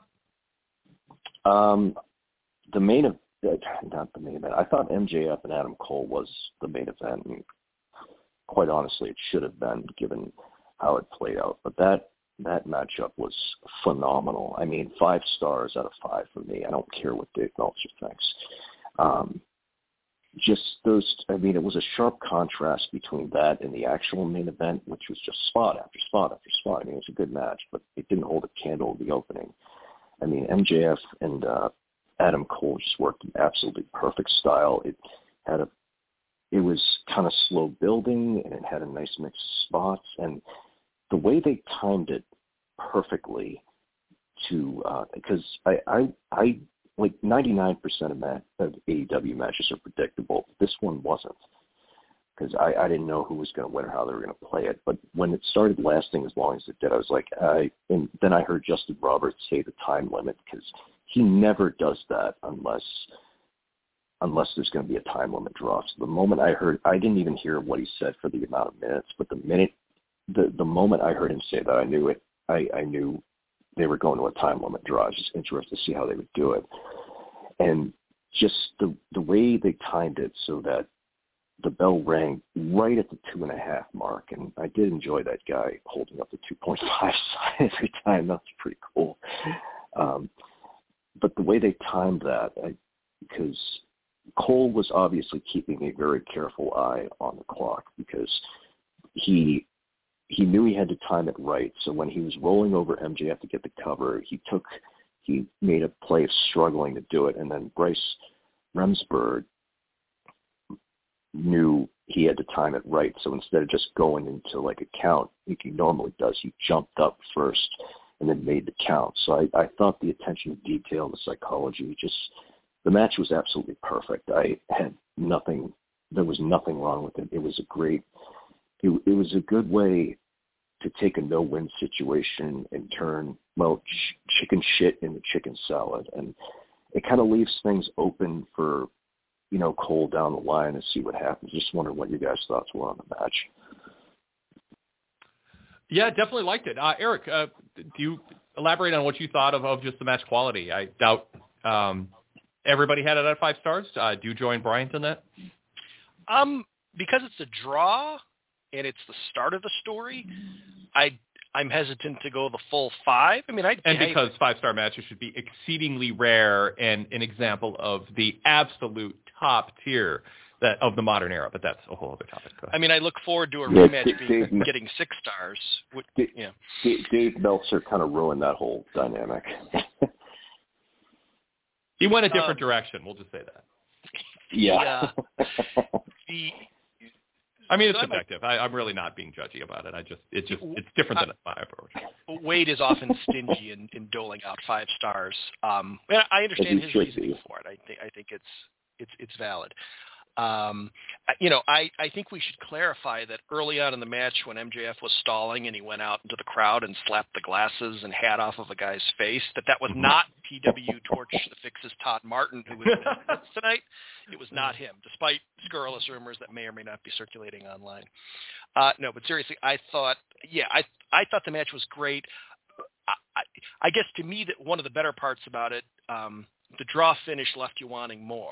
Um, the main event, not the main event. I thought M J F and Adam Cole was the main event, and quite honestly, it should have been given how it played out. But that that matchup was phenomenal. I mean, five stars out of five for me. I don't care what Dave Meltzer thinks. Um, just those, I mean, it was a sharp contrast between that and the actual main event, which was just spot after spot after spot. I mean, it was a good match, but it didn't hold a candle to the opening. I mean, M J F and uh, Adam Cole just worked in absolutely perfect style. It had a, it was kind of slow building, and it had a nice mix of spots, and the way they timed it perfectly to, uh, because I, I, I like ninety-nine percent of, mat, of A E W matches are predictable. This one wasn't, because I, I didn't know who was going to win or how they were going to play it. But when it started lasting as long as it did, I was like, I, and then I heard Justin Roberts say the time limit, because he never does that unless unless there's going to be a time limit draw. So the moment I heard, I didn't even hear what he said for the amount of minutes, but the minute, the, the moment I heard him say that, I knew it. I, I knew they were going to a time limit draw. I was just interested to see how they would do it. And just the the way they timed it so that the bell rang right at the two and a half mark, and I did enjoy that guy holding up the two point five sign every time. That's pretty cool. Um, but the way they timed that, I, because Cole was obviously keeping a very careful eye on the clock, because he he knew he had to time it right. So when he was rolling over M J F to get the cover, he took he made a play of struggling to do it, and then Bryce Remsburg knew he had to time it right. So instead of just going into like a count, like he normally does, he jumped up first and then made the count. So I, I thought the attention to detail and the psychology, just the match was absolutely perfect. I had nothing, there was nothing wrong with it. It was a great, it, it was a good way to take a no-win situation and turn, well, ch- chicken shit into chicken salad. And it kind of leaves things open for, you know, Cole down the line and see what happens. Just wondering what you guys' thoughts were on the match. Yeah, definitely liked it. Uh, Eric, uh, do you elaborate on what you thought of, of just the match quality? I doubt um, everybody had it at five stars. Uh, do you join Bryant in that? Um, because it's a draw and it's the start of the story, I I'm hesitant to go the full five. I mean, I and I, because five-star matches should be exceedingly rare and an example of the absolute top tier that of the modern era. But that's a whole other topic. I mean, I look forward to a yeah, rematch Dave, being, Dave, getting six stars. Dave, yeah, Dave, Dave Meltzer kind of ruined that whole dynamic. He went a different um, direction. We'll just say that. Yeah. The, uh, the I mean, it's so subjective. I, I'm really not being judgy about it. I just, it's just, it's different than my approach. Wade is often stingy in, in doling out five stars. Um, and I understand his reasoning be. for it. I think, I think it's, it's, it's valid. Um, you know, I, I think we should clarify that early on in the match when M J F was stalling and he went out into the crowd and slapped the glasses and hat off of a guy's face, that that was not P W Torch the Fix's Todd Martin who was in attendance tonight. It was not him, despite scurrilous rumors that may or may not be circulating online. Uh, no, but seriously, I thought, yeah, I I thought the match was great. I, I, I guess to me that one of the better parts about it, um, the draw finish left you wanting more.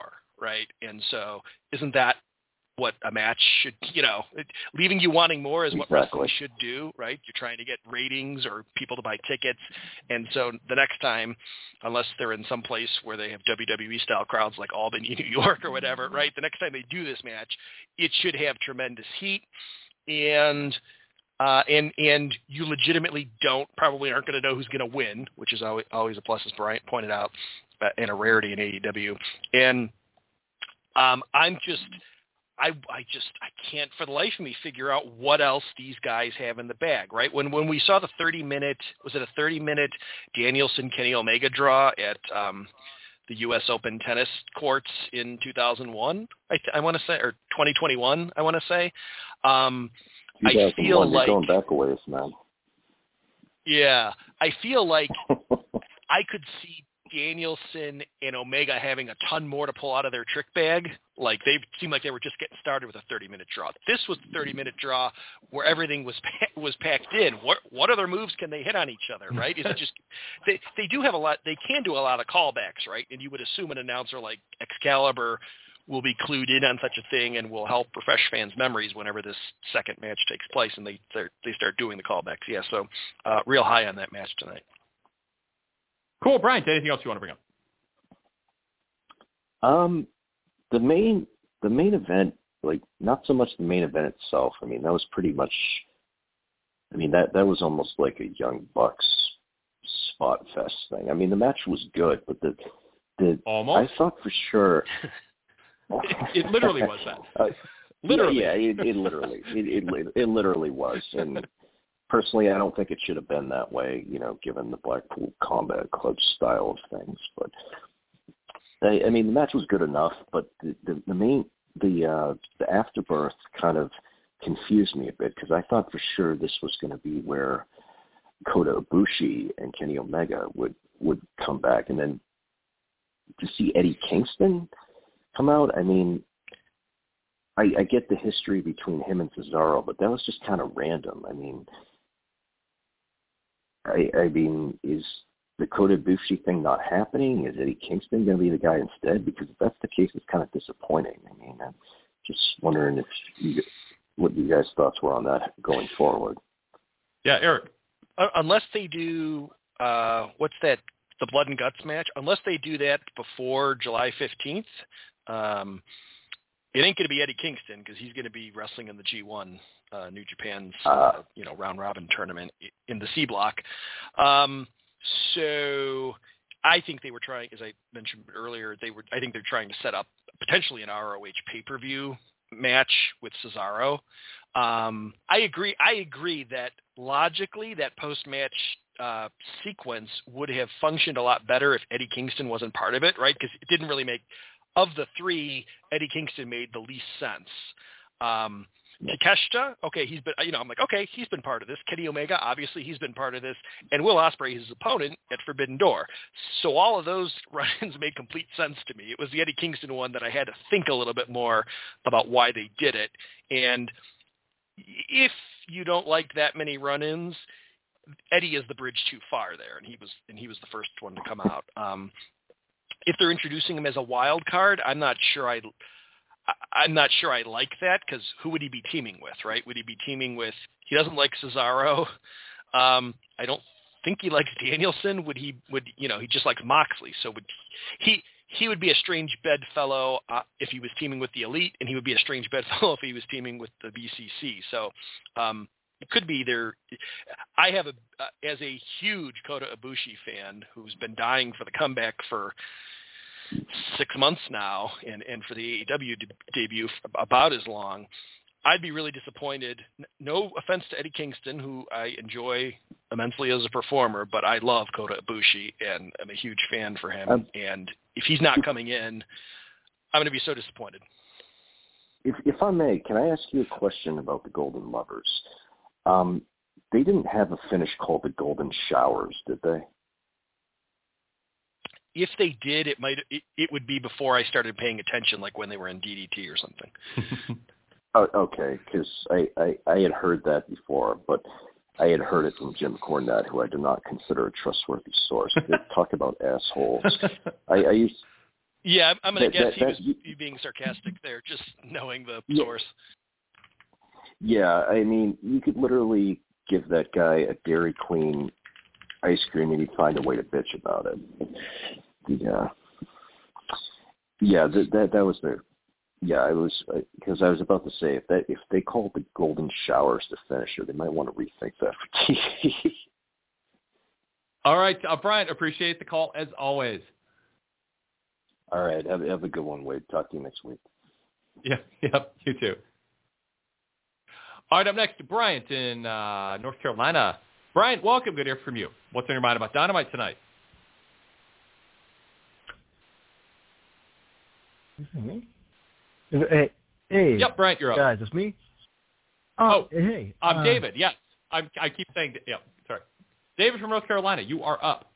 right? And so isn't that what a match should, you know, it, leaving you wanting more is what exactly. wrestling should do, right? You're trying to get ratings or people to buy tickets. And so the next time, unless they're in some place where they have W W E style crowds like Albany, New York or whatever, right? The next time they do this match, it should have tremendous heat. And, uh, and, and you legitimately don't, probably aren't going to know who's going to win, which is always, always a plus, as Bryant pointed out, uh, and a rarity in A E W. And um, I'm just, I, I just I can't for the life of me figure out what else these guys have in the bag, right? When when we saw the thirty minute, was it a thirty minute Danielson Kenny Omega draw at um, the U S Open tennis courts in two thousand one, I, I want to say, or twenty twenty-one, I want to say. Um, I feel like you're going back a ways, man. Yeah, I feel like I could see Danielson and Omega having a ton more to pull out of their trick bag. Like they seemed like they were just getting started with a thirty minute draw. This was the thirty minute draw where everything was was packed in. What what other moves can they hit on each other, right? Is it just they they do have a lot. They can do a lot of callbacks, right? And you would assume an announcer like Excalibur will be clued in on such a thing and will help refresh fans' memories whenever this second match takes place and they they start doing the callbacks. Yeah, so uh, real high on that match tonight. Cool, Brian. Anything else you want to bring up? Um, the main the main event, like not so much the main event itself. I mean, that was pretty much. I mean, that that was almost like a Young Bucks spot fest thing. I mean, the match was good, but the the almost. I thought for sure. it, it literally was that. Uh, literally, yeah, yeah it, it literally it, it it literally was, and. Personally, I don't think it should have been that way, you know, given the Blackpool Combat Club style of things. But I, I mean, the match was good enough, but the the, the main the uh, the afterbirth kind of confused me a bit because I thought for sure this was going to be where Kota Ibushi and Kenny Omega would would come back, and then to see Eddie Kingston come out. I mean, I, I get the history between him and Cesaro, but that was just kind of random. I mean. I, I mean, is the Kota Ibushi thing not happening? Is Eddie Kingston going to be the guy instead? Because if that's the case, it's kind of disappointing. I mean, I'm just wondering if you, what you guys' thoughts were on that going forward. Yeah, Eric. Uh, unless they do, uh, what's that, the Blood and Guts match? Unless they do that before July fifteenth, um, it ain't going to be Eddie Kingston because he's going to be wrestling in the G one. Uh, New Japan's, uh, uh, you know, round robin tournament in the C block. Um, so I think they were trying, as I mentioned earlier, they were, I think they're trying to set up potentially an R O H pay-per-view match with Cesaro. Um, I agree. I agree that logically that post-match uh, sequence would have functioned a lot better if Eddie Kingston wasn't part of it, right? Because it didn't really make, of the three, Eddie Kingston made the least sense. Um, Takeshita, okay, he's been, you know, I'm like, okay, he's been part of this. Kenny Omega, obviously, he's been part of this. And Will Ospreay, his opponent at Forbidden Door. So all of those run-ins made complete sense to me. It was the Eddie Kingston one that I had to think a little bit more about why they did it. And if you don't like that many run-ins, Eddie is the bridge too far there, and he was and he was the first one to come out. Um, if they're introducing him as a wild card, I'm not sure I. I'm not sure I like that because who would he be teaming with, right? Would he be teaming with, he doesn't like Cesaro. Um, I don't think he likes Danielson. Would he, would, you know, he just likes Moxley. So would he, he would be a strange bedfellow uh, if he was teaming with the Elite, and he would be a strange bedfellow if he was teaming with the B C C. So um, it could be there. I have a, uh, as a huge Kota Ibushi fan who's been dying for the comeback for six months now, and, and for the A E W de- debut about as long, I'd be really disappointed. No offense to Eddie Kingston, who I enjoy immensely as a performer, but I love Kota Ibushi, and I'm a huge fan for him. Um, and if he's not coming in, I'm going to be so disappointed. If, if I may, can I ask you a question about the Golden Lovers? Um, they didn't have a finish called the Golden Showers, did they? If they did, it might it, it would be before I started paying attention, like when they were in D D T or something. oh, okay, because I, I, I had heard that before, but I had heard it from Jim Cornette, who I do not consider a trustworthy source. They talk about assholes. I, I used Yeah, I'm, I'm going to guess that, he that, was you, you being sarcastic there, just knowing the yeah. source. Yeah, I mean, you could literally give that guy a Dairy Queen ice cream and he'd find a way to bitch about it. Yeah. Yeah, that that, that was the, yeah, I was, because I was about to say, if that if they called the Golden Showers the finisher, they might want to rethink that for T V. All right, uh, Brian, appreciate the call as always. All right, have, have a good one, Wade. Talk to you next week. Yeah, yep, you too. All right, up next, Bryant in uh, North Carolina. Bryant, welcome. Good to hear from you. What's on your mind about Dynamite tonight? Me? Hey, hey. Yep, Bryant, you're up. Guys, it's me. Oh, oh hey. I'm uh, David. Yes, I'm, I keep saying, yeah, sorry. David from North Carolina, you are up.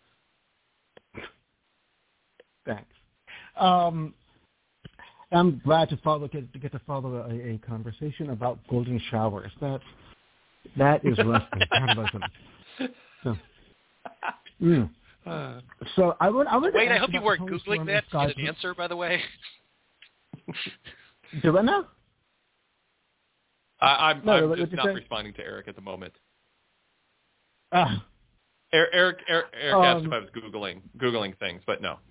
Thanks. Um, I'm glad to follow get, to get to follow a, a conversation about golden showers. That that is wrestling. God bless them. So, mm. uh, so I would I would. Wait, I hope you weren't googling that to get an answer. By the way. Do I know? I, I'm, no, I'm just not say? responding to Eric at the moment. Uh, Eric, Eric, Eric, Eric um, asked if I was googling googling things, but no.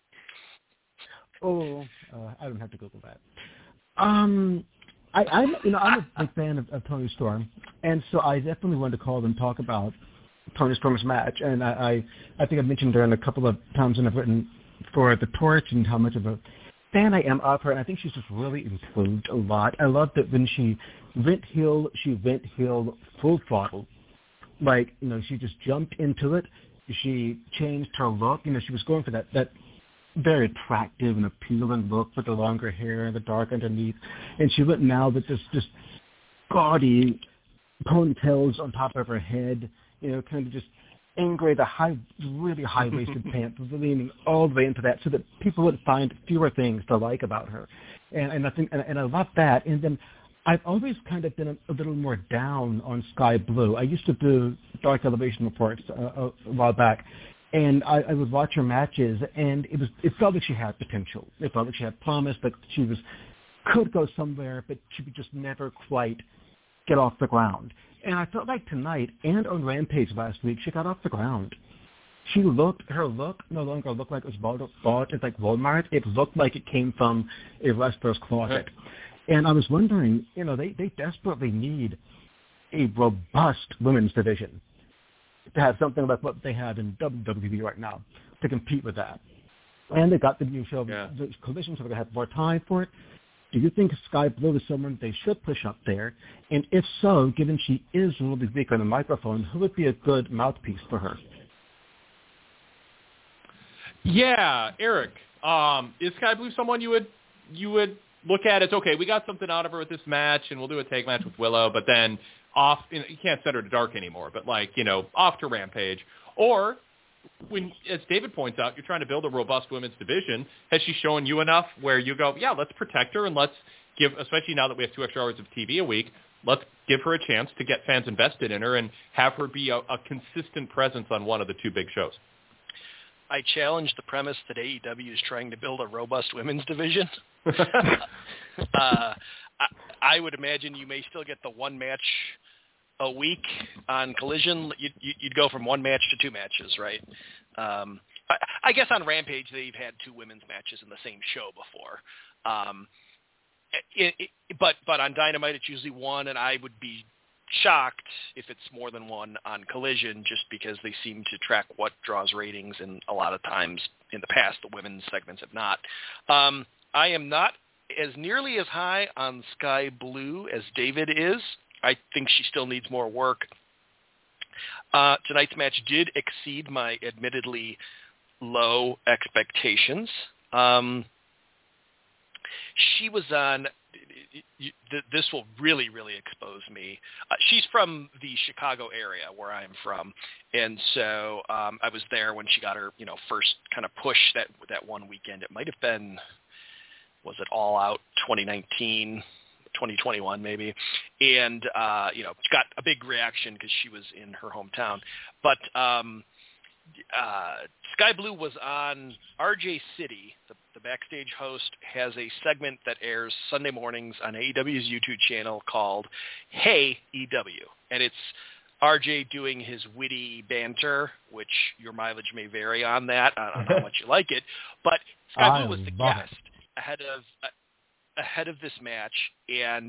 Oh, uh, I don't have to Google that. Um, I, I'm, you know, I'm a big fan of, of Toni Storm, and so I definitely wanted to call and talk about Toni Storm's match. And I, I, I think I mentioned her in a couple of times when I've written for The Torch and how much of a fan I am of her, and I think she's just really improved a lot. I love that when she went heel, she went heel full throttle. Like, you know, she just jumped into it. She changed her look. You know, she was going for that, that very attractive and appealing look with the longer hair and the dark underneath. And she went now with this just gaudy ponytails on top of her head, you know, kind of just angry, the high, really high-waisted pants, leaning all the way into that so that people would find fewer things to like about her. And, and I think, and, and I love that. And then I've always kind of been a, a little more down on Sky Blue. I used to do Dark Elevation reports uh, a, a while back, and I, I would watch her matches, and it was it felt like she had potential. It felt like she had promise, that she was could go somewhere, but she would just never quite get off the ground. And I felt like tonight and on Rampage last week, she got off the ground. She looked, her look no longer looked like it was bought, bought at like Walmart. It looked like it came from a wrestler's closet. And I was wondering, you know, they, they desperately need a robust women's division to have something like what they have in W W E right now to compete with that. And they got the new show, yeah. the Collision, so they have more time for it. Do you think Sky Blue is someone they should push up there? And if so, given she is really weak on the microphone, who would be a good mouthpiece for her? Yeah, Eric, um, is Sky Blue someone you would you would look at as, okay, we got something out of her with this match, and we'll do a tag match with Willow, but then off, you know, you can't set her to dark anymore, but like, you know, off to Rampage. Or when, as David points out, you're trying to build a robust women's division. Has she shown you enough where you go, yeah, let's protect her and let's give, especially now that we have two extra hours of T V a week, let's give her a chance to get fans invested in her and have her be a, a consistent presence on one of the two big shows. I challenge the premise that A E W is trying to build a robust women's division. uh, I, I would imagine you may still get the one match a week on Collision. You'd, you'd go from one match to two matches, right? Um, I, I guess on Rampage they've had two women's matches in the same show before. Um, it, it, but but on Dynamite it's usually one, and I would be shocked if it's more than one on Collision, just because they seem to track what draws ratings, and a lot of times in the past the women's segments have not. Um, I am not as nearly as high on Sky Blue as David is. I think she still needs more work. Uh, tonight's match did exceed my admittedly low expectations. Um, she was on... This will really, really expose me. Uh, she's from the Chicago area where I'm from, and so um, I was there when she got her, you know, first kind of push that that one weekend. It might have been, was it All Out twenty nineteen, twenty twenty-one maybe, and uh, you know, got a big reaction because she was in her hometown. But um, uh, Sky Blue was on R J City. The, the backstage host has a segment that airs Sunday mornings on A E W's YouTube channel called Hey E W. And it's R J doing his witty banter, which your mileage may vary on that, on, on how much you like it. But Sky Blue was the guest it. ahead of uh, ahead of this match, and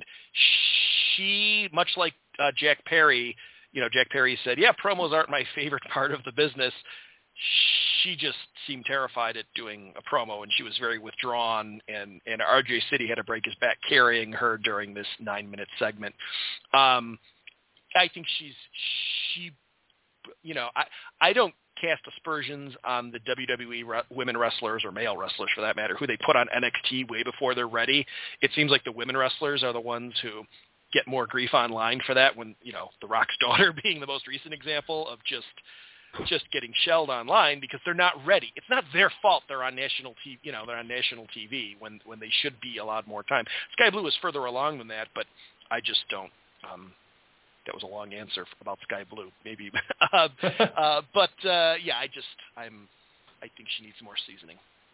she, much like uh, Jack Perry, you know, Jack Perry said, yeah, promos aren't my favorite part of the business. She just seemed terrified at doing a promo, and she was very withdrawn, and, and R J City had to break his back carrying her during this nine-minute segment. Um, I think she's, she, you know, I, I don't cast aspersions on the W W E re- women wrestlers, or male wrestlers for that matter, who they put on N X T way before they're ready. It seems like the women wrestlers are the ones who get more grief online for that, when, you know, The Rock's daughter being the most recent example of just just getting shelled online because they're not ready. It's not their fault they're on national T V, you know, they're on national T V when when they should be allowed more time. Sky Blue is further along than that, but I just don't um that was a long answer about Sky Blue, maybe. uh, uh, but uh, yeah, I just I'm I think she needs more seasoning.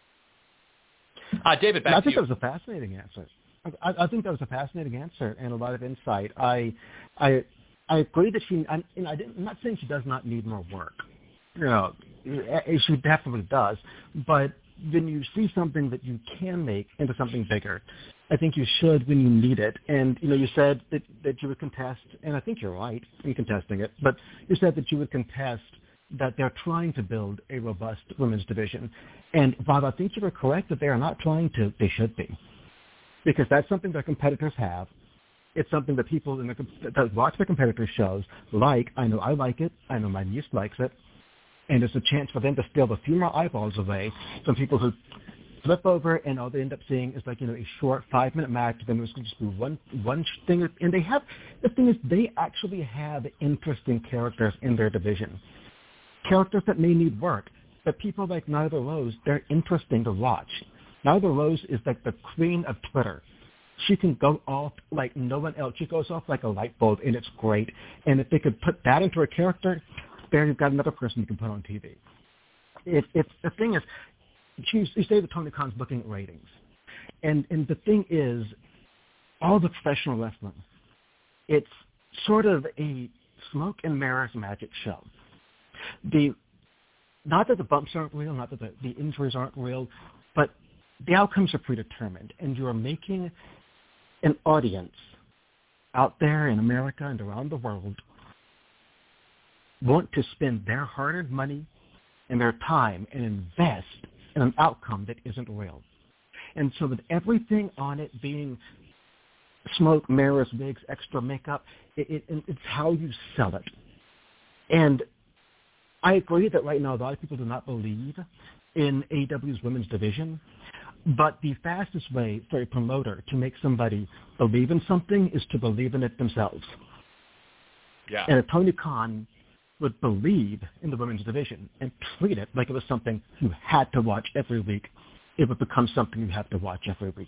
Uh, David, back I to think you. that was a fascinating answer. I, I think that was a fascinating answer and a lot of insight. I, I, I agree that she. I'm, you know, I didn't, I'm not saying she does not need more work. You know, she definitely does. But when you see something that you can make into something bigger, I think you should when you need it. And you know, you said that, that you would contest, and I think you're right in contesting it. But you said that you would contest that they're trying to build a robust women's division. And Bob, I think you were correct that they are not trying to. They should be. Because that's something that competitors have. It's something that people in the, that watch the competitor shows like. I know I like it. I know my niece likes it. And it's a chance for them to steal a few more eyeballs away from people who flip over, and all they end up seeing is like, you know, a short five-minute match. Then it's going to just be one, one thing. And they have, the thing is, they actually have interesting characters in their division. Characters that may need work. But people like Nyla Rose, they're interesting to watch. Nyla Rose is like the queen of Twitter. She can go off like no one else. She goes off like a light bulb, and it's great. And if they could put that into a character, there you've got another person you can put on T V. It, it's the thing is, you say that Tony Khan's looking at ratings, and and the thing is, all the professional wrestling, it's sort of a smoke and mirrors magic show. The not that the bumps aren't real, not that the, the injuries aren't real, but the outcomes are predetermined, and you are making an audience out there in America and around the world want to spend their hard-earned money and their time and invest in an outcome that isn't real. And so with everything on it being smoke, mirrors, wigs, extra makeup, it, it, it's how you sell it. And I agree that right now a lot of people do not believe in A E W's women's division, but the fastest way for a promoter to make somebody believe in something is to believe in it themselves. Yeah. And if Tony Khan would believe in the women's division and treat it like it was something you had to watch every week, it would become something you have to watch every week.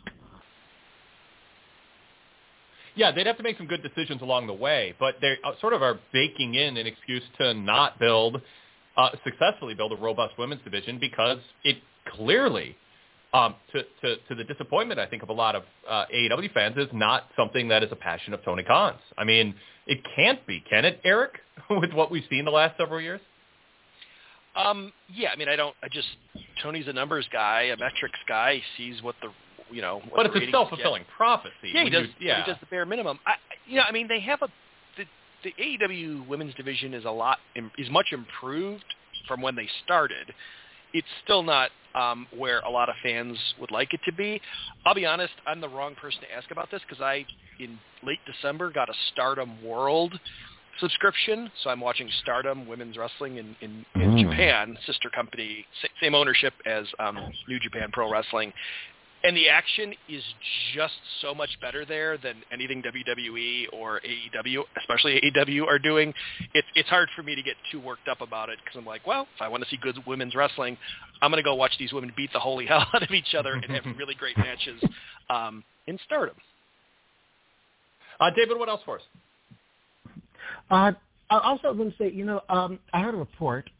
Yeah, they'd have to make some good decisions along the way, but they sort of are baking in an excuse to not build, uh, successfully build a robust women's division, because it clearly, um, to, to, to the disappointment, I think, of a lot of uh, A E W fans, is not something that is a passion of Tony Khan's. I mean, it can't be, can it, Eric, with what we've seen the last several years? Um, yeah, I mean, I don't, I just, Tony's a numbers guy, a metrics guy. He sees what the, you know, what but it's a self-fulfilling get. prophecy. Yeah, he does, you, yeah. he does the bare minimum. I, you know, I mean, they have a, the, the A E W women's division is a lot, is much improved from when they started. It's still not um, where a lot of fans would like it to be. I'll be honest, I'm the wrong person to ask about this, because I, in late December, got a Stardom World subscription, so I'm watching Stardom Women's Wrestling in, in, in mm. Japan, sister company, same ownership as um, New Japan Pro Wrestling. And the action is just so much better there than anything W W E or A E W, especially A E W, are doing. It's it's hard for me to get too worked up about it, because I'm like, well, if I want to see good women's wrestling, I'm going to go watch these women beat the holy hell out of each other and have really great matches um, in Stardom. Uh, David, what else for us? Uh, I also want to say, you know, um, I heard a report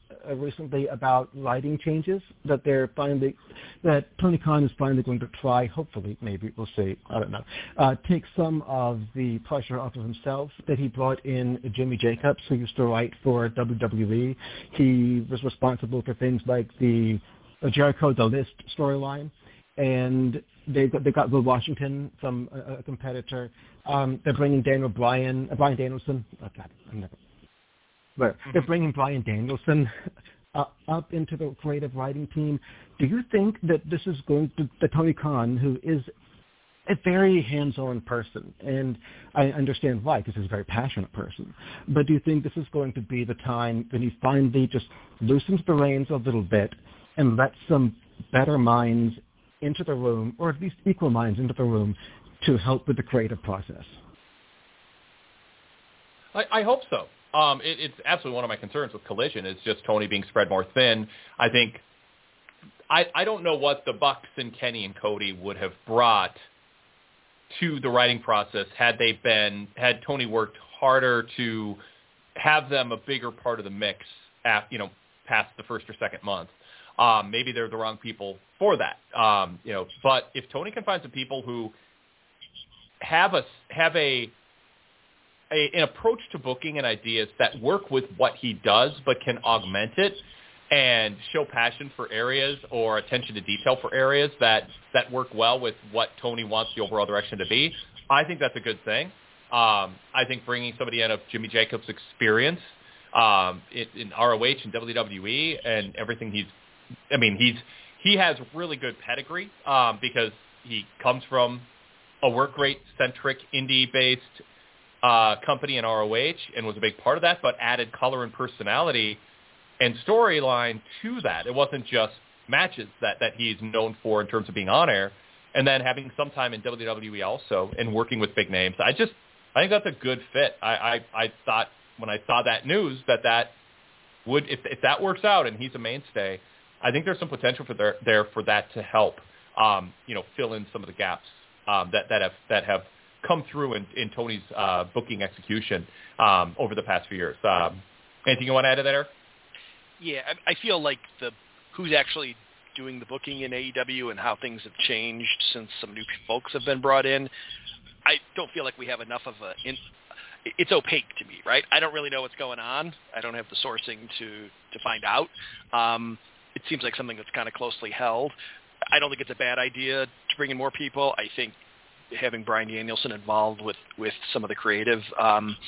uh, recently about writing changes that they're finally, that Tony Khan is finally going to try, hopefully, maybe, we'll see, I don't know, uh, take some of the pressure off of himself that he brought in Jimmy Jacobs, who used to write for W W E. He was responsible for things like the Jericho The List storyline, and they got, they got Will Washington from a, a competitor. Um, they're bringing Daniel Bryan, uh, Bryan Danielson. Oh God, I'm never. But mm-hmm. They're bringing Bryan Danielson uh, up into the creative writing team. Do you think that this is going to that Tony Khan, who is a very hands-on person, and I understand why, because he's a very passionate person, but do you think this is going to be the time when he finally just loosens the reins a little bit and lets some better minds into the room, or at least equal minds into the room, to help with the creative process? I, I hope so. Um, it, it's absolutely one of my concerns with Collision is just Tony being spread more thin. I think I, I don't know what the Bucks and Kenny and Cody would have brought to the writing process had they been had Tony worked harder to have them a bigger part of the mix, at, you know, past the first or second month. Um, maybe they're the wrong people for that, um, you know. But if Tony can find some people who have a have a, a an approach to booking and ideas that work with what he does, but can augment it and show passion for areas or attention to detail for areas that that work well with what Tony wants the overall direction to be, I think that's a good thing. Um, I think bringing somebody in of Jimmy Jacobs' experience um, in, in R O H and W W E and everything he's I mean, he's he has really good pedigree um, because he comes from a work rate-centric, indie-based uh, company in R O H and was a big part of that, but added color and personality and storyline to that. It wasn't just matches that, that he's known for in terms of being on air, and then having some time in W W E also and working with big names. I just I think that's a good fit. I, I, I thought when I saw that news that that would, if, if that works out and he's a mainstay, I think there's some potential for there, there for that to help, um, you know, fill in some of the gaps um, that, that have that have come through in, in Tony's uh, booking execution um, over the past few years. Um, anything you want to add to that, Eric? Yeah, I, I feel like the who's actually doing the booking in A E W and how things have changed since some new folks have been brought in, I don't feel like we have enough of a in, it's opaque to me, right? I don't really know what's going on. I don't have the sourcing to, to find out. Um, it seems like something that's kind of closely held. I don't think it's a bad idea to bring in more people. I think having Bryan Danielson involved with, with some of the creative um,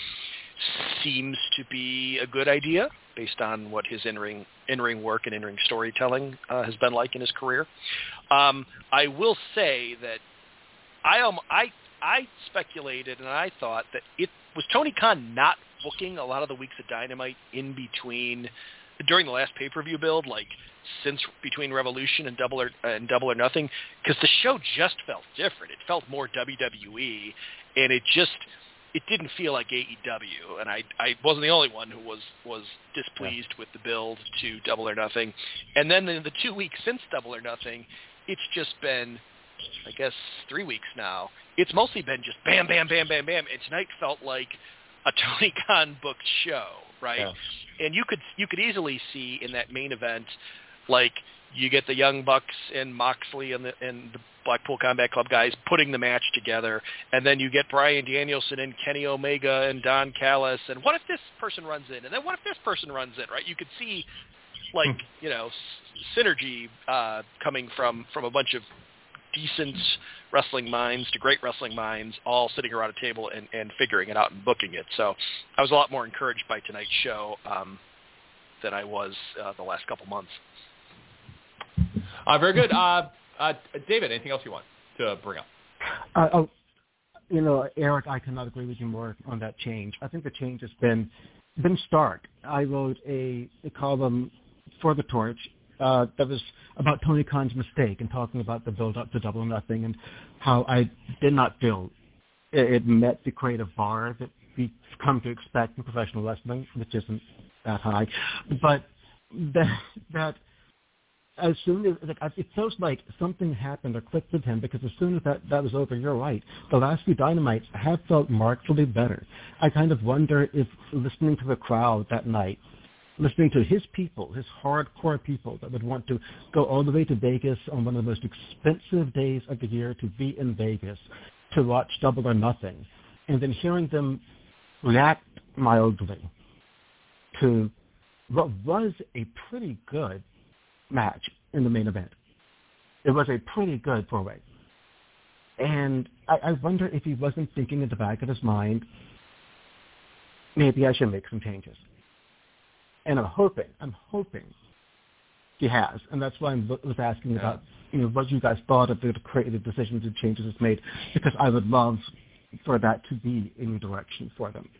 seems to be a good idea based on what his in-ring, in-ring work and in-ring storytelling uh, has been like in his career. Um, I will say that I um, I I speculated and I thought that it was Tony Khan not booking a lot of the weeks of Dynamite in between during the last pay-per-view build, like since between Revolution and Double or and Double or Nothing, because the show just felt different. It felt more W W E, and it just it didn't feel like A E W. And I I wasn't the only one who was was displeased yeah. with the build to Double or Nothing. And then in the two weeks since Double or Nothing, it's just been, I guess, three weeks now. It's mostly been just bam, bam, bam, bam, bam. And tonight felt like a Tony Khan booked show, right? Yeah. And you could you could easily see in that main event, like you get the Young Bucks and Moxley and the and the Blackpool Combat Club guys putting the match together, and then you get Bryan Danielson and Kenny Omega and Don Callis, and what if this person runs in, and then what if this person runs in, right? You could see, like you know, synergy uh, coming from from a bunch of decent wrestling minds to great wrestling minds all sitting around a table and, and figuring it out and booking it. So I was a lot more encouraged by tonight's show um, than I was uh, the last couple months. Uh, very good. Uh, uh, David, anything else you want to bring up? Uh, oh, you know, Eric, I cannot agree with you more on that change. I think the change has been been stark. I wrote a, a column for The Torch Uh, that was about Tony Khan's mistake and talking about the build-up to Double or Nothing and how I did not feel it, it met the creative bar that we've come to expect in professional wrestling, which isn't that high. But that, that as soon as, like, it feels like something happened or clicked with him, because as soon as that, that was over, you're right, the last few Dynamites have felt markedly better. I kind of wonder if listening to the crowd that night listening to his people, his hardcore people that would want to go all the way to Vegas on one of the most expensive days of the year to be in Vegas to watch Double or Nothing, and then hearing them react mildly to what was a pretty good match in the main event. It was a pretty good four-way. And I, I wonder if he wasn't thinking in the back of his mind, maybe I should make some changes. And I'm hoping, I'm hoping he has. And that's why I was asking yeah. about, you know, what you guys thought of the creative decisions and changes it's made, because I would love for that to be a new direction for them.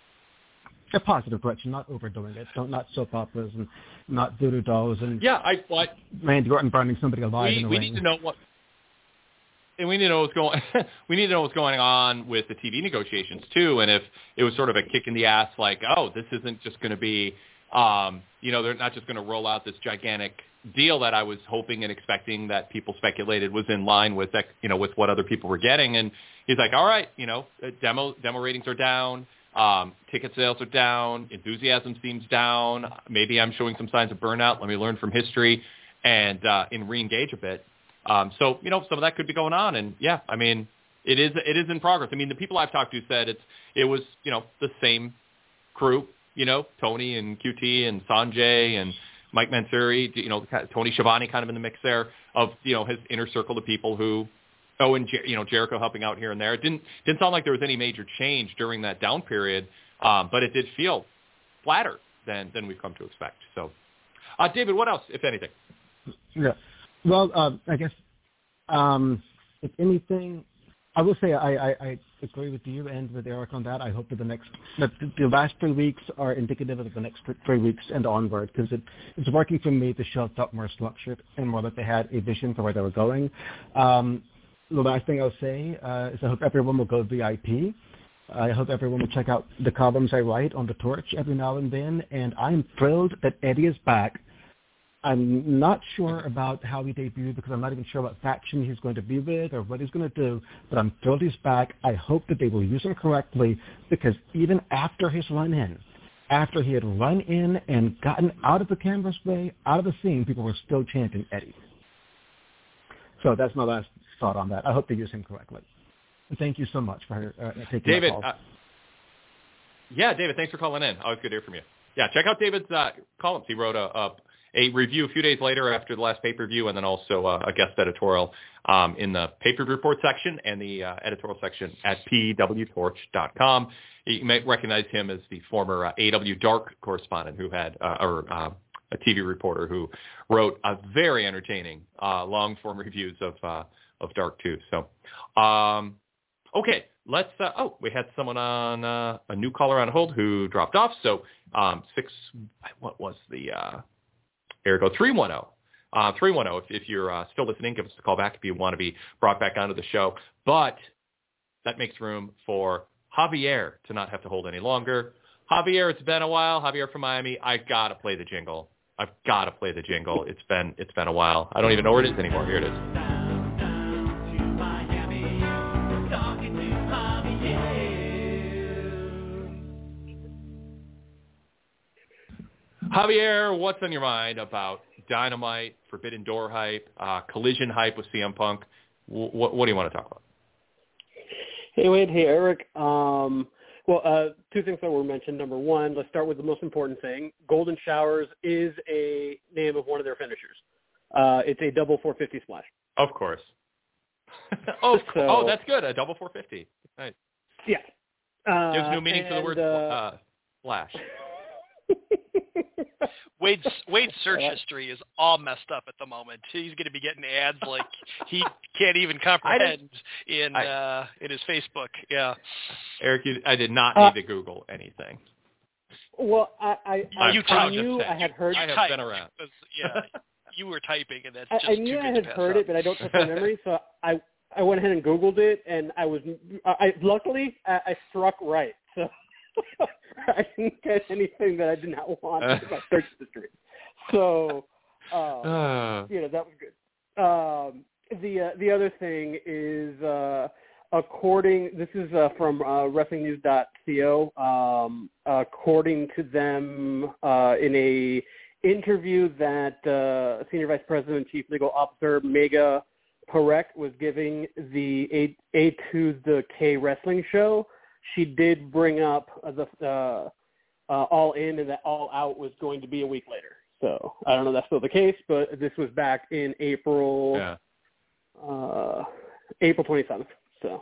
A positive direction, not overdoing it. Don't, not soap operas and not voodoo dolls and yeah, I what Randy Orton burning somebody alive we, in the we ring. need to know what, and we need to know what's going. we need to know what's going on with the T V negotiations too, and if it was sort of a kick in the ass, like, oh, this isn't just going to be, um, you know, they're not just going to roll out this gigantic deal that I was hoping and expecting that people speculated was in line with, you know, with what other people were getting, and he's like, all right, you know, demo demo ratings are down. Um, ticket sales are down. Enthusiasm seems down. Maybe I'm showing some signs of burnout. Let me learn from history and uh, and re-engage a bit. Um, so, you know, some of that could be going on. And, yeah, I mean, it is it is in progress. I mean, the people I've talked to said it's it was, you know, the same crew, you know, Tony and Q T and Sanjay and Mike Mansouri, you know, Tony Schiavone kind of in the mix there of, you know, his inner circle of people who, oh, and, you know, Jericho helping out here and there. It didn't didn't sound like there was any major change during that down period, um, but it did feel flatter than, than we've come to expect. So, uh, David, what else, if anything? Yeah. Well, um, I guess, um, if anything, I will say I, I, I agree with you and with Eric on that. I hope that the next, that the last three weeks are indicative of the next three weeks and onward, because it, it's working for me. The show felt more structured and more like they had a vision for where they were going. Um, The last thing I'll say uh, is I hope everyone will go V I P. I hope everyone will check out the columns I write on The Torch every now and then. And I'm thrilled that Eddie is back. I'm not sure about how he debuted because I'm not even sure what faction he's going to be with or what he's going to do. But I'm thrilled he's back. I hope that they will use him correctly, because even after his run-in, after he had run in and gotten out of the camera's way, out of the scene, people were still chanting Eddie. So that's my last thought on that. I hope they use him correctly. And thank you so much for uh, taking David, my call. uh, yeah, David, thanks for calling in. Always good to hear from you. Yeah, check out David's uh, columns. He wrote a, a, a review a few days later after the last pay-per-view, and then also uh, a guest editorial um, in the pay-per-view report section and the uh, editorial section at P W torch dot com. You may recognize him as the former uh, A E W Dark correspondent who had, uh, or uh, a T V reporter who wrote a very entertaining uh, long-form reviews of uh, of Dark too. So, um, okay, let's. Uh, oh, we had someone on uh, a new caller on hold who dropped off. So, um, six. What was the? Uh, here we go. Three one zero. Uh, three one zero. If, if you're uh, still listening, give us a call back if you want to be brought back onto the show. But that makes room for Javier to not have to hold any longer. Javier, it's been a while. Javier from Miami. I've got to play the jingle. I've got to play the jingle. It's been it's been a while. I don't even know where it is anymore. Here it is. Javier, what's on your mind about Dynamite, Forbidden Door hype, uh, Collision hype with C M Punk? W- what, what do you want to talk about? Hey, Wade. Hey, Eric. Um, well, uh, two things that were mentioned. Number one, let's start with the most important thing. Golden Showers is a name of one of their finishers. Uh, it's a double four fifty splash. Of course. oh, so, oh, that's good. A double four fifty. Nice. Yeah. Uh, Gives new meaning and, to the word uh, uh, splash. Wade's Wade's search history is all messed up at the moment. He's going to be getting ads like he can't even comprehend in I, uh, in his Facebook. Yeah, Eric, you, I did not uh, need to Google anything. Well, I I, I, you I knew I had heard. I have typed. been around. Was, yeah, you were typing, and that's I, just I too knew good I to had pass heard up. it, but I don't trust my memory, so I I went ahead and Googled it, and I was I, I luckily I, I struck right. So. I didn't get anything that I did not want in my search history. So, um, uh. you know, that was good. Um, the uh, the other thing is uh, according, this is uh, from uh, wrestling news dot co. Um, according to them, uh, in a interview that uh, Senior Vice President and Chief Legal Officer Mega Parekh was giving the A, A to the K wrestling show, she did bring up uh, the uh, uh, All In and that All Out was going to be a week later. So I don't know if that's still the case, but this was back in April, yeah. uh, April twenty-seventh. So.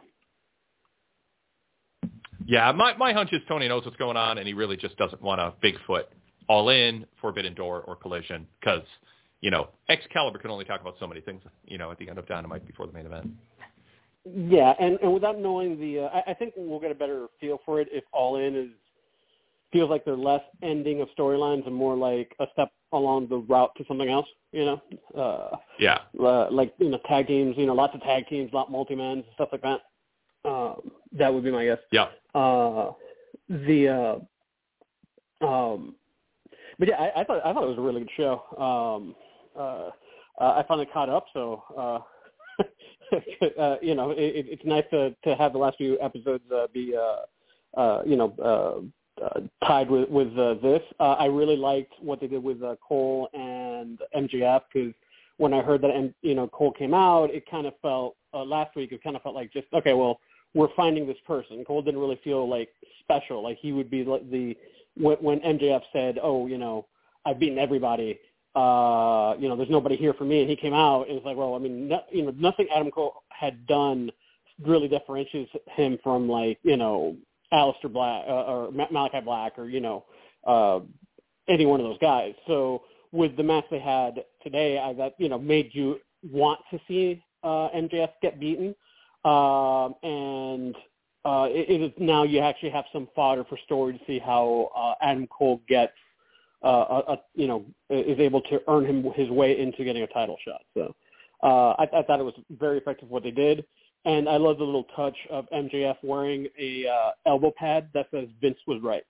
Yeah, my, my hunch is Tony knows what's going on, and he really just doesn't want a Bigfoot All In, Forbidden Door, or Collision because, you know, Excalibur can only talk about so many things, you know, at the end of Dynamite before the main event. Yeah, and, and without knowing the uh, – I, I think we'll get a better feel for it if All In is feels like they're less ending of storylines and more like a step along the route to something else, you know? Uh, yeah. Uh, like, you know, tag teams, you know, lots of tag teams, a lot of multi-mans, stuff like that. Um, that would be my guess. Yeah. Uh, the uh, um, but yeah, I, I thought I thought it was a really good show. Um, uh, uh, I finally caught up, so uh, uh, you know, it, it's nice to to have the last few episodes uh, be uh, uh, you know uh, uh, tied with with uh, this. Uh, I really liked what they did with uh, Cole and M J F because when I heard that M, you know Cole came out, it kind of felt uh, last week. It kind of felt like just okay, well. We're finding this person. Cole didn't really feel like special. Like he would be like the when M J F said, "Oh, you know, I've beaten everybody. Uh, you know, there's nobody here for me." And he came out and was like, "Well, I mean, no, you know, nothing Adam Cole had done really differentiates him from like you know Aleister Black uh, or Malachi Black or you know uh, any one of those guys." So with the match they had today, I that you know made you want to see uh, M J F get beaten. Um, and uh, it, it is now you actually have some fodder for story to see how uh, Adam Cole gets, uh, a, a, you know, is able to earn him his way into getting a title shot. So uh, I, I thought it was very effective what they did, and I love the little touch of M J F wearing a uh, elbow pad that says Vince was right.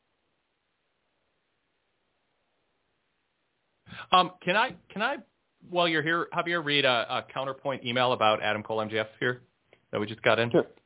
Um, can I can I while you're here, Javier, read a, a counterpoint email about Adam Cole M J F here? That we just got in? Sure.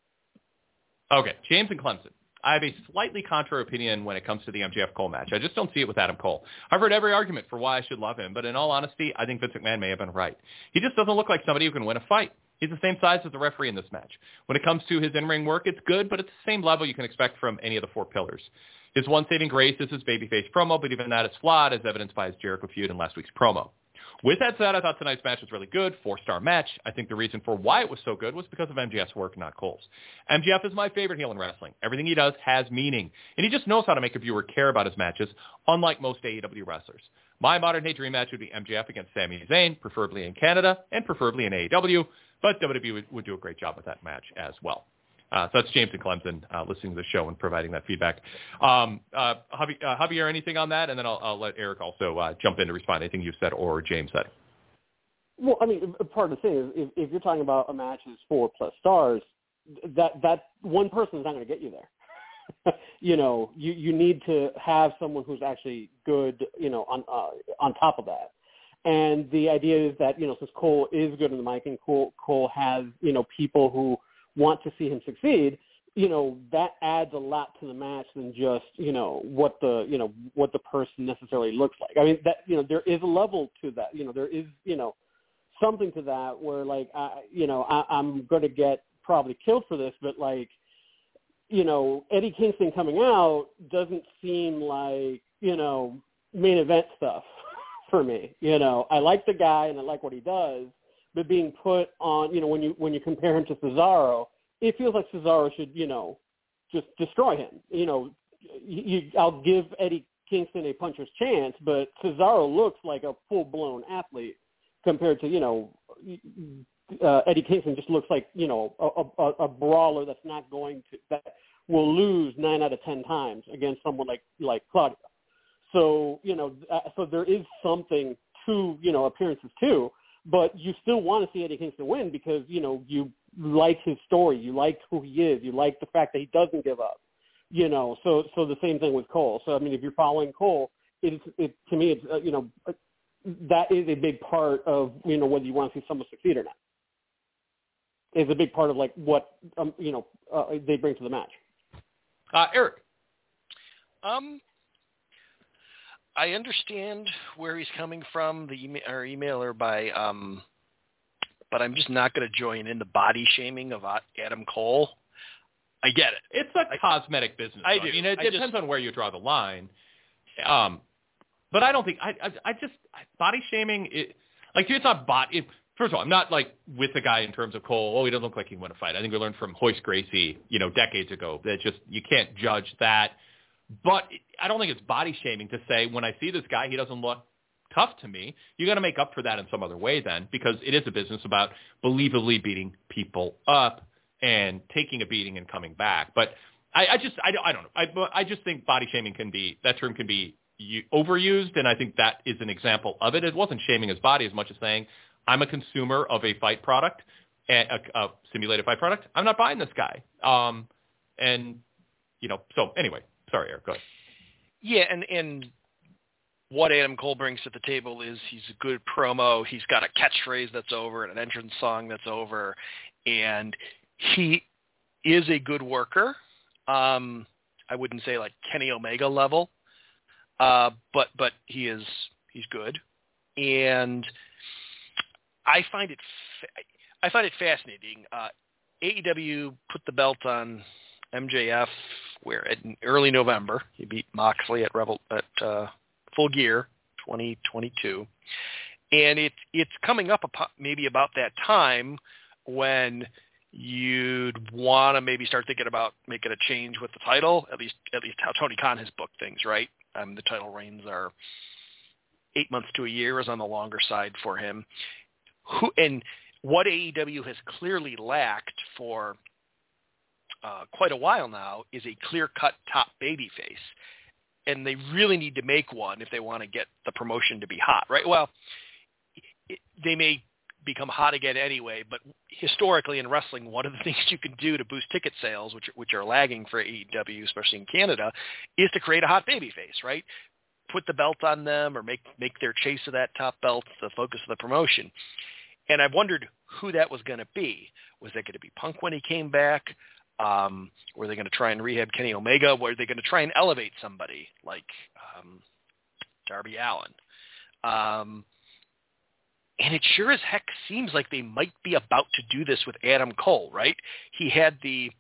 Okay, James and Clemson. I have a slightly contrary opinion when it comes to the M J F Cole match. I just don't see it with Adam Cole. I've heard every argument for why I should love him, but in all honesty, I think Vince McMahon may have been right. He just doesn't look like somebody who can win a fight. He's the same size as the referee in this match. When it comes to his in-ring work, it's good, but it's the same level you can expect from any of the four pillars. His one saving grace is his babyface promo, but even that is flawed, as evidenced by his Jericho feud in last week's promo. With that said, I thought tonight's match was really good, four-star match. I think the reason for why it was so good was because of M J F's work, not Cole's. M J F is my favorite heel in wrestling. Everything he does has meaning, and he just knows how to make a viewer care about his matches, unlike most A E W wrestlers. My modern-day dream match would be M J F against Sami Zayn, preferably in Canada, and preferably in A E W, but W W E would, would do a great job with that match as well. Uh, so that's James and Clemson uh, listening to the show and providing that feedback. Um, uh, Javier, uh, Javier, anything on that? And then I'll, I'll let Eric also uh, jump in to respond to anything you said or James said. Well, I mean, part of the thing is if, if you're talking about a match that's four plus stars, that that one person is not going to get you there. you know, you, you need to have someone who's actually good, you know, on uh, on top of that. And the idea is that, you know, since Cole is good in the mic and Cole, Cole has, you know, people who want to see him succeed, you know, that adds a lot to the match than just, you know, what the, you know, what the person necessarily looks like. I mean, that, you know, there is a level to that. You know, there is, you know, something to that where, like, I, you know, I, I'm going to get probably killed for this, but, like, you know, Eddie Kingston coming out doesn't seem like, you know, main event stuff for me. You know, I like the guy and I like what he does, but being put on, you know, when you when you compare him to Cesaro, it feels like Cesaro should, you know, just destroy him. You know, you, I'll give Eddie Kingston a puncher's chance, but Cesaro looks like a full-blown athlete compared to, you know, uh, Eddie Kingston just looks like, you know, a, a, a brawler that's not going to, that will lose nine out of ten times against someone like, like Claudio. So, you know, uh, so there is something to, you know, appearances too. But you still want to see Eddie Kingston win because, you know, you like his story. You like who he is. You like the fact that he doesn't give up, you know. So so the same thing with Cole. So, I mean, if you're following Cole, it's, it, to me, it's, uh, you know, that is a big part of, you know, whether you want to see someone succeed or not. is a big part of like what um, you know uh, they bring to the match. Uh, Eric. Um, I understand where he's coming from, the email, or emailer by, um, but I'm just not going to join in the body shaming of Adam Cole. I get it. It's a I, cosmetic business. I though. do. I mean, it, I it just, depends on where you draw the line. Um, but I don't think I. I, I just body shaming. It, like it's not body. It, first of all, I'm not like with the guy in terms of Cole. Oh, he doesn't look like he can win a fight. I think we learned from Hoist Gracie, you know, decades ago that just you can't judge that. But I don't think it's body shaming to say when I see this guy, he doesn't look tough to me. You got to make up for that in some other way then, because it is a business about believably beating people up and taking a beating and coming back. But I, I just, I, I don't know. I, I just think body shaming can be, that term can be overused, and I think that is an example of it. It wasn't shaming his body as much as saying, I'm a consumer of a fight product, a, a simulated fight product. I'm not buying this guy. Um, and, you know, so anyway. Sorry, Eric, go ahead. Yeah, and, and what Adam Cole brings to the table is he's a good promo. He's got a catchphrase that's over and an entrance song that's over, and he is a good worker. Um, I wouldn't say like Kenny Omega level, uh, but but he is he's good, and I find it fa- I find it fascinating. Uh, A E W put the belt on M J F where in early November. He beat Moxley at Revel at uh, Full Gear twenty twenty-two, and it it's coming up maybe about that time when you'd want to maybe start thinking about making a change with the title. At least at least how Tony Khan has booked things, right? Um, the title reigns are eight months to a year is on the longer side for him. Who and what A E W has clearly lacked for Uh, quite a while now is a clear-cut top babyface, and they really need to make one if they want to get the promotion to be hot, right? Well, it, they may become hot again anyway, but historically in wrestling, one of the things you can do to boost ticket sales, which which are lagging for A E W, especially in Canada, is to create a hot babyface, right? Put the belt on them or make make their chase of that top belt the focus of the promotion. And I wondered who that was going to be. Was that going to be Punk when he came back? Um, were they going to try and rehab Kenny Omega? Were they going to try and elevate somebody like um, Darby Allin? Um, and it sure as heck seems like they might be about to do this with Adam Cole, right? He had the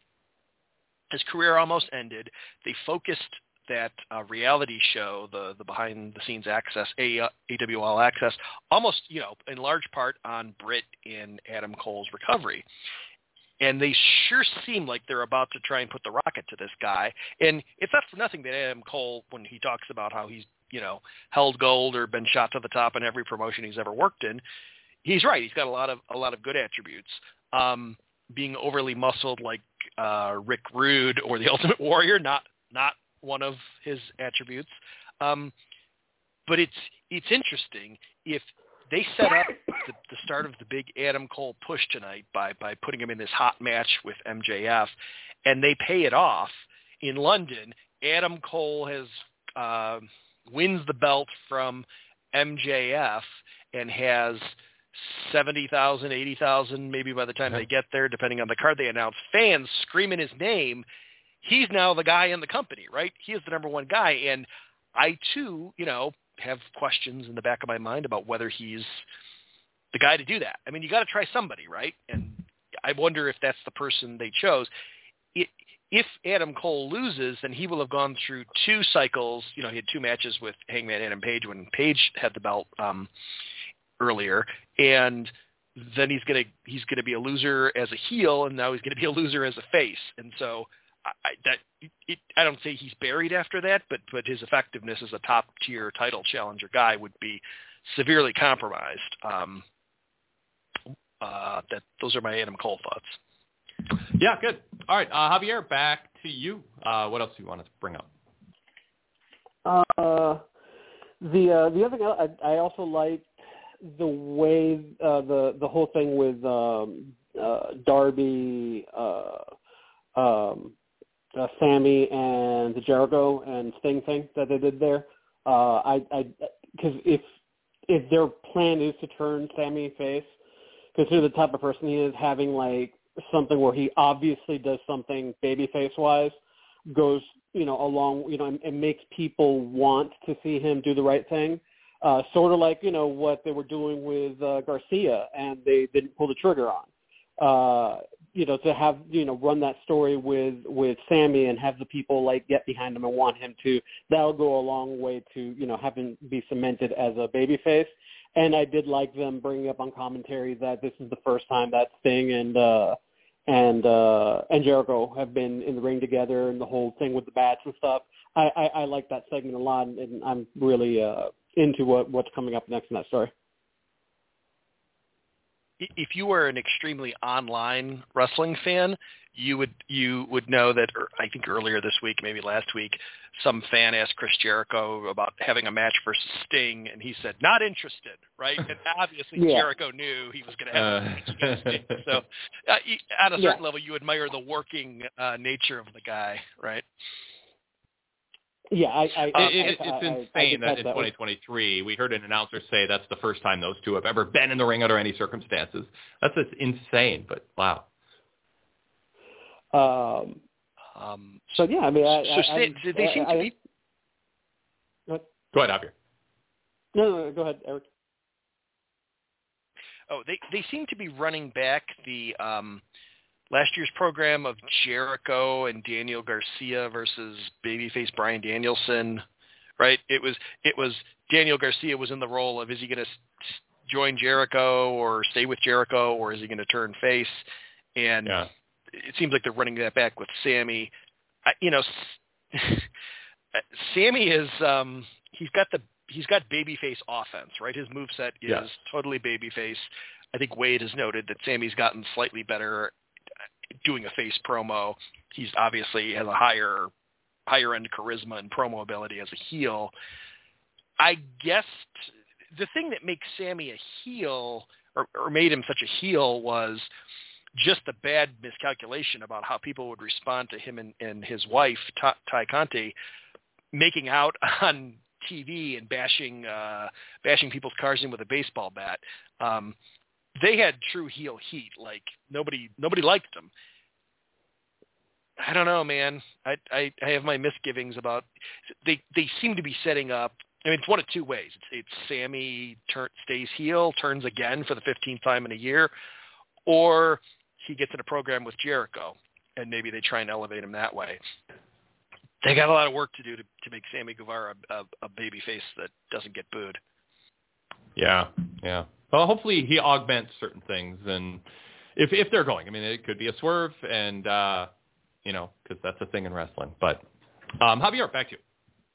his career almost ended. They focused that uh, reality show, the the behind the scenes access, A W All Access, almost you know in large part on Britt and Adam Cole's recovery. And they sure seem like they're about to try and put the rocket to this guy. And it's not for nothing that Adam Cole, when he talks about how he's, you know, held gold or been shot to the top in every promotion he's ever worked in, he's right. He's got a lot of a lot of good attributes. Um, being overly muscled like uh, Rick Rude or the Ultimate Warrior, not not one of his attributes. Um, but it's it's interesting if they set up the, the start of the big Adam Cole push tonight by, by putting him in this hot match with M J F, and they pay it off in London. Adam Cole has uh, wins the belt from M J F and has seventy thousand, eighty thousand, maybe by the time they get there, depending on the card they announce, fans screaming his name. He's now the guy in the company, right? He is the number one guy, and I, too, you know, have questions in the back of my mind about whether he's the guy to do that. I mean, you got to try somebody, right? And I wonder if that's the person they chose. It, if Adam Cole loses, then he will have gone through two cycles. You know, he had two matches with Hangman Adam Page when Page had the belt um, earlier, and then he's gonna he's gonna be a loser as a heel, and now he's gonna be a loser as a face. And so I, that it, I don't say he's buried after that, but but his effectiveness as a top tier title challenger guy would be severely compromised. Um, uh, that those are my Adam Cole thoughts. Yeah, good. All right, uh, Javier, back to you. Uh, what else do you want to bring up? Uh, the uh, the other thing I, I also like the way uh, the the whole thing with um, uh, Darby. Uh, um, Uh, Sammy and the Jericho and Sting thing that they did there. Uh, I, I, because if if their plan is to turn Sammy face, consider the type of person he is, having like something where he obviously does something babyface wise, goes, you know, along, you know, and, and makes people want to see him do the right thing. Uh, sort of like, you know, what they were doing with uh, Garcia and they didn't pull the trigger on. Uh, you know, to have, you know, run that story with, with Sammy and have the people like get behind him and want him to, that'll go a long way to, you know, having be cemented as a babyface. And I did like them bringing up on commentary that this is the first time that Sting and, uh, and, uh, and Jericho have been in the ring together and the whole thing with the bats and stuff. I, I, I like that segment a lot, and I'm really, uh, into what, what's coming up next in that story. If you were an extremely online wrestling fan, you would you would know that, or I think earlier this week, maybe last week, some fan asked Chris Jericho about having a match versus Sting, and he said, not interested, right? And obviously yeah. Jericho knew he was going to have uh. a match against Sting. So uh, at a certain yeah. level, you admire the working uh, nature of the guy, right? Yeah, I, I, uh, I, it, I, it's I, insane I that in twenty twenty-three we heard an announcer say that's the first time those two have ever been in the ring under any circumstances. That's just insane, but wow. Um, um, so yeah, I mean, I, so I, I, did they seem I, to be? Go ahead, Javier. No, no, no, go ahead, Eric. Oh, they they seem to be running back the um, last year's program of Jericho and Daniel Garcia versus babyface Bryan Danielson, right? It was it was Daniel Garcia was in the role of, is he going to join Jericho or stay with Jericho, or is he going to turn face? And yeah. it seems like they're running that back with Sammy. I, you know, Sammy is um, he's got the he's got babyface offense, right? His moveset is yes. totally babyface. I think Wade has noted that Sammy's gotten slightly better doing a face promo. He's obviously has a higher higher end charisma and promo ability as a heel. I guess the thing that makes Sammy a heel or, or made him such a heel was just the bad miscalculation about how people would respond to him and, and his wife, Ty, Ty Conti, making out on T V and bashing uh, bashing people's cars in with a baseball bat. Um, they had true heel heat. Like nobody nobody liked them. I don't know, man. I, I I have my misgivings about they they seem to be setting up. I mean, it's one of two ways. It's, it's Sammy turn, stays heel, turns again for the fifteenth time in a year, or he gets in a program with Jericho, and maybe they try and elevate him that way. They got a lot of work to do to, to make Sammy Guevara a, a, a baby face that doesn't get booed. Yeah, yeah. Well, hopefully he augments certain things, and if if they're going, I mean, it could be a swerve, and uh, you know, because that's a thing in wrestling. But um, Javier, back to you.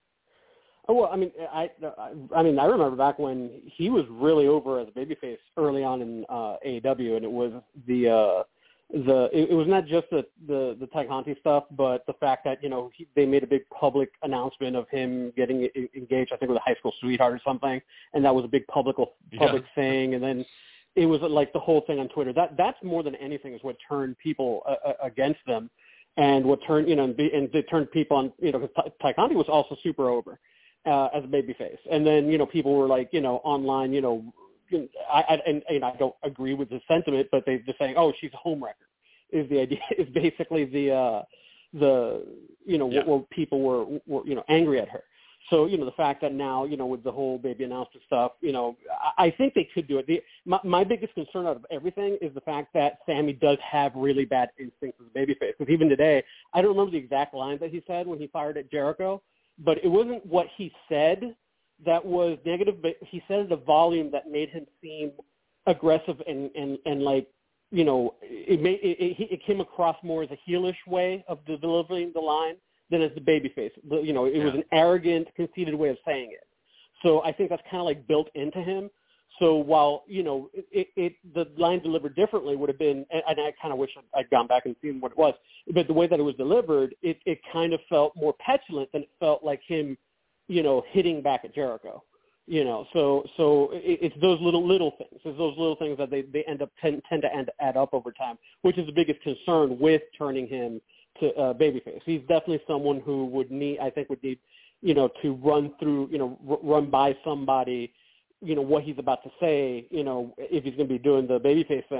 Oh, well, I mean, I, I mean, I remember back when he was really over as a babyface early on in uh, A E W, and it was the uh, the it, it was not just the the the Ty Conti stuff, but the fact that you know he, they made a big public announcement of him getting engaged, I think with a high school sweetheart or something, and that was a big public public yeah. thing, and then it was like the whole thing on Twitter. That that's more than anything is what turned people uh, against them, and what turned you know and, be, and it turned people on you know because Ty Conti was also super over. Uh, as a babyface, and then you know people were like you know online you know I, I and, and I don't agree with the sentiment, but they're just saying oh she's a homewrecker is the idea is basically the uh, the you know yeah. where people were, were you know angry at her. So you know the fact that now you know with the whole baby announcement stuff you know I, I think they could do it. The, my, my biggest concern out of everything is the fact that Sammy does have really bad instincts as a babyface, because even today I don't remember the exact line that he said when he fired at Jericho. But it wasn't what he said that was negative, but he said the volume that made him seem aggressive and, and, and like, you know, it, made, it, it came across more as a heelish way of delivering the line than as the babyface. You know, it yeah. was an arrogant, conceited way of saying it. So I think that's kind of like built into him. So while, you know, it, it the line delivered differently would have been, and I kind of wish I'd gone back and seen what it was, but the way that it was delivered, it, it kind of felt more petulant than it felt like him, you know, hitting back at Jericho, you know. So so it, it's those little, little things. It's those little things that they, they end up tend, tend to end, add up over time, which is the biggest concern with turning him to uh, babyface. He's definitely someone who would need, I think would need, you know, to run through, you know, r- run by somebody, you know, what he's about to say, you know, if he's going to be doing the babyface thing.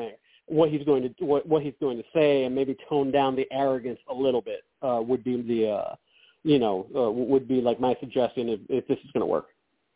what he's going to what, what he's going to say, and maybe tone down the arrogance a little bit uh, would be the uh, you know uh, would be like my suggestion if, if this is going to work.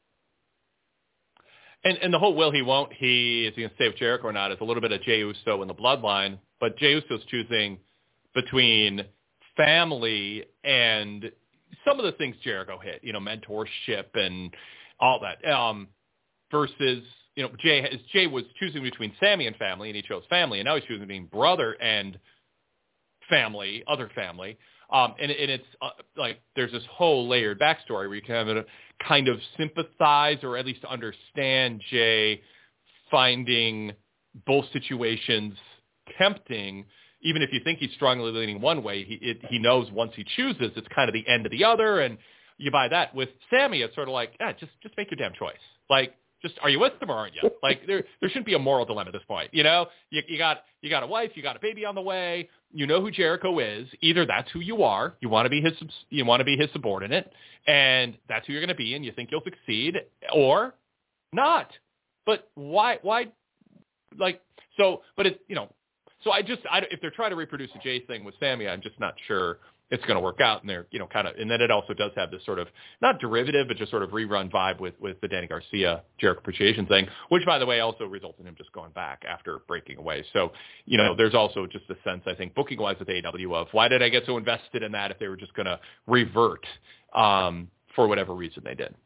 And, and the whole will he won't he is he going to stay with Jericho or not is a little bit of Jey Uso in the bloodline, but Jey Uso's choosing between family and some of the things Jericho hit, you know, mentorship and all that, um, versus, you know, Jay, Jay was choosing between Sammy and family, and he chose family, and now he's choosing between brother and family, other family. Um, and, and it's uh, like there's this whole layered backstory where you can have a, kind of sympathize or at least understand Jay finding both situations tempting. Even if you think he's strongly leaning one way, he it, he knows once he chooses, it's kind of the end of the other, and you buy that. With Sammy, it's sort of like, yeah, just just make your damn choice. Like, just are you with them or aren't you? Like, there there shouldn't be a moral dilemma at this point. You know, you, you got you got a wife, you got a baby on the way. You know who Jericho is. Either that's who you are, you want to be his you want to be his subordinate, and that's who you're going to be, and you think you'll succeed, or not. But why why like so? But it's you know. So I just, I, if they're trying to reproduce the Jay thing with Sammy, I'm just not sure it's going to work out. And they're, you know, kind of, and then it also does have this sort of not derivative, but just sort of rerun vibe with with the Danny Garcia Jericho Appreciation thing, which, by the way, also resulted in him just going back after breaking away. So, you know, there's also just a sense, I think, booking wise with A E W of why did I get so invested in that if they were just going to revert um, for whatever reason they did.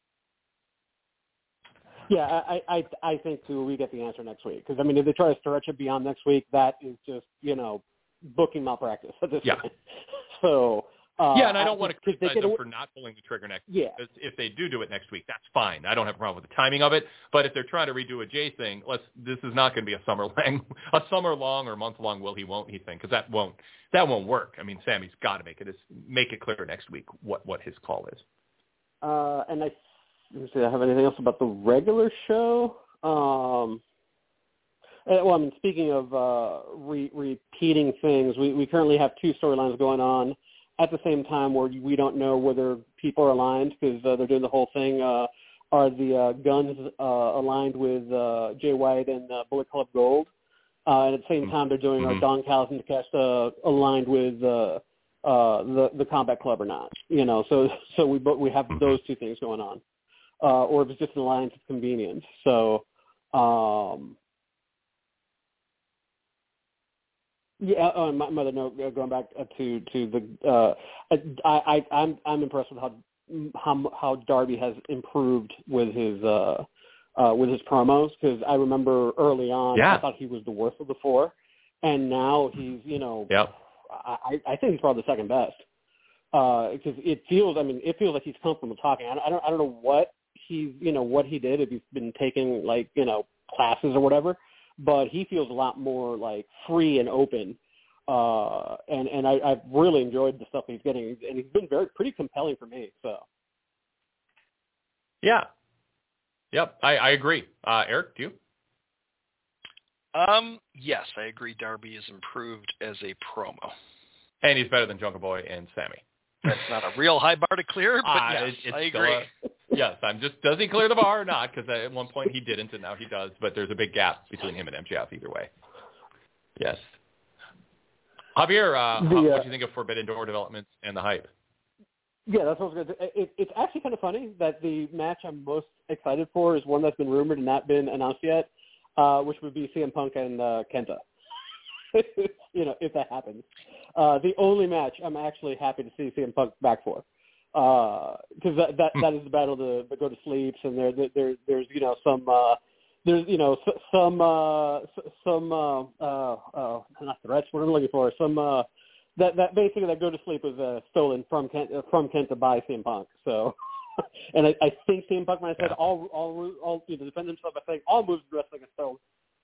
Yeah, I, I I think too we get the answer next week because I mean if they try to stretch it beyond next week, that is just you know booking malpractice at this yeah. point. So uh, yeah, and I don't want to criticize them get, for not pulling the trigger next yeah. week. Because if they do do it next week, that's fine. I don't have a problem with the timing of it. But if they're trying to redo a Jay thing, let's this is not going to be a summer long, a summer long or month long will he won't he thing because that won't that won't work. I mean, Sammy's got to make it make it clear next week what what his call is. Uh, and I. Let me see, I have anything else about the regular show? Um, well, I mean, speaking of uh, re- repeating things, we, we currently have two storylines going on at the same time where we don't know whether people are aligned because uh, they're doing the whole thing. Uh, are the uh, Guns uh, aligned with uh, Jay White and uh, Bullet Club Gold? Uh, and at the same time, they're doing mm-hmm. our Don Callis and Cast uh, aligned with uh, uh, the the Combat Club or not? You know, so so we we have those two things going on. Uh, or if it's just an alliance of convenience. So, um, yeah. Oh, my, my other note, going back to to the, uh, I, I I'm I'm impressed with how how how Darby has improved with his uh, uh, with his promos because I remember early on yeah. I thought he was the worst of the four, and now he's you know yep. I I think he's probably the second best because uh, it feels I mean it feels like he's comfortable talking. I, I don't I don't know what. He's, you know, what he did, if he's been taking, like, you know, classes or whatever, but he feels a lot more, like, free and open. Uh, and and I, I've really enjoyed the stuff he's getting, and he's been very pretty compelling for me, so. Yeah. Yep, I, I agree. Uh, Eric, do you? Um, yes, I agree Darby is improved as a promo. And he's better than Jungle Boy and Sammy. That's not a real high bar to clear, but uh, yes, it's I agree. A, yes, I'm just, does he clear the bar or not? Because at one point he didn't, and now he does. But there's a big gap between him and M J F either way. Yes. Javier, uh, the, uh, what do you think of Forbidden Door developments and the hype? Yeah, that's what I was going to say. It, it's actually kind of funny that the match I'm most excited for is one that's been rumored and not been announced yet, uh, which would be C M Punk and uh, Kenta. You know, if that happens. Uh, the only match I'm actually happy to see C M Punk back for. Because uh, that, that that is the battle to, to go to sleeps, and there, there there's you know some uh, there's you know some uh, some uh, uh, uh, not threats. What I'm looking for some uh, that that basically that go to sleep was uh, stolen from Kent, uh, from Kenta by C M Punk. So, and I, I think C M Punk might have said yeah. all all all you know, defend himself by saying all moves in wrestling are stolen.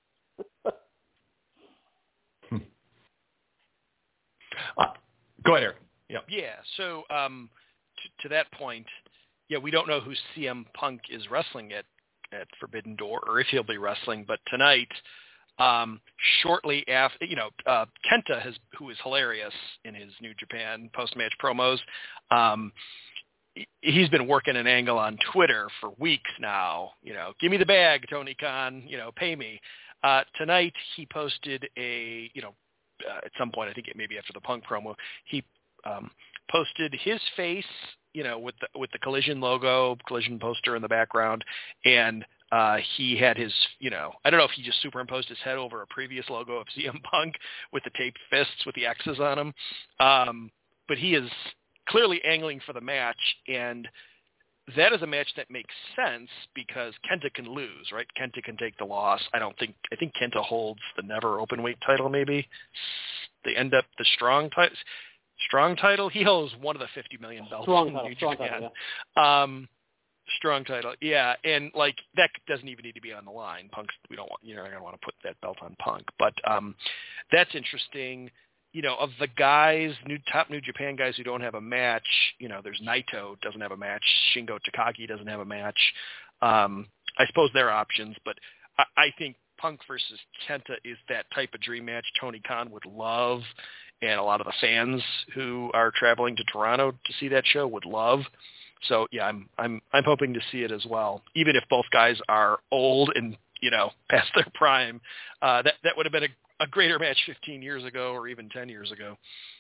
Uh, go ahead, Eric. Yeah. Yeah. So um, to, to that point, yeah, we don't know who C M Punk is wrestling at at Forbidden Door, or if he'll be wrestling. But tonight, um, shortly after, you know, uh, Kenta has, who is hilarious in his New Japan post-match promos. Um, he's been working an angle on Twitter for weeks now. You know, give me the bag, Tony Khan. You know, pay me. Uh, tonight he posted a, you know, uh, at some point, I think it maybe after the Punk promo, he um, posted his face, you know, with the with the Collision logo, Collision poster in the background, and uh, he had his, you know, I don't know if he just superimposed his head over a previous logo of C M Punk with the taped fists with the X's on them, um, but he is clearly angling for the match, and that is a match that makes sense because Kenta can lose, right? Kenta can take the loss. I don't think, I think Kenta holds the never openweight title maybe. They end up the strong title. Strong title? He holds one of the fifty million belts strong in title, New strong Japan. title, yeah. Um, strong title, yeah. And, like, that doesn't even need to be on the line. Punk's, we don't want, you're not going to want to put that belt on Punk. But um, that's interesting. You know, of the guys, new top New Japan guys who don't have a match, you know, there's Naito doesn't have a match. Shingo Takagi doesn't have a match. Um, I suppose there are options, but I, I think Punk versus Kenta is that type of dream match Tony Khan would love, and a lot of the fans who are traveling to Toronto to see that show would love. So yeah, I'm I'm I'm hoping to see it as well. Even if both guys are old and, you know, past their prime, uh, that that would have been a a greater match fifteen years ago or even ten years ago.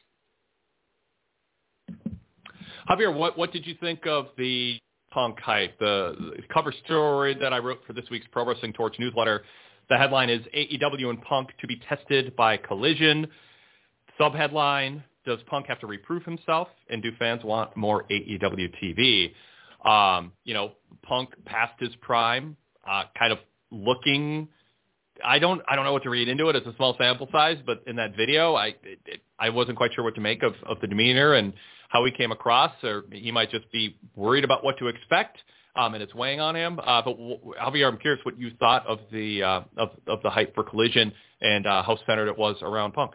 Javier, what, what did you think of the Punk hype? The, the cover story that I wrote for this week's Pro Wrestling Torch newsletter, the headline is A E W and Punk to be tested by Collision. Subheadline, does Punk have to reprove himself, and do fans want more A E W T V? Um, you know, Punk past his prime, uh, kind of looking... I don't I don't know what to read into it. It's a small sample size, but in that video, I it, it, I wasn't quite sure what to make of, of the demeanor and how he came across, or he might just be worried about what to expect, um, and it's weighing on him. Uh, but Javier, I'm curious what you thought of the uh, of, of the hype for Collision and uh, how centered it was around Punk.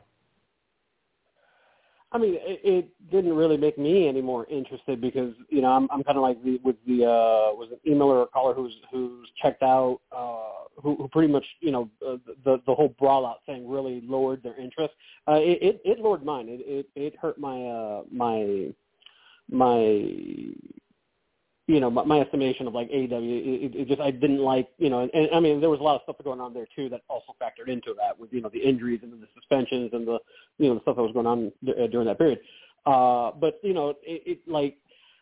I mean, it, it didn't really make me any more interested because, you know, I'm I'm kind of like the, with the uh, was an emailer or caller who's who's checked out, uh, who, who pretty much, you know, uh, the the whole brawl out thing really lowered their interest. Uh, it, it it lowered mine. It it, it hurt my uh, my my you know my, my estimation of like A E W. It, it just I didn't like, you know, and, and I mean there was a lot of stuff going on there too that also factored into that with, you know, the injuries and the suspensions and the, you know, the stuff that was going on during that period. Uh, but, you know, it, it like,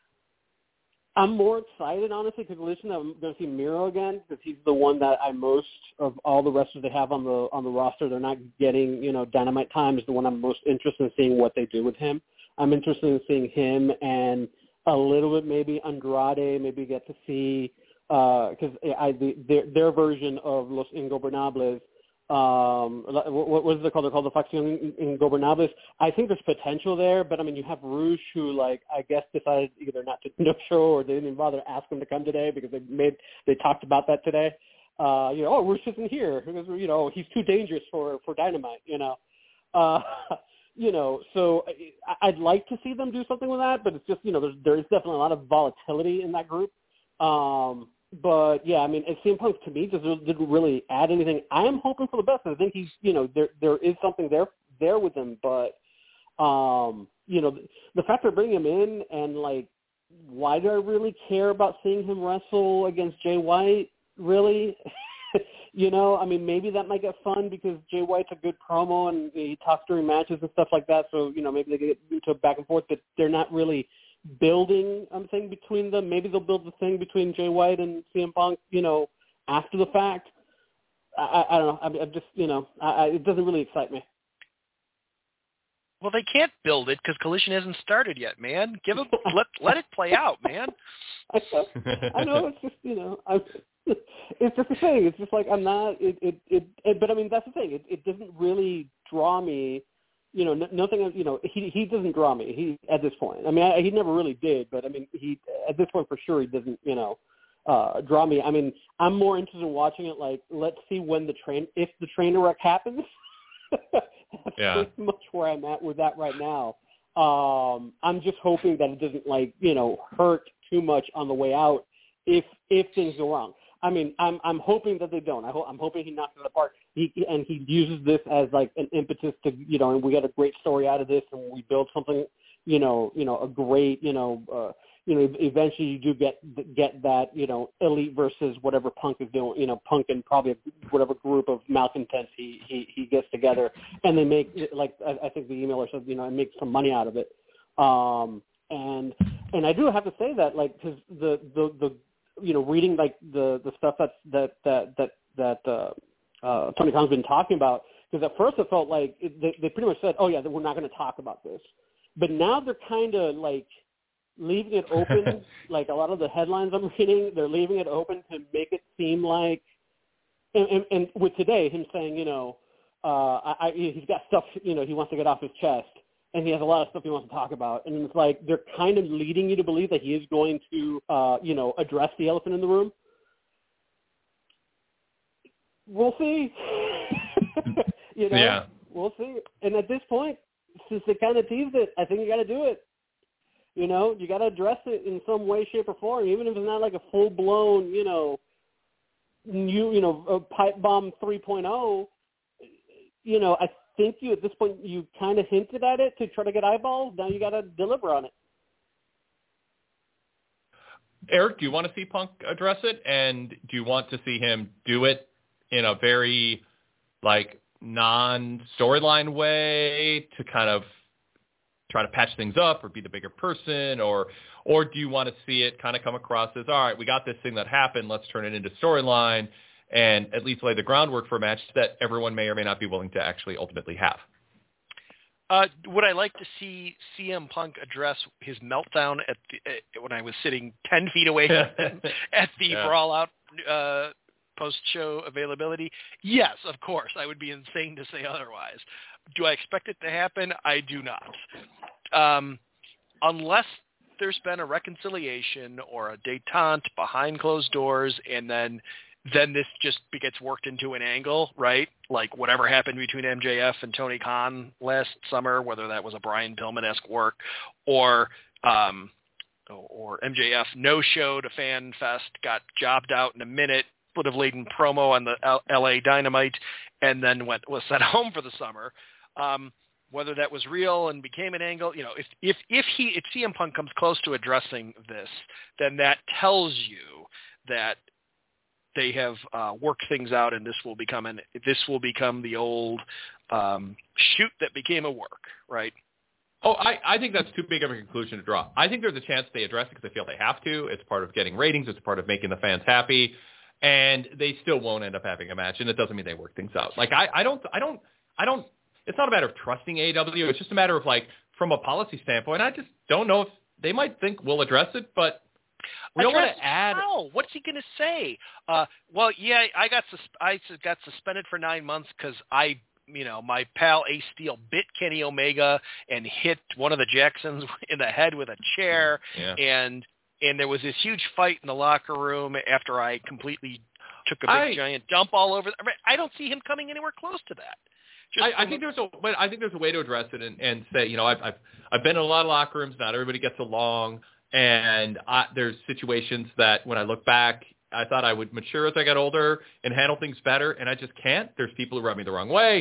I'm more excited, honestly, because listen, I'm going to see Miro again because he's the one that I most of all the wrestlers they have on the on the roster. They're not getting, you know, Dynamite time is the one I'm most interested in seeing what they do with him. I'm interested in seeing him and a little bit maybe Andrade, maybe get to see because uh, I the, their their version of Los Ingobernables. Um, what, what is it called? They're called the Facción Ingobernables. I think there's potential there, but I mean, you have Rouge who, like, I guess decided either not to no show or they didn't even bother to ask him to come today because they made they talked about that today. Uh, you know, oh, Rouge isn't here because, you know, he's too dangerous for for Dynamite. You know, uh, you know. So I, I'd like to see them do something with that, but it's just, you know, there's there is definitely a lot of volatility in that group. Um, But yeah, I mean, C M Punk to me just didn't really add anything. I am hoping for the best. I think he's, you know, there there is something there there with him, but um, you know, the, the fact they're bringing him in and like, why do I really care about seeing him wrestle against Jay White? Really, you know, I mean, maybe that might get fun because Jay White's a good promo and he talks during matches and stuff like that. So you know, maybe they get into a back and forth, but they're not really building a thing between them. Maybe they'll build the thing between Jay White and C M Punk, you know, after the fact. I, I, I don't know. I'm, I'm just, you know, I, I, it doesn't really excite me. Well, they can't build it because Collision hasn't started yet, man. Give them, let let it play out, man. I know. I know. It's just, you know, I'm, it's just the thing. It's just like I'm not. It, it, it, it. But I mean, that's the thing. It, it doesn't really draw me. You know, n- nothing. You know, he he doesn't draw me. He at this point. I mean, I, he never really did, but I mean, he at this point for sure he doesn't. You know, uh, draw me. I mean, I'm more interested in watching it. Like, let's see when the train, if the train wreck happens. That's yeah. pretty much where I'm at with that right now. Um, I'm just hoping that it doesn't, like, you know, hurt too much on the way out if if things go wrong. I mean, I'm I'm hoping that they don't. I ho- I'm hoping he knocks it apart. He and he uses this as like an impetus to, you know, and we get a great story out of this, and we build something, you know, you know, a great, you know, uh, you know, eventually you do get get that, you know, Elite versus whatever Punk is doing, you know, Punk and probably whatever group of malcontents he, he, he gets together, and they make, like I, I think the emailer said, you know, and make some money out of it. Um, and and I do have to say that, like, because the, the, the, you know, reading, like, the, the stuff that's, that, that, that, that uh, uh, Tony Khan's been talking about, because at first it felt like it, they, they pretty much said, oh, yeah, we're not going to talk about this. But now they're kind of, like, leaving it open, like a lot of the headlines I'm reading, they're leaving it open to make it seem like, and, and, and with today, him saying, you know, uh, I, I, he's got stuff, you know, he wants to get off his chest, and he has a lot of stuff he wants to talk about, and it's like they're kind of leading you to believe that he is going to, uh, you know, address the elephant in the room. We'll see. you know, yeah. We'll see. And at this point, since they kind of teased it, I think you got to do it. You know, you got to address it in some way, shape, or form, even if it's not like a full-blown, you know, you you know, a pipe bomb three point oh. You know, I think you at this point you kind of hinted at it to try to get eyeballs. Now you got to deliver on it. Eric, do you want to see Punk address it, and do you want to see him do it in a very like non-storyline way to kind of try to patch things up or be the bigger person, or or do you want to see it kind of come across as, all right, we got this thing that happened, let's turn it into storyline and at least lay the groundwork for a match that everyone may or may not be willing to actually ultimately have? Uh, would I like to see C M Punk address his meltdown at the, uh, when I was sitting ten feet away from him at the yeah. Brawl Out uh, post-show availability? Yes, of course. I would be insane to say otherwise. Do I expect it to happen? I do not. Um, unless there's been a reconciliation or a détente behind closed doors, and then then this just gets worked into an angle, right? Like whatever happened between M J F and Tony Khan last summer, whether that was a Brian Pillman-esque work or um, or M J F no-showed a fan fest, got jobbed out in a minute, would have laid in promo on the L A Dynamite, and then went was sent home for the summer. Um, whether that was real and became an angle, you know, if if if he if C M Punk comes close to addressing this, then that tells you that they have uh, worked things out, and this will become an this will become the old um, shoot that became a work, right? Oh, I, I think that's too big of a conclusion to draw. I think there's a chance they address it because they feel they have to. It's part of getting ratings. It's part of making the fans happy, and they still won't end up having a match. And it doesn't mean they work things out. Like I, I don't, I don't, I don't. It's not a matter of trusting A E W. It's just a matter of like from a policy standpoint. I just don't know if they might think we'll address it, but we don't want to add. How? What's he going to say? Uh, well, yeah, I got sus- I got suspended for nine months because I. You know, my pal Ace Steel bit Kenny Omega and hit one of the Jacksons in the head with a chair, yeah. and and there was this huge fight in the locker room after I completely took a big I, giant dump all over. The, I don't see him coming anywhere close to that. Just I, I think there's a, but I think there's a way to address it and, and say, you know, I've, I've I've been in a lot of locker rooms. Not everybody gets along, and I, there's situations that when I look back, I thought I would mature as I got older and handle things better, and I just can't. There's people who rub me the wrong way.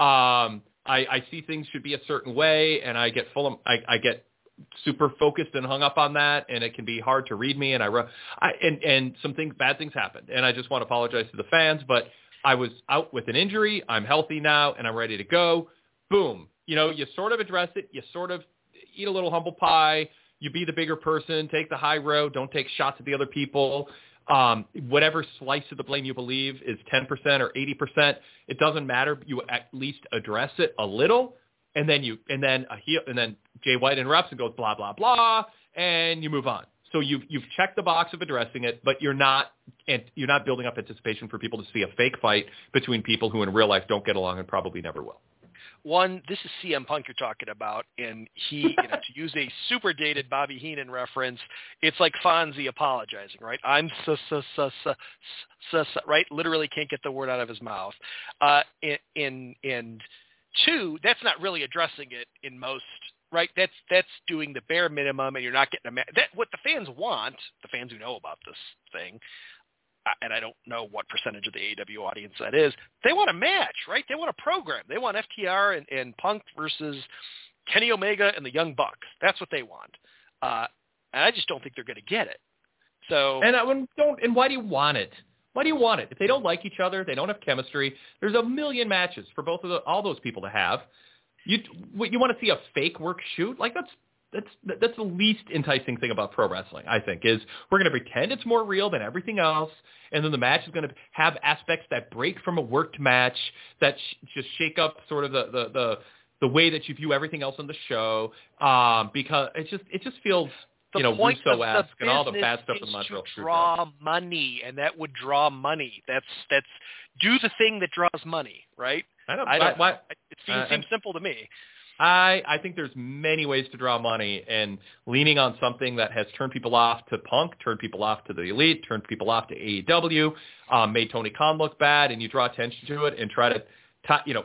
Um, I, I see things should be a certain way, and I get full of, I, I get super focused and hung up on that, and it can be hard to read me, and I, I and, and some things, bad things happened, and I just want to apologize to the fans, but I was out with an injury. I'm healthy now, and I'm ready to go. Boom. You know, you sort of address it. You sort of eat a little humble pie. You be the bigger person. Take the high road. Don't take shots at the other people. Um, whatever slice of the blame you believe is ten percent or eighty percent, it doesn't matter. You at least address it a little, and then you, and then a heel, and then Jay White interrupts and goes blah blah blah, and you move on. So you've you've checked the box of addressing it, but you're not, and you're not building up anticipation for people to see a fake fight between people who in real life don't get along and probably never will. One, this is C M Punk you're talking about, and he, you know, to use a super dated Bobby Heenan reference, it's like Fonzie apologizing, right? I'm so, so, so, so, so, so, right? Literally can't get the word out of his mouth. Uh, and, and two, that's not really addressing it in most, right? That's, that's doing the bare minimum, and you're not getting a ma- that what the fans want, the fans who know about this thing, and I don't know what percentage of the A E W audience that is, they want a match, right? They want a program. They want F T R and, and Punk versus Kenny Omega and the Young Bucks. That's what they want. Uh, and I just don't think they're going to get it. So and I wouldn't- don't. And why do you want it? Why do you want it? If they don't like each other, they don't have chemistry. There's a million matches for both of the, all those people to have. You what, you want to see a fake work shoot? Like that's that's that's the least enticing thing about pro wrestling. I think is we're going to pretend it's more real than everything else, and then the match is going to have aspects that break from a worked match that sh- just shake up sort of the the the the way that you view everything else on the show. Um, because it just it just feels. The you know, point of Russo-esque the and all the business bad stuff is in the Montreal to Screwjob. draw money, and that would draw money. That's that's do the thing that draws money, right? I don't. I don't why, know. It seems, uh, seems simple to me. I I think there's many ways to draw money, and leaning on something that has turned people off to Punk, turned people off to the Elite, turned people off to A E W, um, made Tony Khan look bad, and you draw attention to it and try to, t- you know.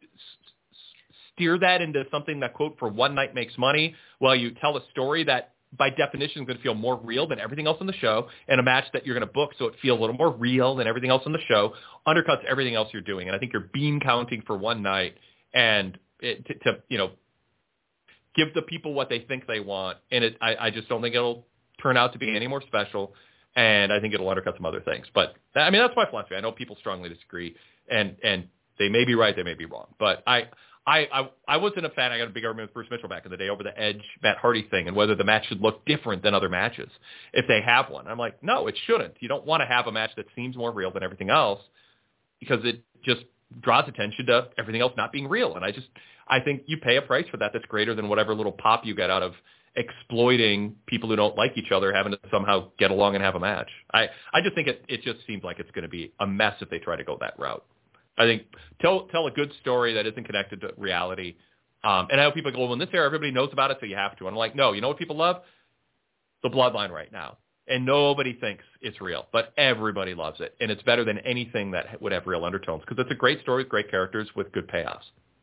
steer that into something that, quote, for one night makes money, while you tell a story that by definition is going to feel more real than everything else on the show, and a match that you're going to book so it feels a little more real than everything else on the show, undercuts everything else you're doing. And I think you're bean counting for one night and it, to, to, you know, give the people what they think they want. And it, I, I just don't think it'll turn out to be any more special. And I think it'll undercut some other things. But, I mean, that's my philosophy. I know people strongly disagree, and, and they may be right, they may be wrong. But I... I, I I wasn't a fan. I got a big argument with Bruce Mitchell back in the day over the Edge Matt Hardy thing and whether the match should look different than other matches if they have one. I'm like, no, it shouldn't. You don't want to have a match that seems more real than everything else because it just draws attention to everything else not being real. And I just I think you pay a price for that that's greater than whatever little pop you get out of exploiting people who don't like each other having to somehow get along and have a match. I, I just think it, it just seems like it's going to be a mess if they try to go that route. I think tell tell a good story that isn't connected to reality. Um, and I know people go, well, in this era, everybody knows about it, so you have to. And I'm like, no, you know what people love? The Bloodline right now. And nobody thinks it's real, but everybody loves it. And it's better than anything that would have real undertones because it's a great story with great characters with good payoffs.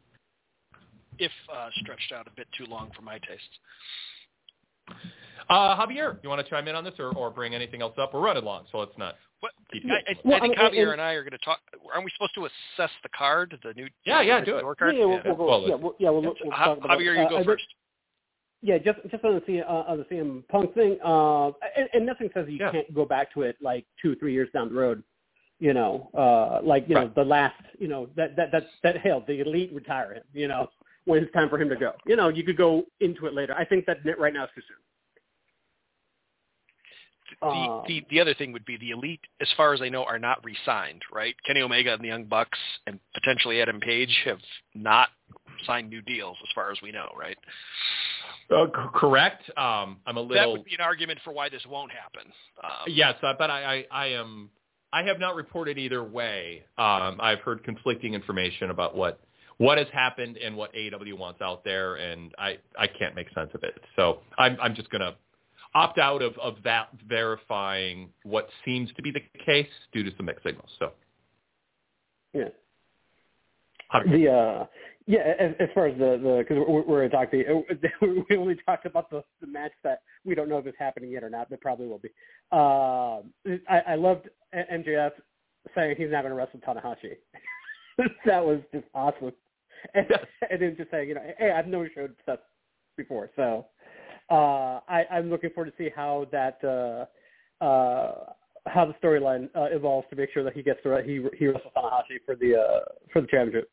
If uh, stretched out a bit too long for my tastes. Uh, Javier, you want to chime in on this or, or bring anything else up? We're running long, so let's not. What, keep I, I, well, I think I mean, Javier and, and I are going to talk. Aren't we supposed to assess the card, the new? Yeah, yeah, do it. Card? Yeah, yeah, we'll, Yeah, we'll go, well, yeah, we'll, yeah, we'll, we'll How, talk about Javier, that. you go uh, first. Yeah, just just on the C, uh, on the C M Punk thing, uh, and, and nothing says you yeah. can't go back to it like two, three years down the road. You know, uh, like you right. know the last, you know that that that that hell, the Elite retire him. You know, when it's time for him to go. You know, you could go into it later. I think that right now is too soon. The, Uh, the the other thing would be the Elite, as far as I know, are not re-signed, right? Kenny Omega and the Young Bucks and potentially Adam Page have not signed new deals, as far as we know, right? Uh, c- correct. Um, I'm a little. That would be an argument for why this won't happen. Um, yes, uh, but I, I, I am. I have not reported either way. Um, I've heard conflicting information about what what has happened and what A E W wants out there, and I, I can't make sense of it. So I'm I'm just gonna opt out of, of that verifying what seems to be the case due to some mixed signals. So yeah. one hundred percent. The uh, yeah, as, as far as the the because we're, we're talking, we only talked about the, the match that we don't know if it's happening yet or not, but probably will be. Uh, I, I loved M J F saying he's not going to wrestle Tanahashi. That was just awesome, and, and then just saying, you know, hey, I've no showed stuff before, so uh, I, I'm looking forward to see how that uh, uh, how the storyline uh, evolves to make sure that he gets to he he wrestles Tanahashi for the uh, for the championship.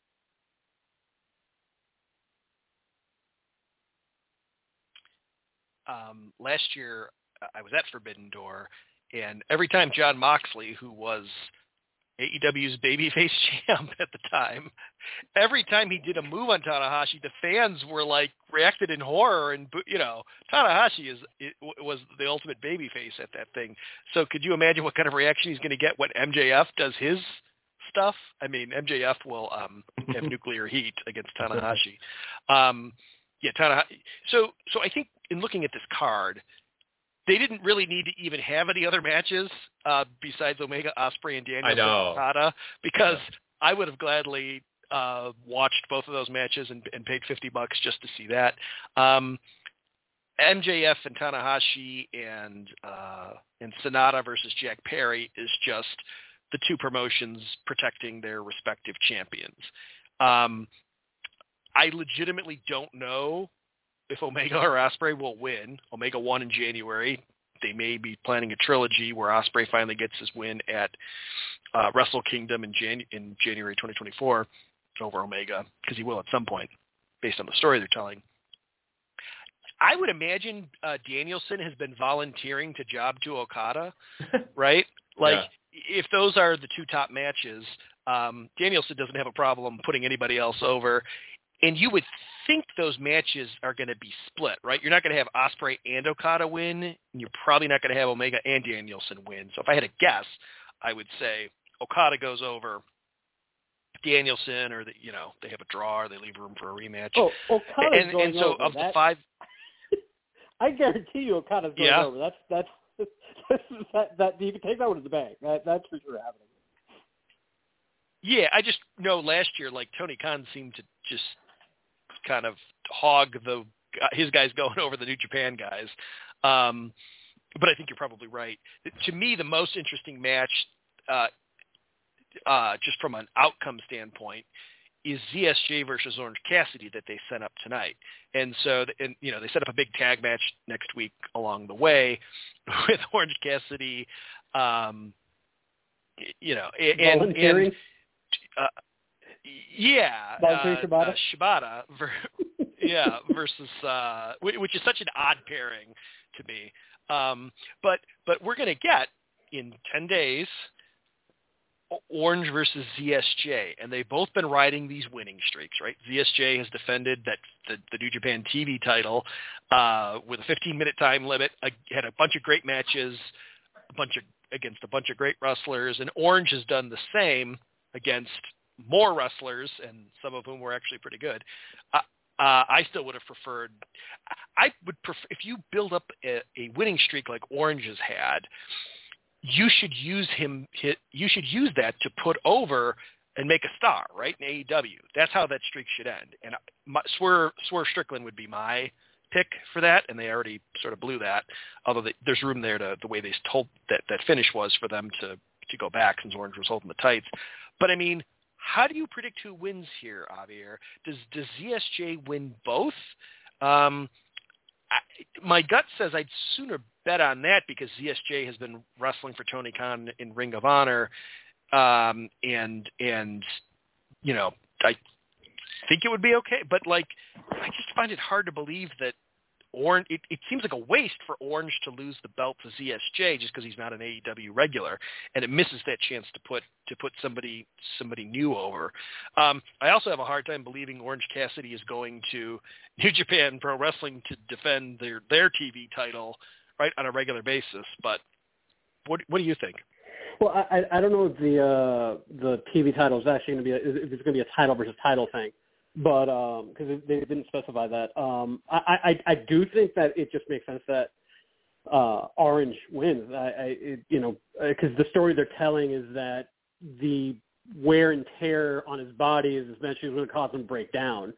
Um, last year, I was at Forbidden Door, and every time John Moxley, who was A E W's babyface champ at the time, every time he did a move on Tanahashi, the fans were like reacted in horror, and you know, Tanahashi is it, was the ultimate babyface at that thing. So could you imagine what kind of reaction he's going to get when M J F does his stuff? I mean, M J F will um, have nuclear heat against Tanahashi. Um, yeah, Tanahashi. So, so I think in looking at this card, they didn't really need to even have any other matches uh, besides Omega, Ospreay, and Daniel Okada, because yeah. I would have gladly uh, watched both of those matches and, and paid fifty bucks just to see that. Um, M J F and Tanahashi and uh, and Sonata versus Jack Perry is just the two promotions protecting their respective champions. Um, I legitimately don't know if Omega or Ospreay will win. Omega won in January. They may be planning a trilogy where Ospreay finally gets his win at uh, Wrestle Kingdom in, Jan- in January twenty twenty-four over Omega, because he will at some point, based on the story they're telling. I would imagine uh, Danielson has been volunteering to job to Okada, right? Like, yeah. If those are the two top matches, um, Danielson doesn't have a problem putting anybody else over. And you would think those matches are going to be split, right? You're not going to have Ospreay and Okada win, and you're probably not going to have Omega and Danielson win. So if I had to guess, I would say Okada goes over Danielson, or the, you know, they have a draw, or they leave room for a rematch. Oh, Okada's and, going and so over. of that, the five, I guarantee you, Okada's going yeah. over. That's that's, that's that that you can take that one to the bank. That that's for sure happening. Yeah, I just know last year, like Tony Khan seemed to just kind of hog the his guys going over the New Japan guys. Um, but I think you're probably right. To me, the most interesting match, uh, uh, just from an outcome standpoint, is Z S J versus Orange Cassidy that they set up tonight. And so, and, you know, they set up a big tag match next week along the way with Orange Cassidy, um, you know, and, and uh, yeah, uh, Shibata. Uh, Shibata ver- yeah, versus, uh, which is such an odd pairing to me. Um, but, but we're going to get in ten days, Orange versus Z S J, and they've both been riding these winning streaks, right? Z S J has defended that the, the New Japan T V title uh, with a fifteen-minute time limit, uh, had a bunch of great matches, a bunch of against a bunch of great wrestlers, and Orange has done the same against more wrestlers, and some of whom were actually pretty good. Uh, uh, I still would have preferred. I would prefer if you build up a, a winning streak like Orange has had. You should use him. You should use that to put over and make a star, right? In A E W, that's how that streak should end. And my, Swerve, Swerve Strickland would be my pick for that, and they already sort of blew that. Although they, there's room there to the way they told that that finish was for them to to go back since Orange was holding the tights. But I mean, how do you predict who wins here, Javier? Does does Z S J win both? Um, I, my gut says I'd sooner bet on that because Z S J has been wrestling for Tony Khan in Ring of Honor, um, and and you know I think it would be okay. But like, I just find it hard to believe that Orange. It, it seems like a waste for Orange to lose the belt to Z S J just because he's not an A E W regular, and it misses that chance to put to put somebody somebody new over. Um, I also have a hard time believing Orange Cassidy is going to New Japan Pro Wrestling to defend their their T V title right on a regular basis. But what what do you think? Well, I I don't know if the uh, the T V title is actually going to be a, if it's going to be a title versus title thing. But because um, they didn't specify that, um, I, I I do think that it just makes sense that uh, Orange wins. I, I it, you know because the story they're telling is that the wear and tear on his body is eventually going to cause him to break down.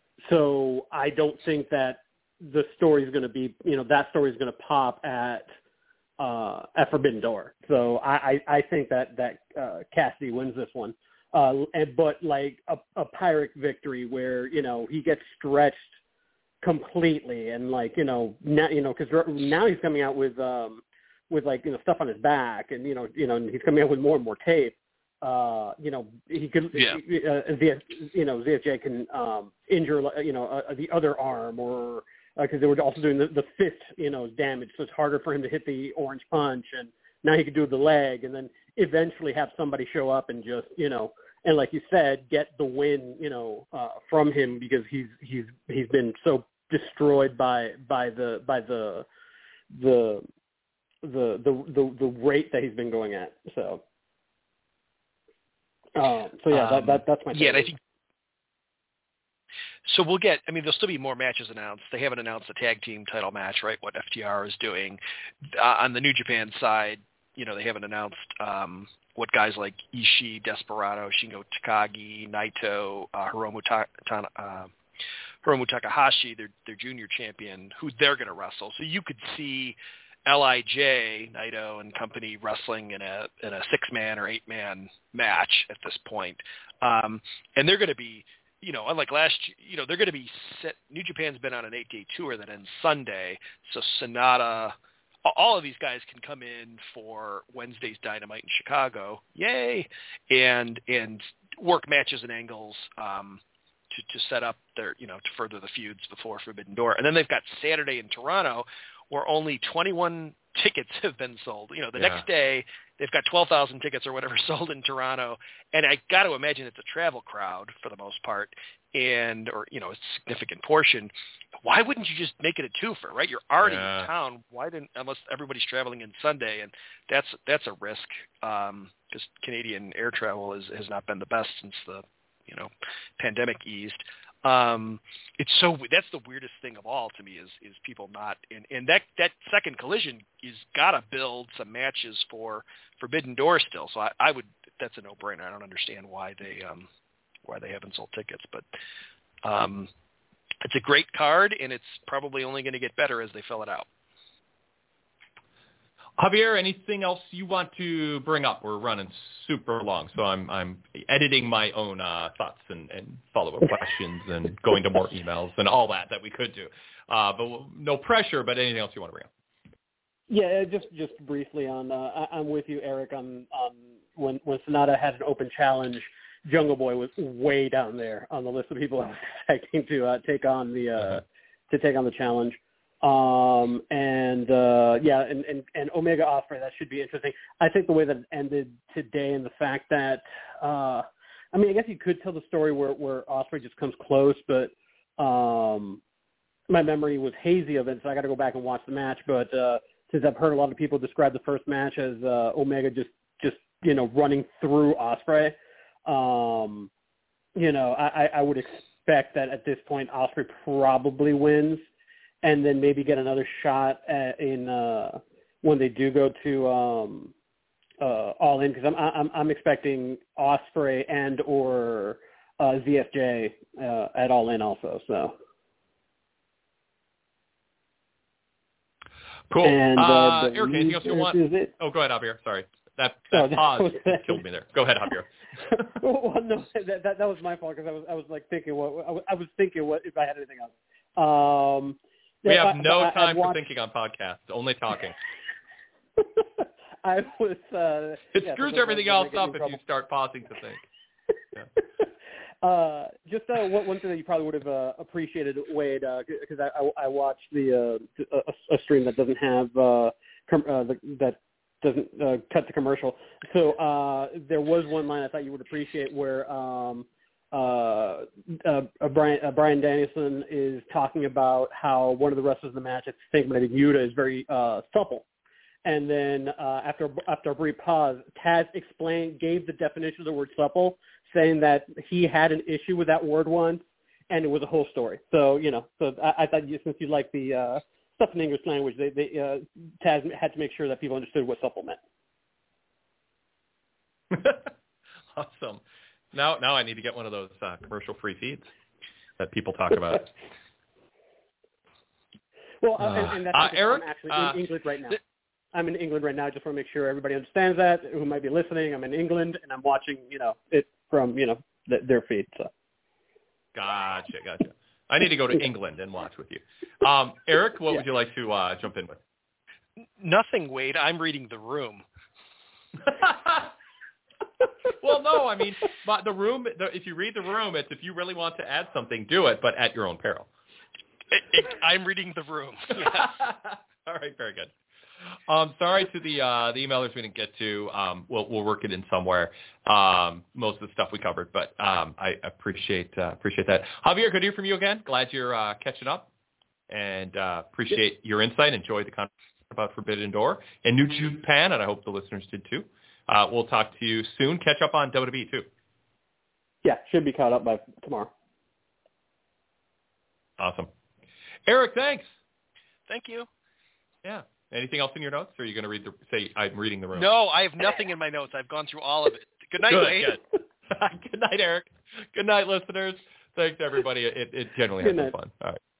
So I don't think that the story is going to be you know that story is going to pop at uh, at Forbidden Door. So I, I, I think that that uh, Cassidy wins this one. Uh, and, but like a, a Pyrrhic victory where, you know, he gets stretched completely and like, you know, now, you know, cause now he's coming out with, um, with like, you know, stuff on his back and, you know, you know, and he's coming out with more and more tape. Uh, you know, he could, yeah. uh, Z, you know, Z S J can, um, injure, you know, uh, the other arm or, uh, cause they were also doing the, the fist, you know, damage. So it's harder for him to hit the orange punch, and now he could do the leg and then eventually have somebody show up and just, you know, and like you said, get the win, you know, uh, from him because he's he's he's been so destroyed by by the by the the the the the, the rate that he's been going at. So, um, so yeah, um, that, that that's my yeah. And I favorite. think so. We'll get. I mean, there'll still be more matches announced. They haven't announced the tag team title match, right? What F T R is doing uh, on the New Japan side. You know, they haven't announced um, what guys like Ishii, Desperado, Shingo Takagi, Naito, uh, Hiromu, Ta- Ta- uh, Hiromu Takahashi, their their junior champion, who they're going to wrestle. So you could see L I J, Naito and company wrestling in a in a six man or eight man match at this point, um, and they're going to be, you know, unlike last, you know, they're going to be set. New Japan's been on an eight-day tour that ends Sunday, so Sonata, all of these guys can come in for Wednesday's Dynamite in Chicago, yay, and and work matches and angles um, to to set up their, you know, to further the feuds before Forbidden Door, and then they've got Saturday in Toronto, where only twenty-one tickets have been sold. You know, the yeah. next day they've got twelve thousand tickets or whatever sold in Toronto, and I got to imagine it's a travel crowd for the most part, and or you know a significant portion. Why wouldn't you just make it a twofer, right? You're already yeah. in town. Why didn't unless everybody's traveling in Sunday, and that's that's a risk because um, Canadian air travel is, has not been the best since the you know pandemic eased. Um, it's so that's the weirdest thing of all to me is is people not and and that that second collision is gotta build some matches for Forbidden Door still. So I, I would that's a no brainer. I don't understand why they um why they haven't sold tickets, but um, it's a great card and it's probably only going to get better as they fill it out. Javier, anything else you want to bring up? We're running super long, so I'm I'm editing my own uh, thoughts and, and follow-up questions and going to more emails and all that that we could do. Uh, but no pressure, but anything else you want to bring up? Yeah, just just briefly on, uh, I, I'm with you, Eric, on, on when, when Sonata had an open challenge, Jungle Boy was way down there on the list of people I was expecting to uh, take on the uh, uh-huh. to take on the challenge. Um, and, uh, yeah, and, and, and Omega Ospreay, that should be interesting. I think the way that it ended today and the fact that, uh, I mean, I guess you could tell the story where, where Ospreay just comes close, but, um, my memory was hazy of it, so I got to go back and watch the match. But, uh, since I've heard a lot of people describe the first match as, uh, Omega just, just, you know, running through Ospreay, um, you know, I, I would expect that at this point, Ospreay probably wins. And then maybe get another shot at, in uh, when they do go to um, uh, All In, because I'm I'm I'm expecting Ospreay and or uh, Z F J uh, at All In also. So cool. And, uh, uh, Eric, anything else you want? It. Oh, go ahead, Javier. Sorry, that that oh, pause that killed me there. Go ahead, Javier. well, no, that, that that was my fault because I was I was like thinking what I was, I was thinking what if I had anything else. Um, We Yeah, have no I, time watched... for thinking on podcasts, only talking. I was. Uh, it yeah, screws so everything else up if you start pausing to think. Yeah. uh, just uh, one, one thing that you probably would have uh, appreciated, Wade, because uh, I, I, I watched the uh, a, a stream that doesn't have uh, com- uh, the, that doesn't uh, cut to commercial. So uh, there was one line I thought you would appreciate where. Um, Uh, uh, Brian, uh, Brian Danielson is talking about how one of the wrestlers in the match, I think, I think Yuta, is very uh, supple. And then uh, after after a brief pause, Taz explained, gave the definition of the word supple, saying that he had an issue with that word once, and it was a whole story. So, you know, so I, I thought you, since you like the uh, stuff in English language, they, they uh, Taz had to make sure that people understood what supple meant. Awesome. Now, now I need to get one of those uh, commercial-free feeds that people talk about. well, uh, and, and that's uh, Eric, I'm actually uh, in England right now. I'm in England right now. I just want to make sure everybody understands that, who might be listening. I'm in England, and I'm watching, you know, it from, you know, th- their feed. So. Gotcha, gotcha. I need to go to England and watch with you. Um, Eric, what yeah. would you like to uh, jump in with? Nothing, Wade. I'm reading The Room. Well, no, I mean, but the room, the, if you read The Room, it's if you really want to add something, do it, but at your own peril. It, it, I'm reading The Room. Yes. All right, very good. Um, sorry to the uh, the emailers we didn't get to. Um, we'll we'll work it in somewhere. Um, most of the stuff we covered, but um, I appreciate uh, appreciate that. Javier, good to hear from you again. Glad you're uh, catching up, and uh, appreciate your insight. Enjoyed the conversation about Forbidden Door and New Japan, and I hope the listeners did too. Uh, we'll talk to you soon. Catch up on W W E, too. Yeah, should be caught up by tomorrow. Awesome. Eric, thanks. Thank you. Yeah. Anything else in your notes, or are you going to read the, say, I'm reading The Room? No, I have nothing in my notes. I've gone through all of it. Good night, good, Wade. Good. Good night, Eric. Good night, listeners. Thanks, everybody. It, it generally has been fun. All right.